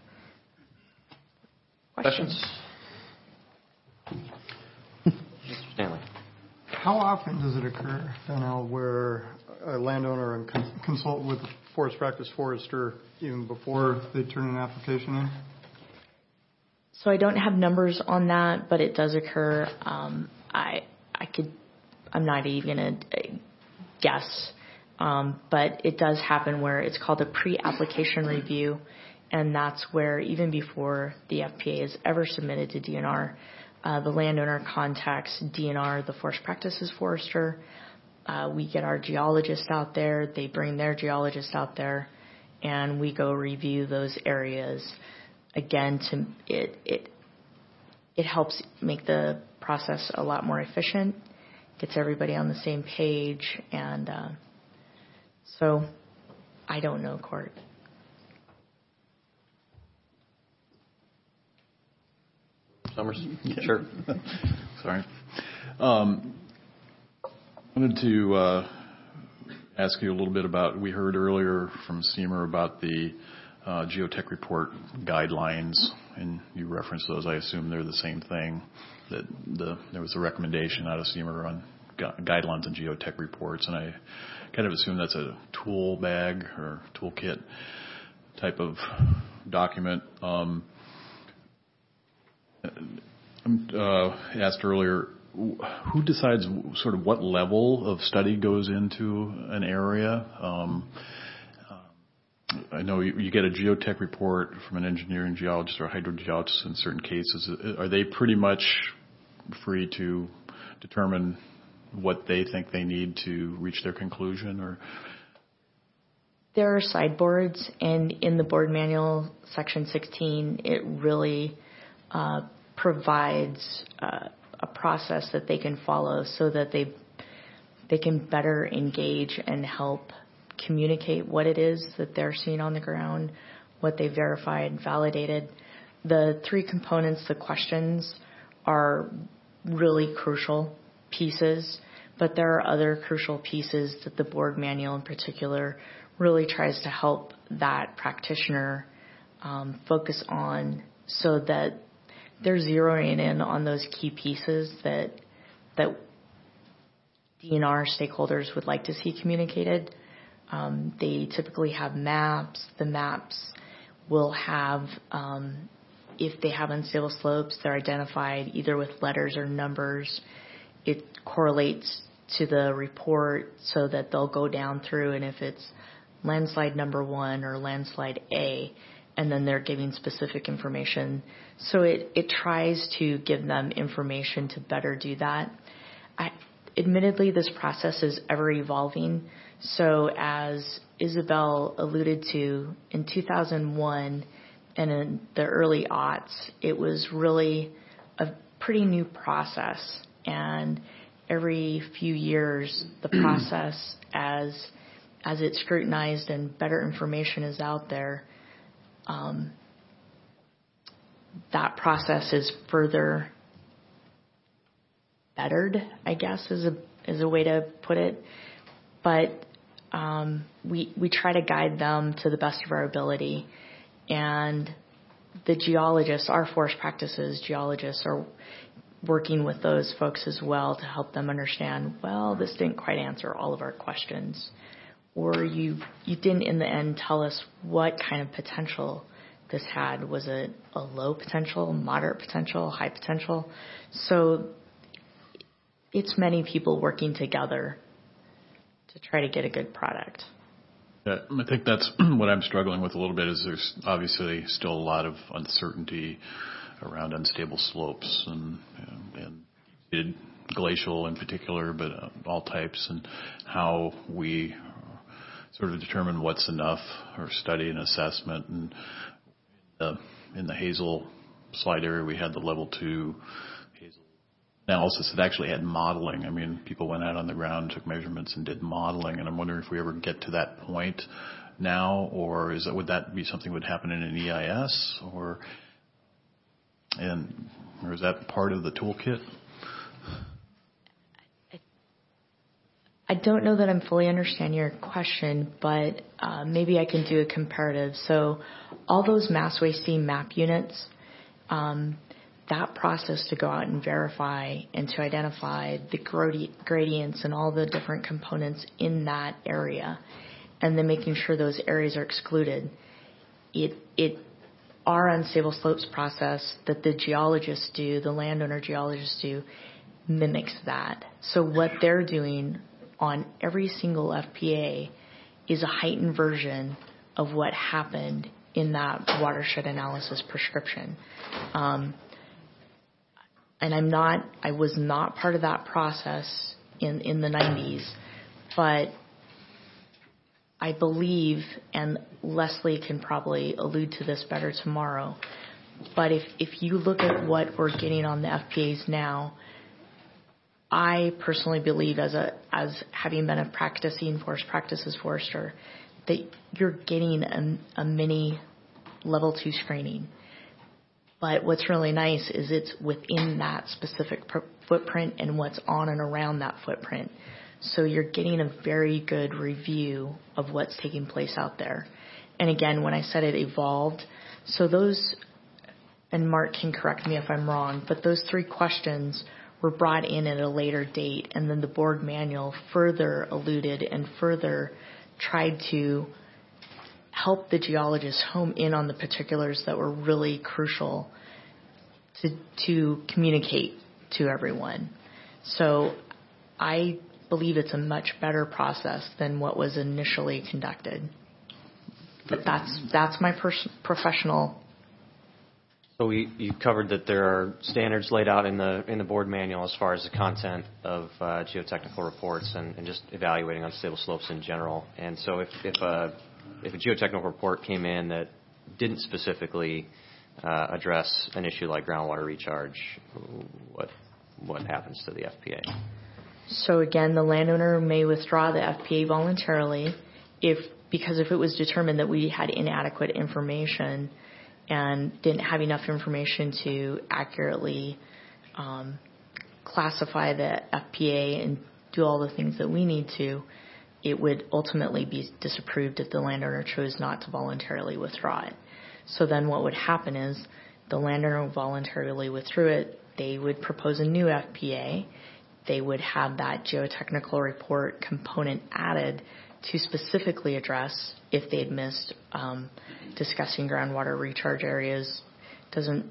questions? Questions? Mister Stanley. How often does it occur, Donnell, where a landowner and con- consult with a forest practice forester even before they turn an application in? So I don't have numbers on that, but it does occur. Um, I I could, I'm not even going to guess, um, but it does happen where it's called a pre-application review, and that's where even before the F P A is ever submitted to D N R, uh, the landowner contacts D N R, the Forest Practices Forester. Uh, we get our geologist out there, they bring their geologist out there, and we go review those areas. Again, to it it it helps make the process a lot more efficient, gets everybody on the same page, and uh, so I don't know, Court. Summers? Yeah. Sure. Sorry. Um, I wanted to uh, ask you a little bit about, we heard earlier from SEMR about the uh, geotech report guidelines, and you referenced those. I assume they're the same thing, that the, there was a recommendation out of SEMR on gu- guidelines on geotech reports, and I kind of assume that's a tool bag or toolkit type of document. Um, uh, asked earlier, who decides sort of what level of study goes into an area? Um, I know you, you get a geotech report from an engineering geologist or a hydrogeologist in certain cases. Are they pretty much free to determine what they think they need to reach their conclusion? Or there are sideboards, and in the board manual, section sixteen, it really uh, provides uh, a process that they can follow so that they they can better engage and help communicate what it is that they're seeing on the ground, what they verified, validated. The three components, the questions, are really crucial pieces, but there are other crucial pieces that the board manual in particular really tries to help that practitioner um, focus on, so that they're zeroing in on those key pieces that that D N R stakeholders would like to see communicated. Um, they typically have maps. The maps will have, um, if they have unstable slopes, they're identified either with letters or numbers. It correlates to the report so that they'll go down through, and if it's landslide number one or landslide A, and then they're giving specific information. So it, it tries to give them information to better do that. I, admittedly, this process is ever evolving. So as Isabel alluded to, in two thousand one and in the early aughts, it was really a pretty new process. And every few years, the process, as as it's scrutinized and better information is out there, um, that process is further bettered, I guess, is a is a way to put it. But um, we we try to guide them to the best of our ability, and the geologists, our forest practices geologists, are working with those folks as well to help them understand, well, this didn't quite answer all of our questions, or you you didn't in the end tell us what kind of potential this had. Was it a low potential, moderate potential, high potential? So it's many people working together to try to get a good product. Yeah, I think that's what I'm struggling with a little bit, is there's obviously still a lot of uncertainty around unstable slopes and, and, and glacial in particular, but uh, all types, and how we sort of determine what's enough, or study and assessment. And uh, in the Hazel slide area, we had the level two Hazel analysis that actually had modeling. I mean, people went out on the ground, took measurements, and did modeling. And I'm wondering if we ever get to that point now, or is that, would that be something that would happen in an E I S, or and or is that part of the toolkit? I don't know that I'm fully understand your question, but uh, maybe I can do a comparative. So all those mass wasting map units, um, that process to go out and verify and to identify the gradi- gradients and all the different components in that area, and then making sure those areas are excluded, it it our unstable slopes process that the geologists do, the landowner geologists do, mimics that. So what they're doing on every single F P A is a heightened version of what happened in that watershed analysis prescription. Um, and I'm not, I was not part of that process in, in the nineties, but I believe, and Leslie can probably allude to this better tomorrow, but if, if you look at what we're getting on the F P As now, I personally believe, as a as having been a practicing forest practices forester, that you're getting a, a mini level two screening. But what's really nice is it's within that specific pr- footprint and what's on and around that footprint. So you're getting a very good review of what's taking place out there. And again, when I said it evolved, so those, and Mark can correct me if I'm wrong, but those three questions were brought in at a later date, and then the board manual further alluded and further tried to help the geologists home in on the particulars that were really crucial to, to communicate to everyone. So I believe it's a much better process than what was initially conducted. But that's that's my pers- professional. So we, you covered that there are standards laid out in the in the board manual as far as the content of uh, geotechnical reports and, and just evaluating unstable slopes in general. And so if if a if a geotechnical report came in that didn't specifically uh, address an issue like groundwater recharge, what what happens to the F P A? So again, the landowner may withdraw the F P A voluntarily if because if it was determined that we had inadequate information and didn't have enough information to accurately um, classify the F P A and do all the things that we need to, it would ultimately be disapproved if the landowner chose not to voluntarily withdraw it. So then what would happen is the landowner voluntarily withdrew it, they would propose a new F P A, they would have that geotechnical report component added to specifically address if they'd missed um, discussing groundwater recharge areas. Doesn't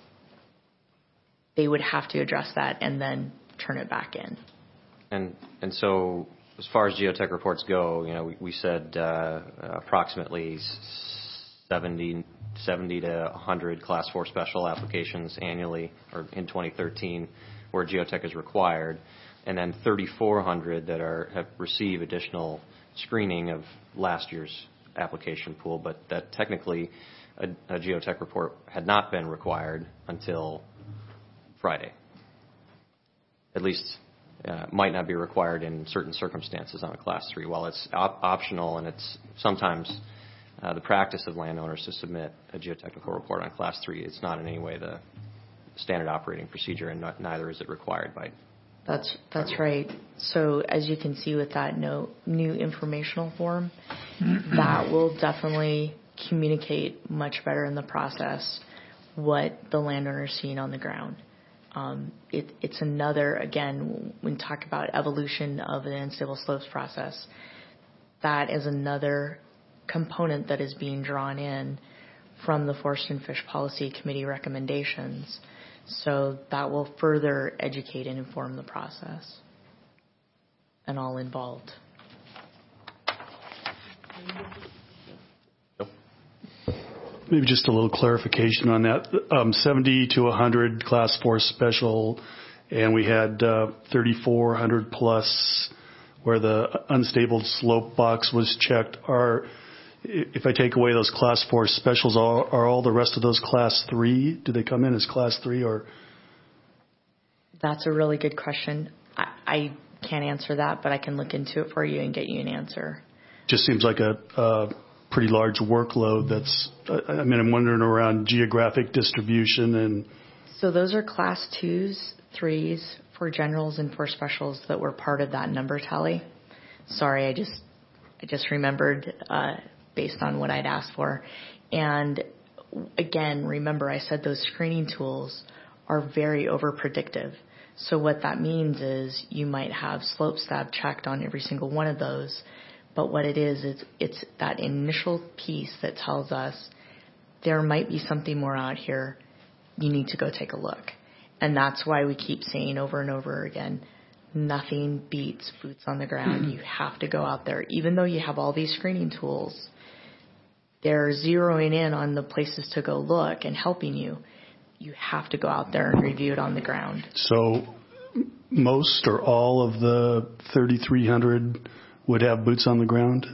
they would have to address that and then turn it back in. And and so as far as geotech reports go, you know, we, we said uh, approximately seventy, seventy to one hundred class four special applications annually, or in twenty thirteen, where geotech is required, and then thirty-four hundred that are have received additional screening of last year's application pool, but that technically a, a geotech report had not been required until Friday. At least uh, might not be required in certain circumstances on a class three. While it's op- optional and it's sometimes uh, the practice of landowners to submit a geotechnical report on class three, it's not in any way the standard operating procedure, and not, neither is it required by. That's that's right. So as you can see with that no, new informational form, that will definitely communicate much better in the process what the landowner is seeing on the ground. Um, it, it's another, again, when we talk about evolution of the unstable slopes process, that is another component that is being drawn in from the Forest and Fish Policy Committee recommendations. So that will further educate and inform the process and all involved. Maybe just a little clarification on that. Um, seventy to one hundred class four special, and we had uh, thirty-four hundred plus where the unstable slope box was checked. Are If I take away those class four specials, are, are all the rest of those class three? Do they come in as class three or? That's a really good question. I, I can't answer that, but I can look into it for you and get you an answer. Just seems like a, a pretty large workload. That's. I mean, I'm wondering around geographic distribution and. So those are class twos, threes for generals and for specials that were part of that number tally. Sorry, I just I just remembered. Uh, based on what I'd asked for. And again, remember I said those screening tools are very over-predictive. So what that means is you might have slope stab checked on every single one of those, but what it is, is it's that initial piece that tells us there might be something more out here. You need to go take a look. And that's why we keep saying over and over again, nothing beats boots on the ground. You have to go out there. Even though you have all these screening tools, they're zeroing in on the places to go look and helping you. You have to go out there and review it on the ground. So most or all of the thirty-three hundred would have boots on the ground?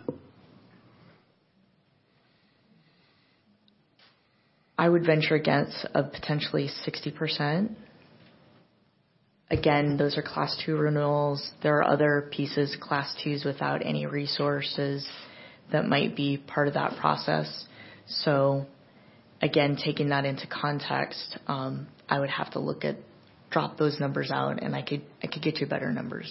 I would venture a guess of potentially sixty percent. Again, those are class two renewals. There are other pieces, class twos without any resources that might be part of that process. So again, taking that into context, um, I would have to look at, drop those numbers out, and I could I could get you better numbers.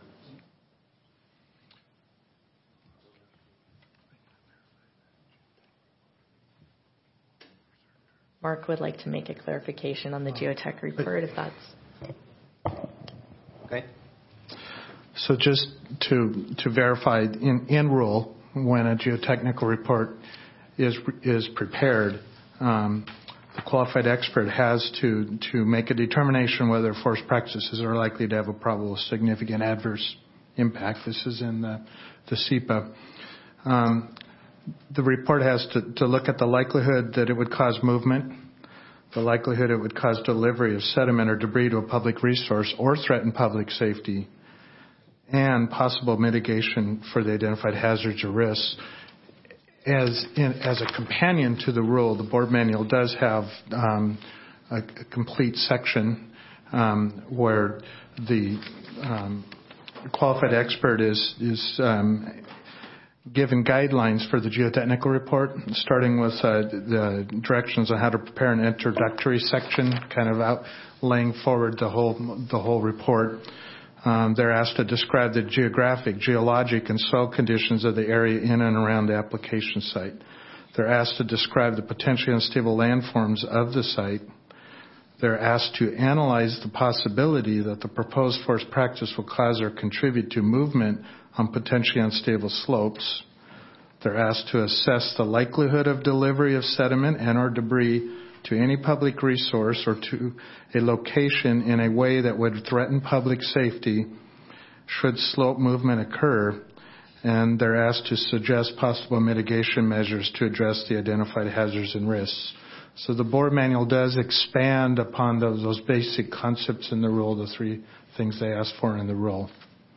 Mark would like to make a clarification on the geotech report, if that's okay. So just to to verify, in, in rule, when a geotechnical report is is prepared, um, the qualified expert has to to make a determination whether forest practices are likely to have a probable significant adverse impact. This is in the the S E P A. Um, the report has to, to look at the likelihood that it would cause movement, the likelihood it would cause delivery of sediment or debris to a public resource or threaten public safety, and possible mitigation for the identified hazards or risks. As in, as a companion to the rule, the board manual does have um, a, a complete section um, where the um, qualified expert is is um, given guidelines for the geotechnical report, starting with uh, the directions on how to prepare an introductory section, kind of out laying forward the whole the whole report. Um, they're asked to describe the geographic, geologic, and soil conditions of the area in and around the application site. They're asked to describe the potentially unstable landforms of the site. They're asked to analyze the possibility that the proposed forest practice will cause or contribute to movement on potentially unstable slopes. They're asked to assess the likelihood of delivery of sediment and or debris to any public resource or to a location in a way that would threaten public safety should slope movement occur. And they're asked to suggest possible mitigation measures to address the identified hazards and risks. So the board manual does expand upon those, those basic concepts in the rule, the three things they ask for in the rule.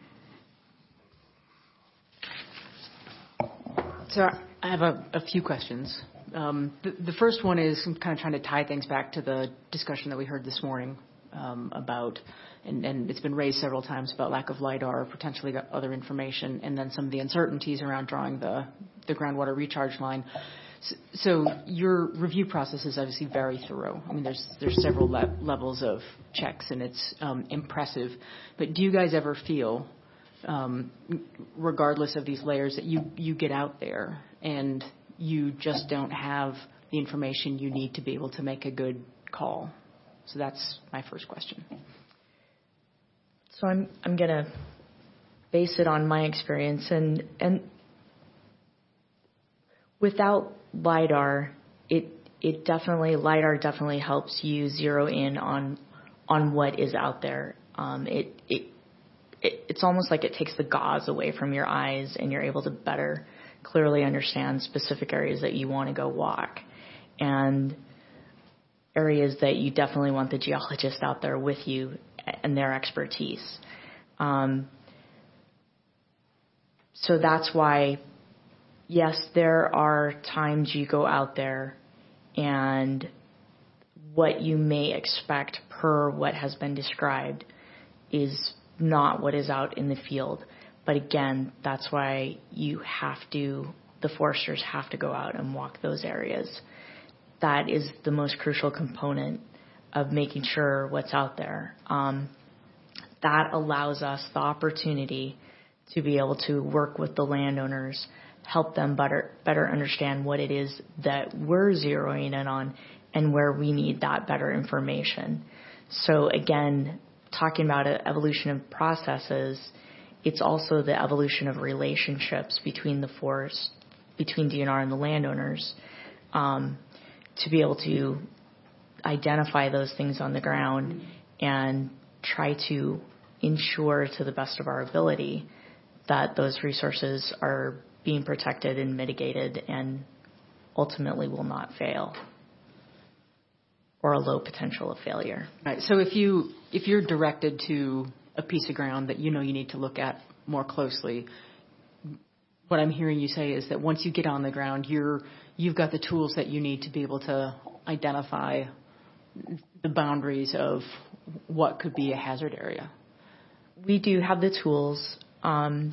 So I have a, a few questions. Um, the, the first one is I'm kind of trying to tie things back to the discussion that we heard this morning um, about, and, and it's been raised several times about lack of LIDAR, potentially other information, and then some of the uncertainties around drawing the, the groundwater recharge line. So, so your review process is obviously very thorough. I mean, there's there's several le- levels of checks, and it's um, impressive. But do you guys ever feel, um, regardless of these layers, that you, you get out there and you just don't have the information you need to be able to make a good call? So that's my first question. So I'm I'm gonna base it on my experience, and and without LIDAR, it it definitely LIDAR definitely helps you zero in on on what is out there. Um, it it it it's almost like it takes the gauze away from your eyes, and you're able to better clearly understand specific areas that you want to go walk, and areas that you definitely want the geologist out there with you and their expertise. Um, so that's why, yes, there are times you go out there and what you may expect per what has been described is not what is out in the field. But again, that's why you have to, the foresters have to go out and walk those areas. That is the most crucial component of making sure what's out there. Um, that allows us the opportunity to be able to work with the landowners, help them better, better understand what it is that we're zeroing in on and where we need that better information. So again, talking about evolution of processes, it's also the evolution of relationships between the forest, between D N R and the landowners, um, to be able to identify those things on the ground and try to ensure to the best of our ability that those resources are being protected and mitigated and ultimately will not fail, or a low potential of failure. Right. So if you if you're directed to a piece of ground that you know you need to look at more closely, what I'm hearing you say is that once you get on the ground, you're you've got the tools that you need to be able to identify the boundaries of what could be a hazard area. We do have the tools, um,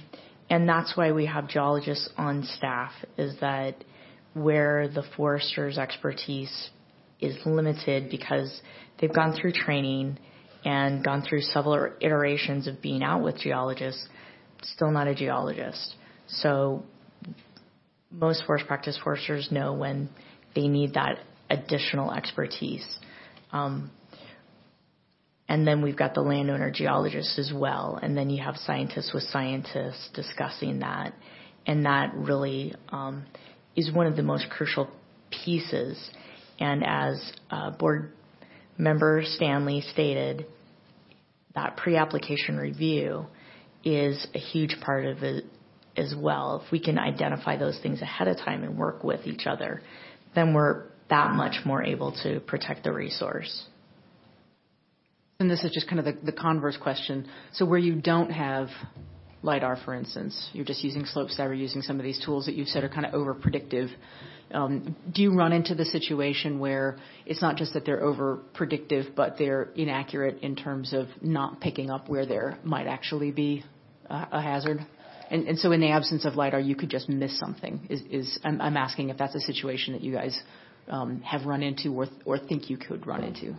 and that's why we have geologists on staff, is that where the forester's expertise is limited because they've gone through training and gone through several iterations of being out with geologists, still not a geologist. So most forest practice foresters know when they need that additional expertise. Um, and then we've got the landowner geologists as well. And then you have scientists with scientists discussing that. And that really um, is one of the most crucial pieces. And as uh, board member Stanley stated, that pre-application review is a huge part of it as well. If we can identify those things ahead of time and work with each other, then we're that much more able to protect the resource. And this is just kind of the, the converse question. So where you don't have LiDAR, for instance, you're just using SlopeStab or using some of these tools that you've said are kind of over-predictive. Um, do you run into the situation where it's not just that they're over-predictive, but they're inaccurate in terms of not picking up where there might actually be a, a hazard? And, and so in the absence of LiDAR, you could just miss something. Is, is I'm, I'm asking if that's a situation that you guys um, have run into or, or think you could run into.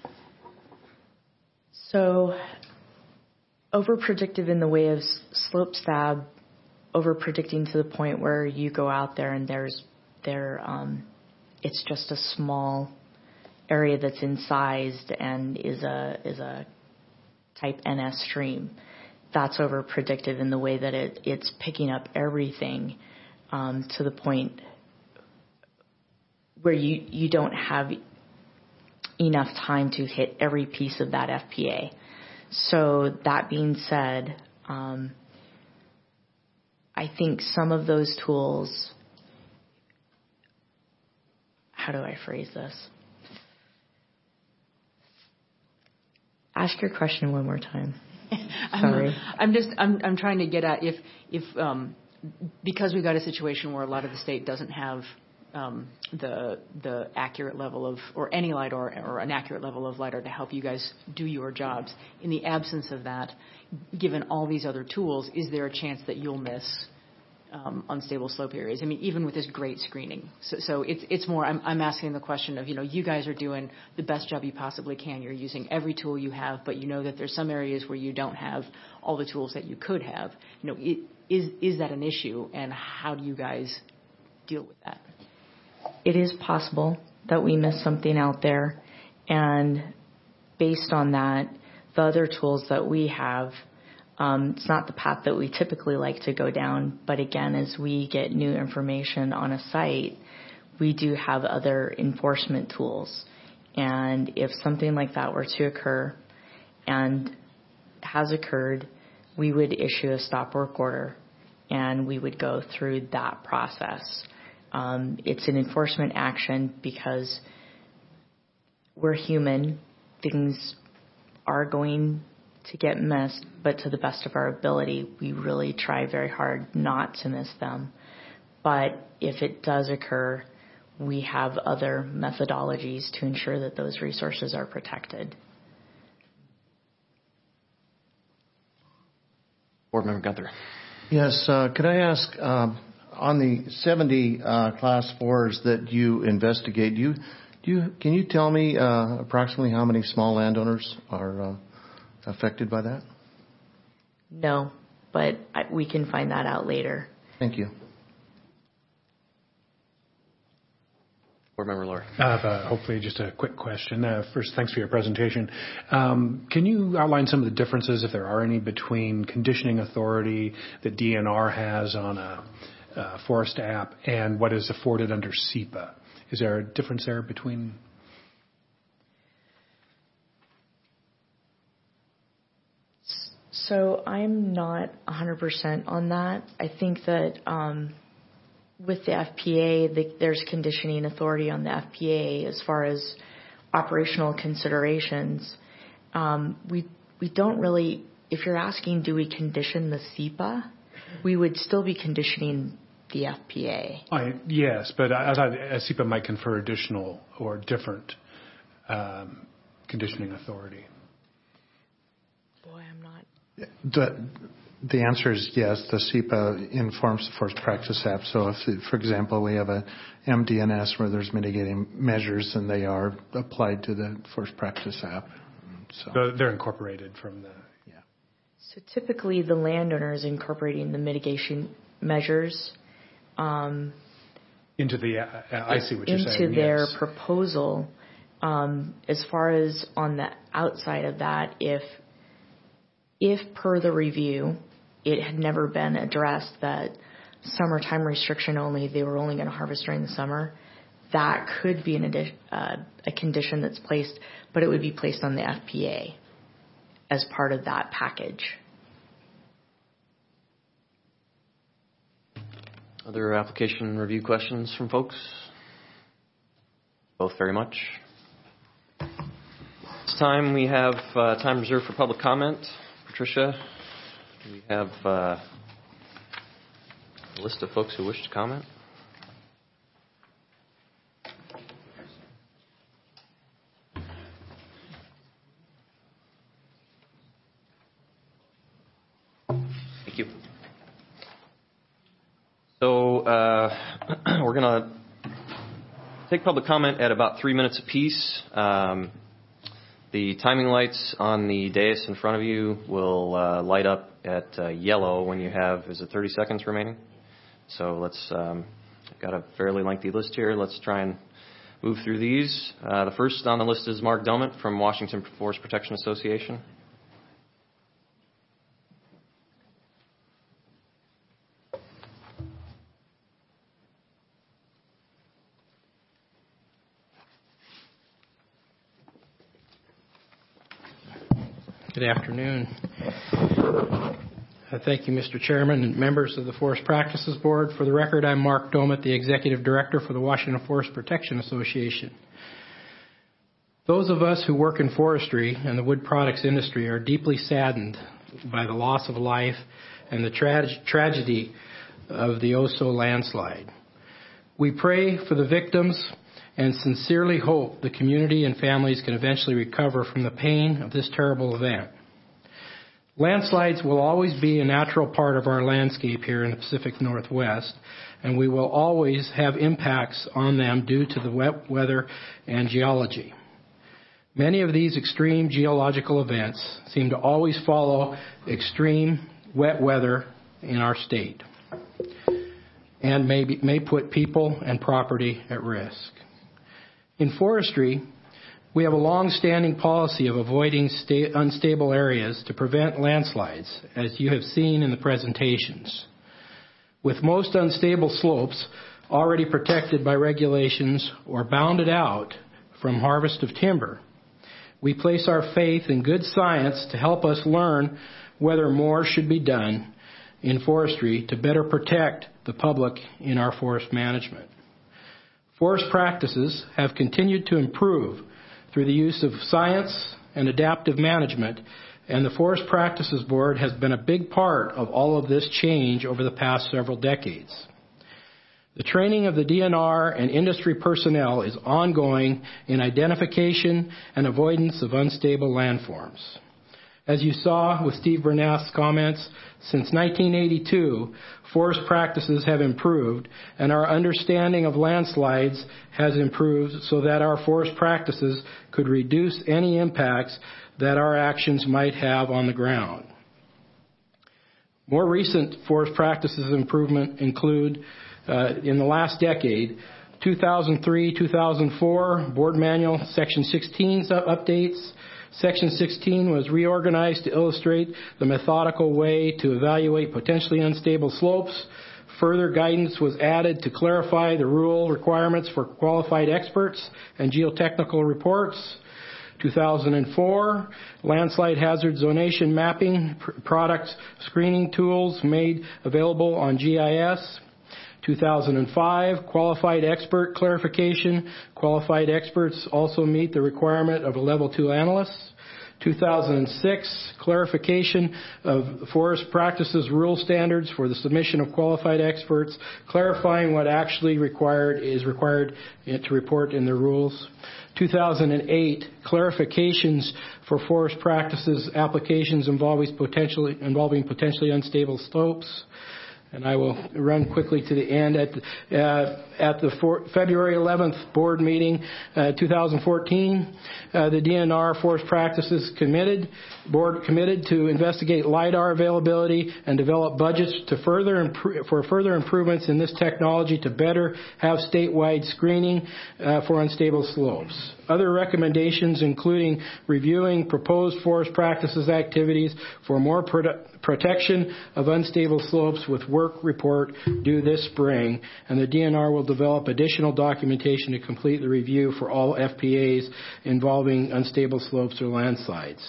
So over-predictive in the way of SlopeStab, over-predicting to the point where you go out there and there's there um, it's just a small area that's incised and is a is a type N S stream. That's over-predictive in the way that it, it's picking up everything um, to the point where you, you don't have enough time to hit every piece of that F P A. So that being said, um, I think some of those tools, how do I phrase this? Ask your question one more time. Sorry. I'm, I'm just I'm I'm trying to get at if if um, because we've got a situation where a lot of the state doesn't have um, the the accurate level of or any LiDAR or, or an accurate level of LiDAR to help you guys do your jobs. In the absence of that, given all these other tools, is there a chance that you'll miss um, unstable slope areas? I mean, even with this great screening. So, so it's it's more. I'm I'm asking the question of you know you guys are doing the best job you possibly can. You're using every tool you have, but you know that there's some areas where you don't have all the tools that you could have. You know, it, is is that an issue, and how do you guys deal with that? It is possible that we miss something out there, and based on that, the other tools that we have, um, it's not the path that we typically like to go down, but again, as we get new information on a site, we do have other enforcement tools. And if something like that were to occur and has occurred, we would issue a stop work order and we would go through that process. Um, it's an enforcement action because we're human. Things are going to get missed, but to the best of our ability, we really try very hard not to miss them. But if it does occur, we have other methodologies to ensure that those resources are protected. Board Member Gunther. Yes, uh, could I ask, uh, on the seventy uh, class fours that you investigate, do you, do you, can you tell me uh, approximately how many small landowners are uh, affected by that? No, but I, we can find that out later. Thank you. Board Member Lohr. I have uh, hopefully just a quick question. Uh, first, thanks for your presentation. Um, can you outline some of the differences, if there are any, between conditioning authority that D N R has on a, a forest app and what is afforded under SEPA? Is there a difference there between? So I'm not one hundred percent on that. I think that um, with the F P A, the, there's conditioning authority on the F P A as far as operational considerations. Um, we we don't really, if you're asking, do we condition the SEPA? We would still be conditioning the F P A. I, yes, but I thought SEPA might confer additional or different um, conditioning authority. Boy, I'm not. The, The answer is yes. The S E P A informs the Forest Practice App. So if, for example, we have a M D N S where there's mitigating measures, and they are applied to the Forest Practice App. So, so they're incorporated from the... Yeah. So typically the landowner is incorporating the mitigation measures um, into the, uh, I see what you're into saying. Into their yes. proposal. Um, as far as on the outside of that, if if per the review, it had never been addressed that summertime restriction only, they were only going to harvest during the summer, that could be an addi- uh, a condition that's placed, but it would be placed on the F P A as part of that package. Other application review questions from folks? Both very much. This time we have uh, time reserved for public comment. Patricia, do we have uh, a list of folks who wish to comment? Thank you. So uh, we're going to take public comment at about three minutes apiece. Um, the timing lights on the dais in front of you will uh, light up at uh, yellow when you have, is it thirty seconds remaining? So let's, um, I've got a fairly lengthy list here. Let's try and move through these. Uh, the first on the list is Mark Domet from Washington Forest Protection Association. Good afternoon. Uh, thank you, Mister Chairman and members of the Forest Practices Board. For the record, I'm Mark Domet, the Executive Director for the Washington Forest Protection Association. Those of us who work in forestry and the wood products industry are deeply saddened by the loss of life and the tra- tragedy of the Oso landslide. We pray for the victims and sincerely hope the community and families can eventually recover from the pain of this terrible event. Landslides will always be a natural part of our landscape here in the Pacific Northwest, and we will always have impacts on them due to the wet weather and geology. Many of these extreme geological events seem to always follow extreme wet weather in our state and may, be, may put people and property at risk. In forestry, we have a long-standing policy of avoiding sta- unstable areas to prevent landslides, as you have seen in the presentations. With most unstable slopes already protected by regulations or bounded out from harvest of timber, we place our faith in good science to help us learn whether more should be done in forestry to better protect the public in our forest management. Forest practices have continued to improve through the use of science and adaptive management, and the Forest Practices Board has been a big part of all of this change over the past several decades. The training of the D N R and industry personnel is ongoing in identification and avoidance of unstable landforms. As you saw with Steve Bernath's comments, since nineteen eighty-two, forest practices have improved, and our understanding of landslides has improved so that our forest practices could reduce any impacts that our actions might have on the ground. More recent forest practices improvement include, uh, in the last decade, two thousand three two thousand four Board Manual Section sixteen updates. Section sixteen was reorganized to illustrate the methodical way to evaluate potentially unstable slopes. Further guidance was added to clarify the rule requirements for qualified experts and geotechnical reports. two thousand four, landslide hazard zonation mapping pr- product screening tools made available on G I S. two thousand five, qualified expert clarification. Qualified experts also meet the requirement of a level two analyst. two thousand six, clarification of forest practices rule standards for the submission of qualified experts, clarifying what actually required is required to report in the rules. two thousand eight, clarifications for forest practices applications involving potentially, involving potentially unstable slopes. And I will run quickly to the end. At the, uh, at the for, February eleventh board meeting, uh, two thousand fourteen, uh, the D N R Forest Practices committed, board committed to investigate LiDAR availability and develop budgets to further improve, for further improvements in this technology to better have statewide screening uh, for unstable slopes. Other recommendations including reviewing proposed forest practices activities for more produ- protection of unstable slopes with work report due this spring, and the D N R will develop additional documentation to complete the review for all F P As involving unstable slopes or landslides.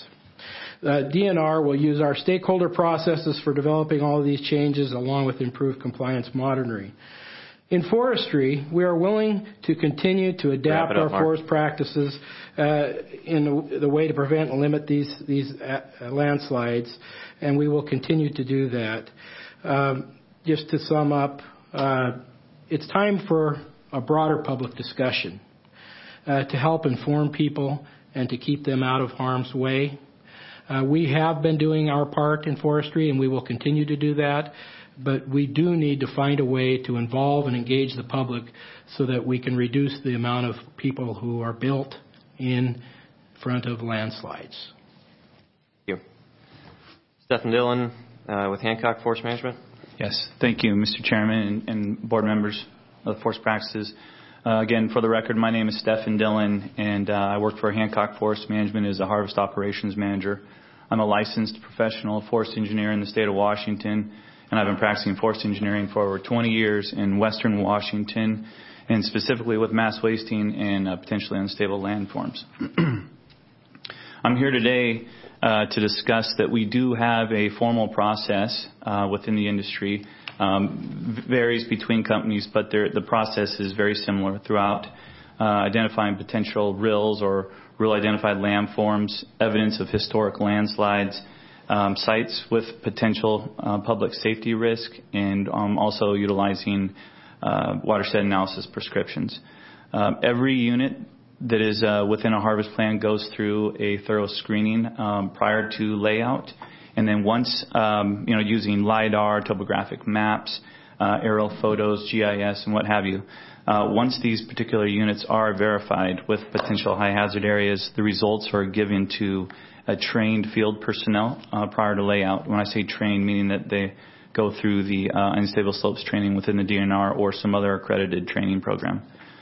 The D N R will use our stakeholder processes for developing all of these changes along with improved compliance monitoring. In forestry, we are willing to continue to adapt up, our Mark. forest practices uh, in the, the way to prevent and limit these, these uh, landslides, and we will continue to do that. Um, just to sum up, uh, it's time for a broader public discussion uh, to help inform people and to keep them out of harm's way. Uh, we have been doing our part in forestry, and we will continue to do that. But we do need to find a way to involve and engage the public so that we can reduce the amount of people who are built in front of landslides. Thank you. Stephen Dillon uh, with Hancock Forest Management. Yes, thank you, Mister Chairman and, and board members of the Forest Practices. Uh, again, for the record, my name is Stephen Dillon, and uh, I work for Hancock Forest Management as a Harvest Operations Manager. I'm a licensed professional forest engineer in the state of Washington, and I've been practicing forest engineering for over twenty years in western Washington, and specifically with mass wasting and uh, potentially unstable landforms. I'm here today uh, to discuss that we do have a formal process uh, within the industry. Um, varies between companies, but the process is very similar throughout, uh, identifying potential rills or rill-identified landforms, evidence of historic landslides, Um, sites with potential uh, public safety risk, and um, also utilizing uh, watershed analysis prescriptions. Uh, every unit that is uh, within a harvest plan goes through a thorough screening um, prior to layout, and then once um, you know using LiDAR, topographic maps, uh, aerial photos, G I S, and what have you. Uh, once these particular units are verified with potential high hazard areas, the results are given to a trained field personnel uh, prior to layout. When I say trained, meaning that they go through the uh, unstable slopes training within the D N R or some other accredited training program.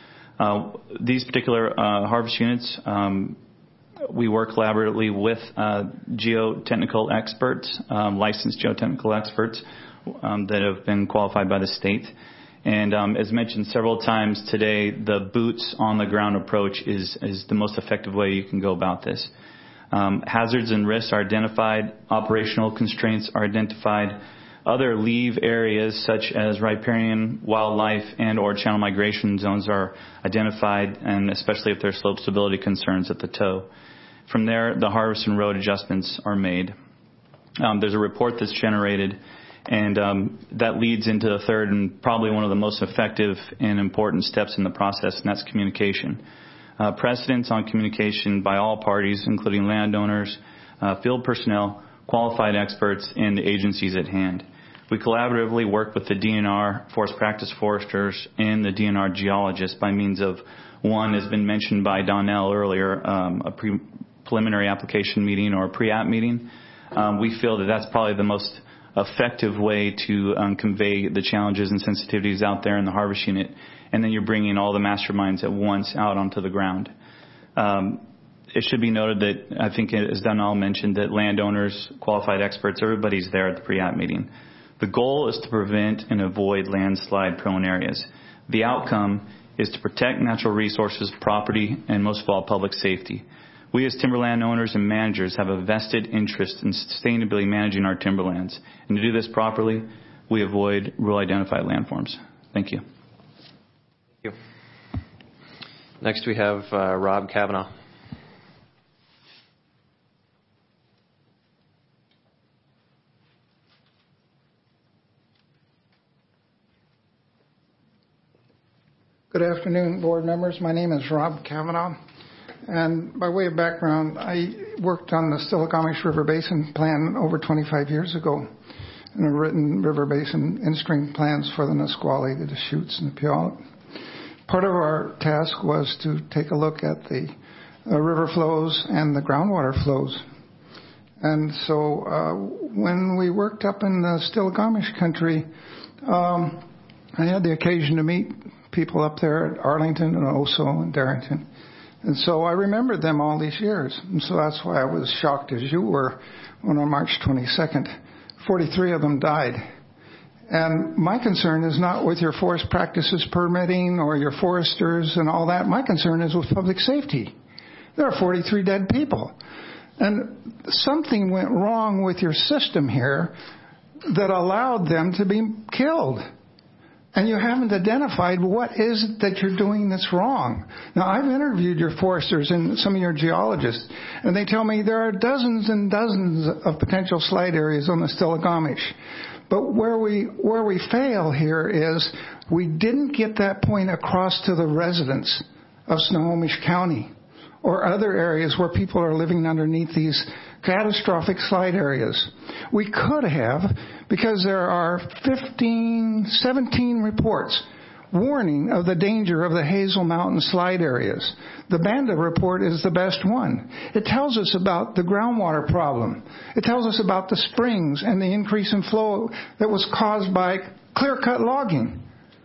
Uh, these particular uh, harvest units, um, we work collaboratively with uh, geotechnical experts, um, licensed geotechnical experts um, that have been qualified by the state. And um, as mentioned several times today, the boots on the ground approach is, is the most effective way you can go about this. Um, hazards and risks are identified, operational constraints are identified, other leave areas such as riparian, wildlife, and or channel migration zones are identified, and especially if there are slope stability concerns at the toe. From there, the harvest and road adjustments are made. Um, there's a report that's generated, and um, that leads into the third and probably one of the most effective and important steps in the process, and that's communication. Uh, precedence on communication by all parties, including landowners, uh, field personnel, qualified experts, and the agencies at hand. We collaboratively work with the D N R forest practice foresters and the D N R geologists by means of one has been mentioned by Donnell earlier, um, a pre- preliminary application meeting or a pre-app meeting. Um, we feel that that's probably the most effective way to um, convey the challenges and sensitivities out there in the harvest unit. And then you're bringing all the masterminds at once out onto the ground. Um, it should be noted that I think, as Donnell mentioned, that landowners, qualified experts, everybody's there at the pre-app meeting. The goal is to prevent and avoid landslide-prone areas. The outcome is to protect natural resources, property, and most of all, public safety. We as timberland owners and managers have a vested interest in sustainably managing our timberlands. And to do this properly, we avoid rule-identified landforms. Thank you. Thank you. Next we have uh, Rob Kavanaugh. Good afternoon, board members. My name is Rob Kavanaugh, and by way of background, I worked on the Stillaguamish River Basin Plan over twenty-five years ago, and have written river basin in-stream plans for the Nisqually, the Deschutes, and the Puyallup. Part of our task was to take a look at the uh, river flows and the groundwater flows. And so uh, when we worked up in the Stillaguamish country, um, I had the occasion to meet people up there at Arlington and Oso and Darrington. And so I remembered them all these years. And so that's why I was shocked as you were when on March twenty-second, forty-three of them died. And my concern is not with your forest practices permitting or your foresters and all that. My concern is with public safety. There are forty-three dead people. And something went wrong with your system here that allowed them to be killed. And you haven't identified what is it that you're doing that's wrong. Now, I've interviewed your foresters and some of your geologists, and they tell me there are dozens and dozens of potential slide areas on the Stillaguamish. But where we where we fail here is we didn't get that point across to the residents of Snohomish County or other areas where people are living underneath these catastrophic slide areas. We could have, because there are fifteen, seventeen reports warning of the danger of the Hazel Mountain slide areas. The Banda report is the best one. It tells us about the groundwater problem. It tells us about the springs and the increase in flow that was caused by clear-cut logging.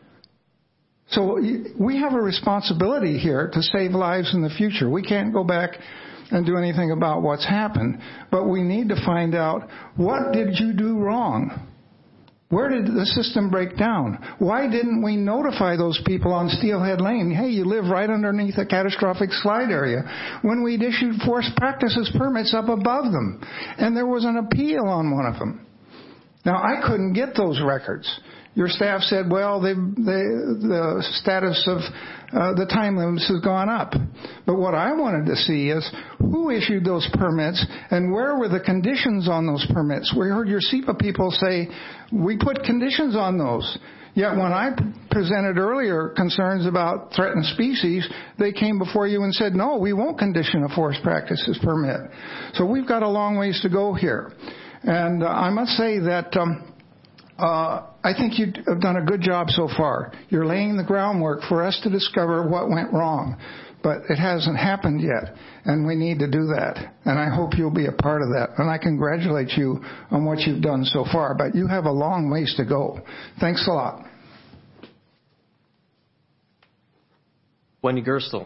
So we have a responsibility here to save lives in the future. We can't go back and do anything about what's happened, but we need to find out, what did you do wrong? Where did the system break down? Why didn't we notify those people on Steelhead Lane, hey, you live right underneath a catastrophic slide area, when we'd issued forest practices permits up above them, and there was an appeal on one of them? Now, I couldn't get those records. Your staff said, well, they, they, the status of uh, the time limits has gone up. But what I wanted to see is who issued those permits and where were the conditions on those permits. We heard your SEPA people say, we put conditions on those. Yet when I presented earlier concerns about threatened species, they came before you and said, no, we won't condition a forest practices permit. So we've got a long ways to go here. And uh, I must say that um, Uh, I think you have done a good job so far. You're laying the groundwork for us to discover what went wrong, but it hasn't happened yet, and we need to do that. And I hope you'll be a part of that. And I congratulate you on what you've done so far, but you have a long ways to go. Thanks a lot. Wendy Gerstle.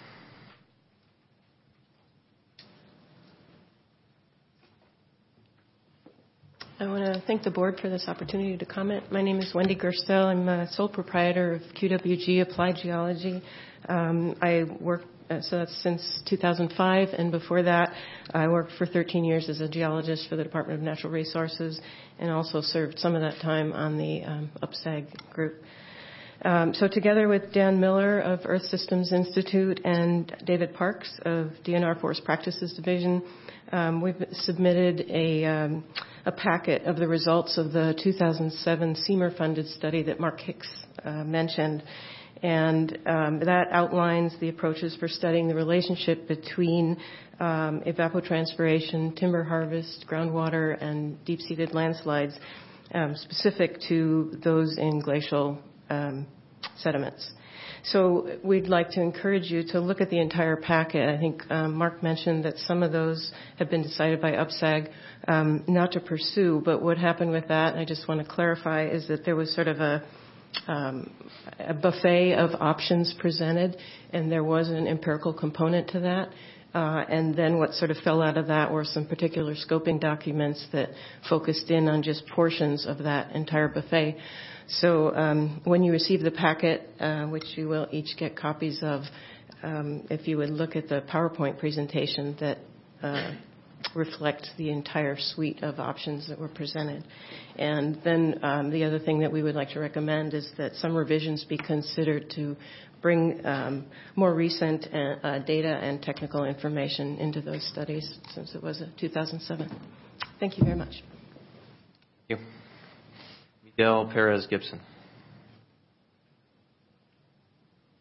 I want to thank the board for this opportunity to comment. My name is Wendy Gerstle. I'm a sole proprietor of Q W G Applied Geology. Um, I work, uh, so that's since two thousand five, and before that, I worked for thirteen years as a geologist for the Department of Natural Resources, and also served some of that time on the um, U P S A G group. Um, so together with Dan Miller of Earth Systems Institute and David Parks of D N R Forest Practices Division, um, we've submitted a, um, a packet of the results of the two thousand seven C M E R-funded study that Mark Hicks uh, mentioned. And um, that outlines the approaches for studying the relationship between um, evapotranspiration, timber harvest, groundwater, and deep-seated landslides, um, specific to those in glacial Um, sediments. So we'd like to encourage you to look at the entire packet. I think um, Mark mentioned that some of those have been decided by U P S A G um, not to pursue, but what happened with that, and I just want to clarify, is that there was sort of a, um, a buffet of options presented, and there was an empirical component to that. Uh, and then what sort of fell out of that were some particular scoping documents that focused in on just portions of that entire buffet. So um, when you receive the packet, uh, which you will each get copies of, um, if you would look at the PowerPoint presentation that uh, reflects the entire suite of options that were presented. And then um, the other thing that we would like to recommend is that some revisions be considered to bring um, more recent uh, uh, data and technical information into those studies, since it was a two thousand seven. Thank you very much. Thank you. Miguel Perez Gibson.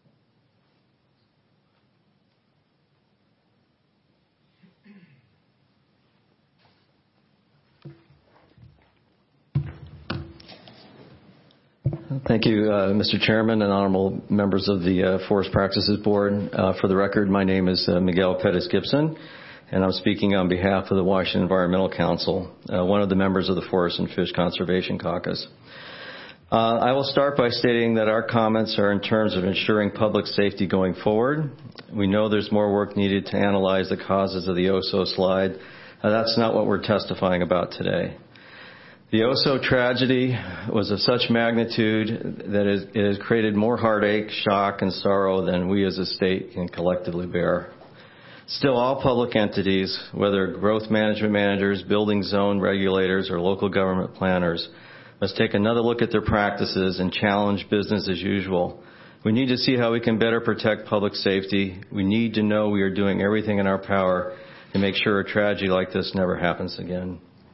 Thank you, uh, Mister Chairman and honorable members of the uh, Forest Practices Board. Uh, for the record, my name is uh, Miguel Pettis Gibson, and I'm speaking on behalf of the Washington Environmental Council, uh, one of the members of the Forest and Fish Conservation Caucus. Uh, I will start by stating that our comments are in terms of ensuring public safety going forward. We know there's more work needed to analyze the causes of the Oso slide. Uh, that's not what we're testifying about today. The Oso tragedy was of such magnitude that it has created more heartache, shock, and sorrow than we as a state can collectively bear. Still, all public entities, whether growth management managers, building zone regulators, or local government planners, must take another look at their practices and challenge business as usual. We need to see how we can better protect public safety. We need to know we are doing everything in our power to make sure a tragedy like this never happens again.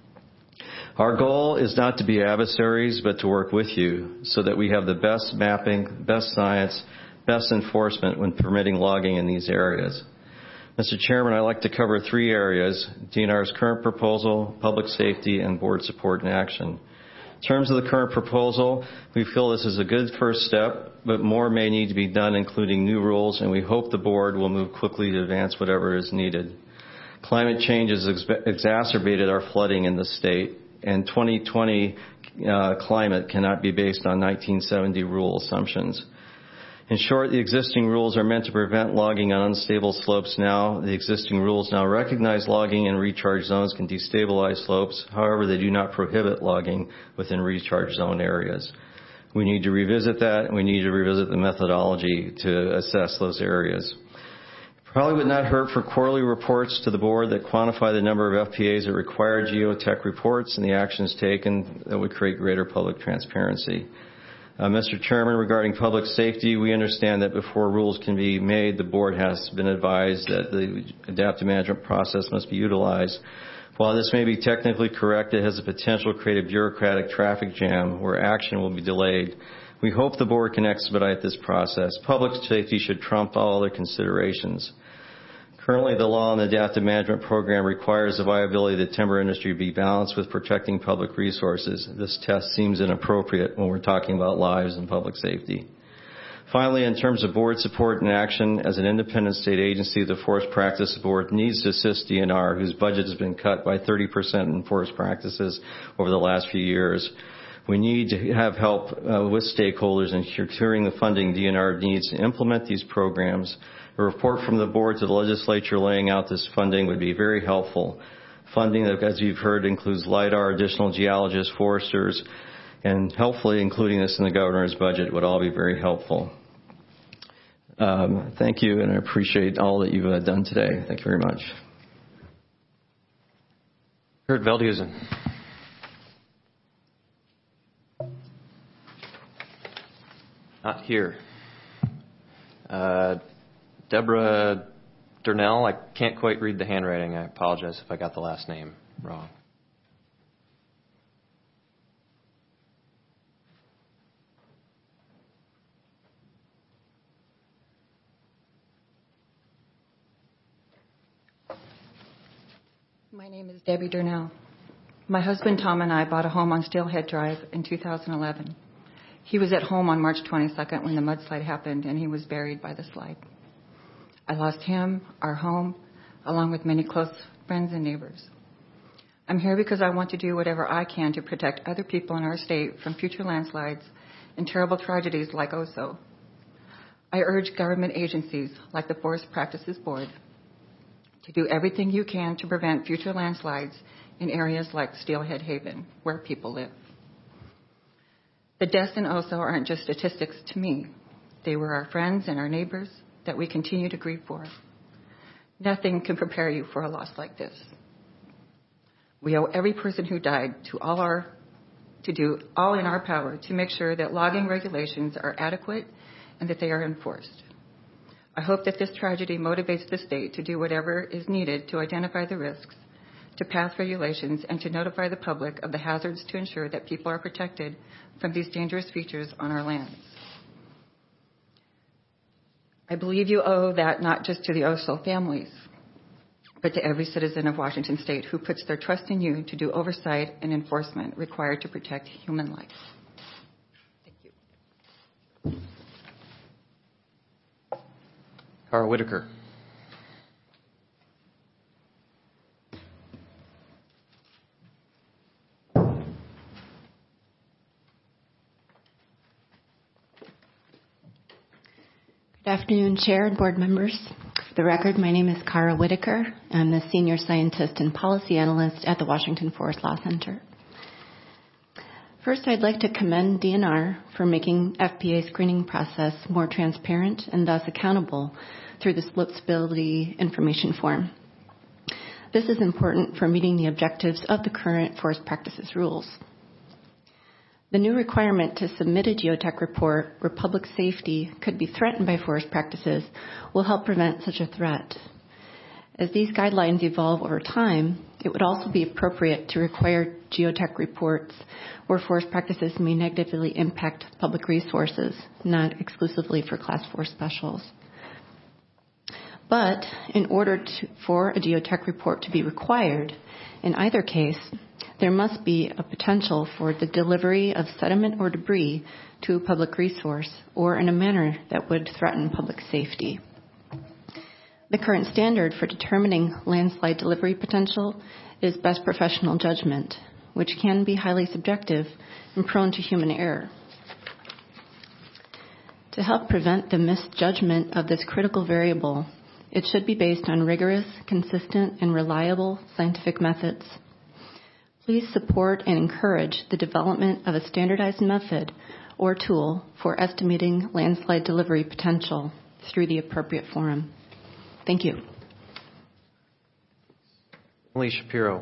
Our goal is not to be adversaries, but to work with you so that we have the best mapping, best science, best enforcement when permitting logging in these areas. Mister Chairman, I'd like to cover three areas: D N R's current proposal, public safety, and board support and action. In terms of the current proposal, we feel this is a good first step, but more may need to be done, including new rules, and we hope the board will move quickly to advance whatever is needed. Climate change has ex- exacerbated our flooding in the state, and twenty twenty uh, climate cannot be based on nineteen seventy rule assumptions. In short, the existing rules are meant to prevent logging on unstable slopes now. The existing rules now recognize logging in recharge zones can destabilize slopes. However, they do not prohibit logging within recharge zone areas. We need to revisit that, and we need to revisit the methodology to assess those areas. Probably would not hurt for quarterly reports to the board that quantify the number of F P As that require geotech reports and the actions taken that would create greater public transparency. Uh, Mister Chairman, regarding public safety, we understand that before rules can be made, the board has been advised that the adaptive management process must be utilized. While this may be technically correct, it has the potential to create a bureaucratic traffic jam where action will be delayed. We hope the board can expedite this process. Public safety should trump all other considerations. Currently, the law on the adaptive management program requires the viability of the timber industry be balanced with protecting public resources. This test seems inappropriate when we're talking about lives and public safety. Finally, in terms of board support and action, as an independent state agency, the Forest Practices Board needs to assist D N R, whose budget has been cut by thirty percent in forest practices over the last few years. We need to have help uh, with stakeholders in securing the funding D N R needs to implement these programs. A report from the board to the legislature laying out this funding would be very helpful. Funding that, as you've heard, includes LIDAR, additional geologists, foresters, and hopefully including this in the governor's budget would all be very helpful. Um, thank you, and I appreciate all that you've uh, done today. Thank you very much. Kurt Veldhuizen. Not here. Uh, Deborah Durnell, I can't quite read the handwriting. I apologize if I got the last name wrong. My name is Debbie Durnell. My husband Tom and I bought a home on Steelhead Drive in two thousand eleven. He was at home on March twenty-second when the mudslide happened, and he was buried by the slide. I lost him, our home, along with many close friends and neighbors. I'm here because I want to do whatever I can to protect other people in our state from future landslides and terrible tragedies like Oso. I urge government agencies like the Forest Practices Board to do everything you can to prevent future landslides in areas like Steelhead Haven, where people live. The deaths in Oso aren't just statistics to me. They were our friends and our neighbors that we continue to grieve for. Nothing can prepare you for a loss like this. We owe every person who died to all our to do all in our power to make sure that logging regulations are adequate and that they are enforced. I hope that this tragedy motivates the state to do whatever is needed to identify the risks, to pass regulations, and to notify the public of the hazards to ensure that people are protected from these dangerous features on our lands. I believe you owe that not just to the Oso families, but to every citizen of Washington State who puts their trust in you to do oversight and enforcement required to protect human life. Thank you. Carl Whitaker. Good afternoon, Chair and board members. For the record, my name is Cara Whitaker. I'm the Senior Scientist and Policy Analyst at the Washington Forest Law Center. First, I'd like to commend D N R for making F P A screening process more transparent and thus accountable through the Slopestability Information Form. This is important for meeting the objectives of the current forest practices rules. The new requirement to submit a geotech report where public safety could be threatened by forest practices will help prevent such a threat. As these guidelines evolve over time, it would also be appropriate to require geotech reports where forest practices may negatively impact public resources, not exclusively for class four specials. But in order to, for a geotech report to be required, in either case, there must be a potential for the delivery of sediment or debris to a public resource or in a manner that would threaten public safety. The current standard for determining landslide delivery potential is best professional judgment, which can be highly subjective and prone to human error. To help prevent the misjudgment of this critical variable, it should be based on rigorous, consistent, and reliable scientific methods. Please support and encourage the development of a standardized method or tool for estimating landslide delivery potential through the appropriate forum. Thank you. Lee Shapiro.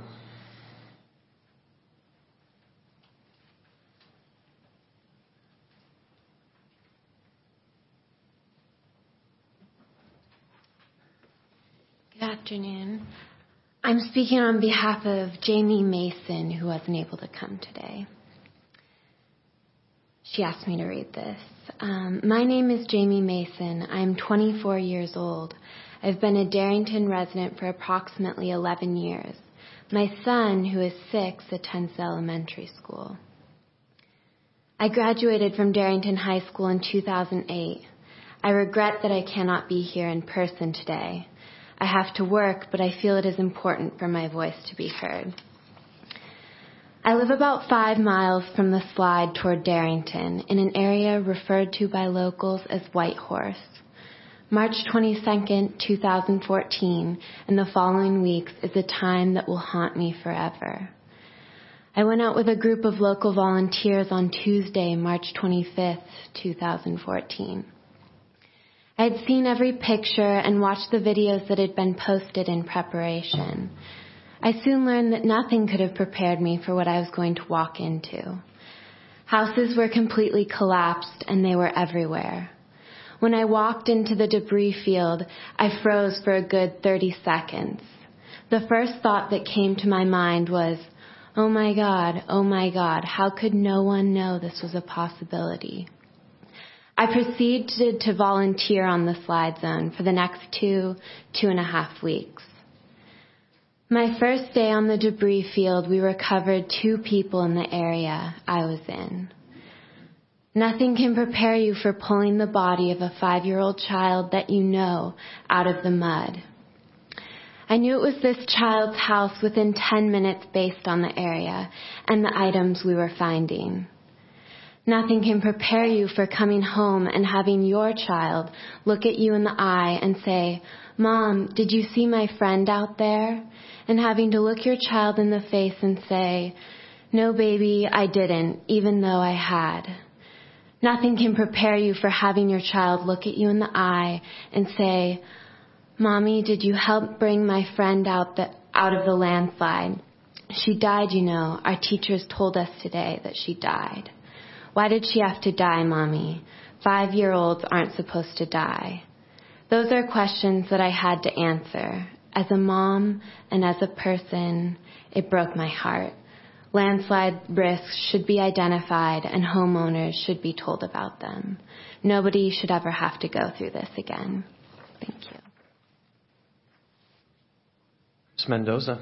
Good afternoon. I'm speaking on behalf of Jamie Mason, who wasn't able to come today. She asked me to read this. Um, my name is Jamie Mason. I'm twenty-four years old. I've been a Darrington resident for approximately eleven years. My son, who is six, attends elementary school. I graduated from Darrington High School in two thousand eight. I regret that I cannot be here in person today. I have to work, but I feel it is important for my voice to be heard. I live about five miles from the slide toward Darrington in an area referred to by locals as White Horse. March twenty-second, twenty fourteen, and the following weeks is a time that will haunt me forever. I went out with a group of local volunteers on Tuesday, March twenty-fifth, twenty fourteen. I had seen every picture and watched the videos that had been posted in preparation. I soon learned that nothing could have prepared me for what I was going to walk into. Houses were completely collapsed and they were everywhere. When I walked into the debris field, I froze for a good thirty seconds. The first thought that came to my mind was, oh my God, oh my God, how could no one know this was a possibility? I proceeded to volunteer on the slide zone for the next two, two and a half weeks. My first day on the debris field, we recovered two people in the area I was in. Nothing can prepare you for pulling the body of a five-year-old child that you know out of the mud. I knew it was this child's house within ten minutes based on the area and the items we were finding. Nothing can prepare you for coming home and having your child look at you in the eye and say, Mom, did you see my friend out there? And having to look your child in the face and say, no, baby, I didn't, even though I had. Nothing can prepare you for having your child look at you in the eye and say, Mommy, did you help bring my friend out, the, out of the landslide? She died, you know. Our teachers told us today that she died. Why did she have to die, Mommy? Five-year-olds aren't supposed to die. Those are questions that I had to answer. As a mom and as a person, it broke my heart. Landslide risks should be identified and homeowners should be told about them. Nobody should ever have to go through this again. Thank you. Miz Mendoza.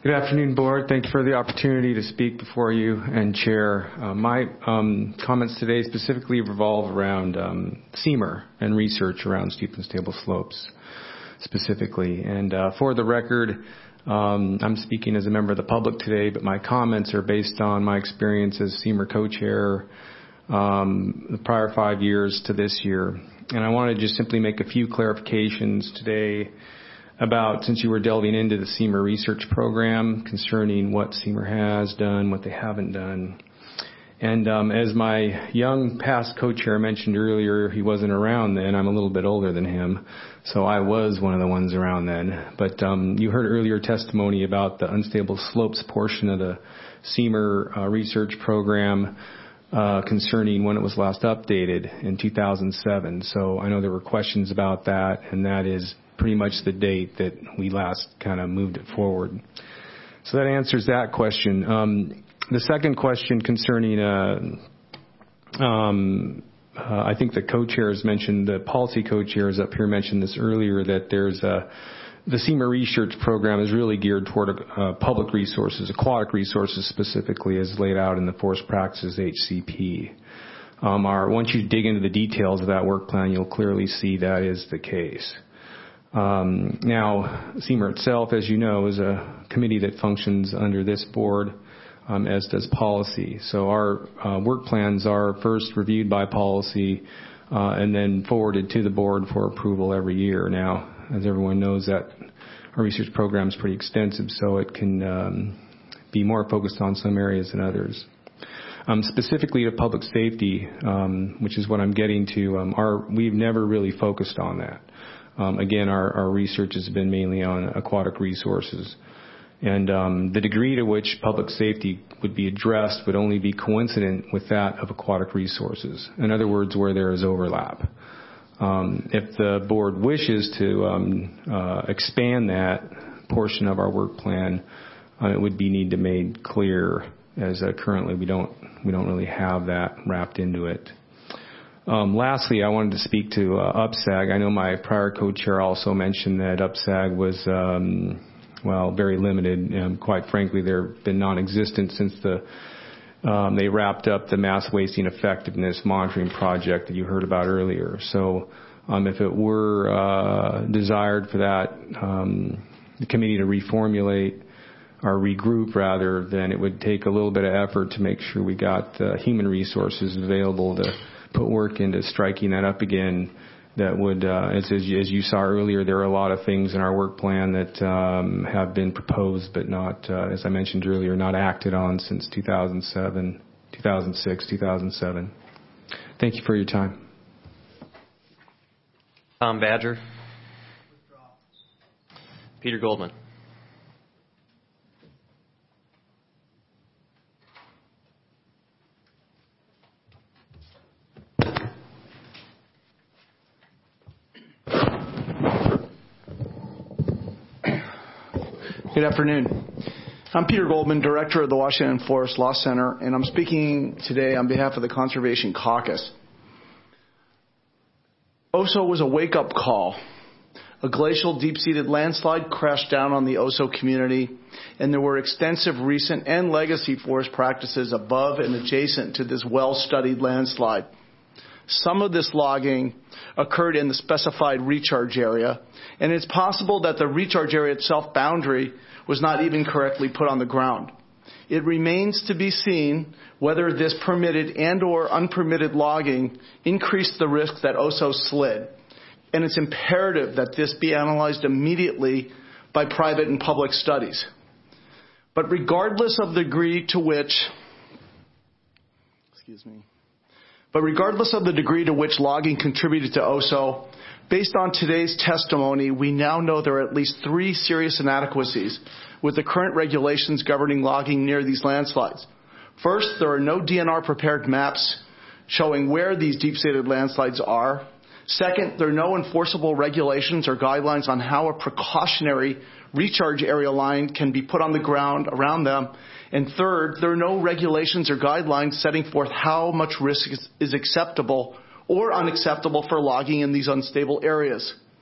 Good afternoon, Board. Thank you for the opportunity to speak before you and Chair. Uh, my um, comments today specifically revolve around um, SEMER and research around steep and stable slopes specifically. And uh, for the record, um, I'm speaking as a member of the public today, but my comments are based on my experience as SEMER co-chair um, the prior five years to this year. And I want to just simply make a few clarifications today about, since you were delving into the SEMER research program, concerning what SEMER has done, what they haven't done. And um, as my young past co-chair mentioned earlier, he wasn't around then. I'm a little bit older than him, so I was one of the ones around then. But um, you heard earlier testimony about the unstable slopes portion of the SEMER uh, research program uh, concerning when it was last updated in two thousand seven. So I know there were questions about that, and that is pretty much the date that we last kind of moved it forward. So that answers that question. Um, the second question concerning, uh, um, uh, I think the co-chairs mentioned, the policy co-chairs up here mentioned this earlier, that there's a, the SEMER research program is really geared toward uh, public resources, aquatic resources specifically, as laid out in the Forest Practices H C P. Um, our, once you dig into the details of that work plan, you'll clearly see that is the case. Um, now, SEMER itself, as you know, is a committee that functions under this board, um, as does policy. So our uh, work plans are first reviewed by policy uh, and then forwarded to the board for approval every year. Now, as everyone knows, that our research program is pretty extensive, so it can um, be more focused on some areas than others. Um, specifically to public safety, um, which is what I'm getting to, um, our, we've never really focused on that. Um, again, our, our research has been mainly on aquatic resources. And um, the degree to which public safety would be addressed would only be coincident with that of aquatic resources. In other words, where there is overlap. Um, if the board wishes to um, uh, expand that portion of our work plan, uh, it would be need to made clear, as uh, currently we don't we don't really have that wrapped into it. Um, lastly, I wanted to speak to uh, U P S A G. I know my prior co-chair also mentioned that U P S A G was, um, well, very limited. Um, quite frankly, they've been non-existent since the um, they wrapped up the mass wasting effectiveness monitoring project that you heard about earlier. So um, if it were uh, desired for that um, the committee to reformulate or regroup, rather, then it would take a little bit of effort to make sure we got uh, human resources available to put work into striking that up again. That would, uh, as, as you saw earlier, there are a lot of things in our work plan that um, have been proposed but not, uh, as I mentioned earlier, not acted on since two thousand seven, two thousand six, two thousand seven. Thank you for your time. Tom Badger. Peter Goldman. Good afternoon. I'm Peter Goldman, Director of the Washington Forest Law Center, and I'm speaking today on behalf of the Conservation Caucus. Oso was a wake-up call. A glacial deep-seated landslide crashed down on the Oso community, and there were extensive recent and legacy forest practices above and adjacent to this well-studied landslide. Some of this logging occurred in the specified recharge area, and it's possible that the recharge area itself boundary was not even correctly put on the ground. It remains to be seen whether this permitted and or unpermitted logging increased the risk that Oso slid, and it's imperative that this be analyzed immediately by private and public studies. But regardless of the degree to which, excuse me, But regardless of the degree to which logging contributed to Oso, based on today's testimony, we now know there are at least three serious inadequacies with the current regulations governing logging near these landslides. First, there are no D N R-prepared maps showing where these deep-seated landslides are. Second, there are no enforceable regulations or guidelines on how a precautionary recharge area line can be put on the ground around them. And third, there are no regulations or guidelines setting forth how much risk is, is acceptable or unacceptable for logging in these unstable areas.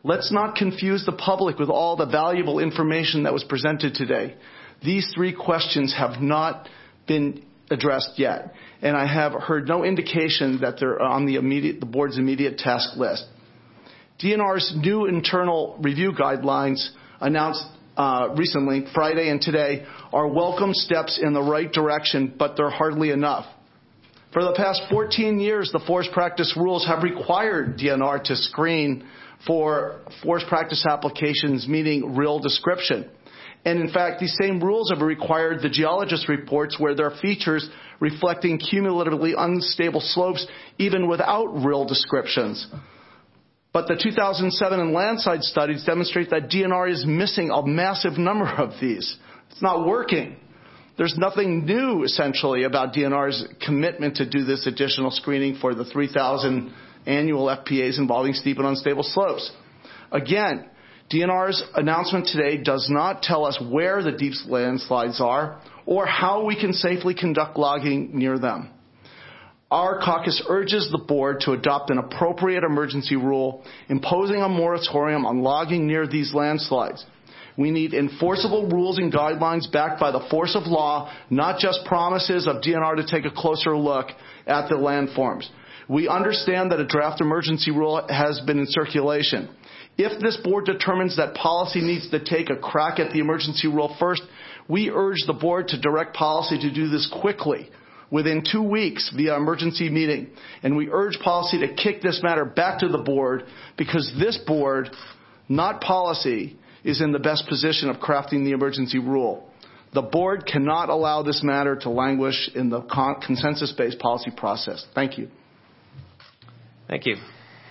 Let's not confuse the public with all the valuable information that was presented today. These three questions have not been addressed yet, and I have heard no indication that they're on the, immediate, the board's immediate task list. D N R's new internal review guidelines announced uh, recently, Friday and today, are welcome steps in the right direction, but they're hardly enough. For the past fourteen years, the forest practice rules have required D N R to screen for forest practice applications meeting real description. And in fact, these same rules have required the geologist reports where there are features reflecting cumulatively unstable slopes even without real descriptions. But the two thousand seven landside studies demonstrate that D N R is missing a massive number of these. It's not working. There's nothing new, essentially, about D N R's commitment to do this additional screening for the three thousand annual F P As involving steep and unstable slopes. Again, D N R's announcement today does not tell us where the deep landslides are or how we can safely conduct logging near them. Our caucus urges the board to adopt an appropriate emergency rule imposing a moratorium on logging near these landslides. We need enforceable rules and guidelines backed by the force of law, not just promises of D N R to take a closer look at the landforms. We understand that a draft emergency rule has been in circulation. If this board determines that policy needs to take a crack at the emergency rule first, we urge the board to direct policy to do this quickly, within two weeks via emergency meeting. And we urge policy to kick this matter back to the board because this board, not policy, is in the best position of crafting the emergency rule. The board cannot allow this matter to languish in the con- consensus-based policy process. Thank you. Thank you.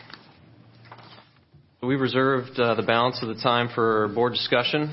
We've reserved uh, the balance of the time for board discussion.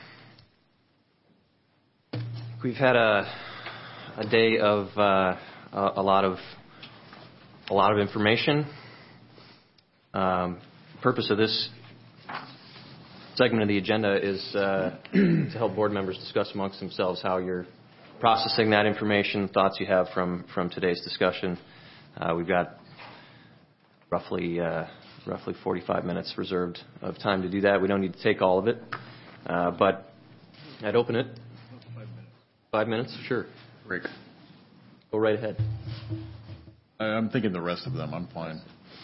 We've had a, a day of uh, a, a lot of a lot of information. Um, the purpose of this segment of the agenda is uh, to help board members discuss amongst themselves how you're processing that information, thoughts you have from from today's discussion. Uh, we've got roughly. Uh, roughly forty-five minutes reserved of time to do that. We don't need to take all of it, uh, but I'd open it. Five minutes. Five minutes? Sure. Break. Go right ahead. I'm thinking the rest of them. I'm fine.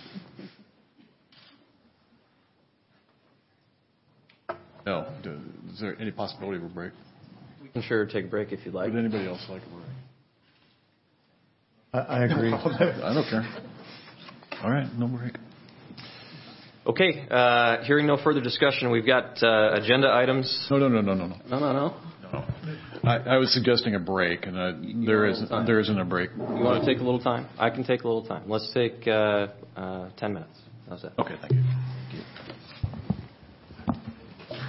No. Is there any possibility of a break? We can sure take a break if you'd like. Would anybody else like a break? I, I agree. I don't care. All right, no break. Okay, uh, hearing no further discussion, we've got uh, agenda items. No, no, no, no, no, no. No, no, no. No. I, I was suggesting a break, and I, there is there isn't a break. You want to take a little time? I can take a little time. Let's take uh, uh, ten minutes. How's that? Okay, thank you.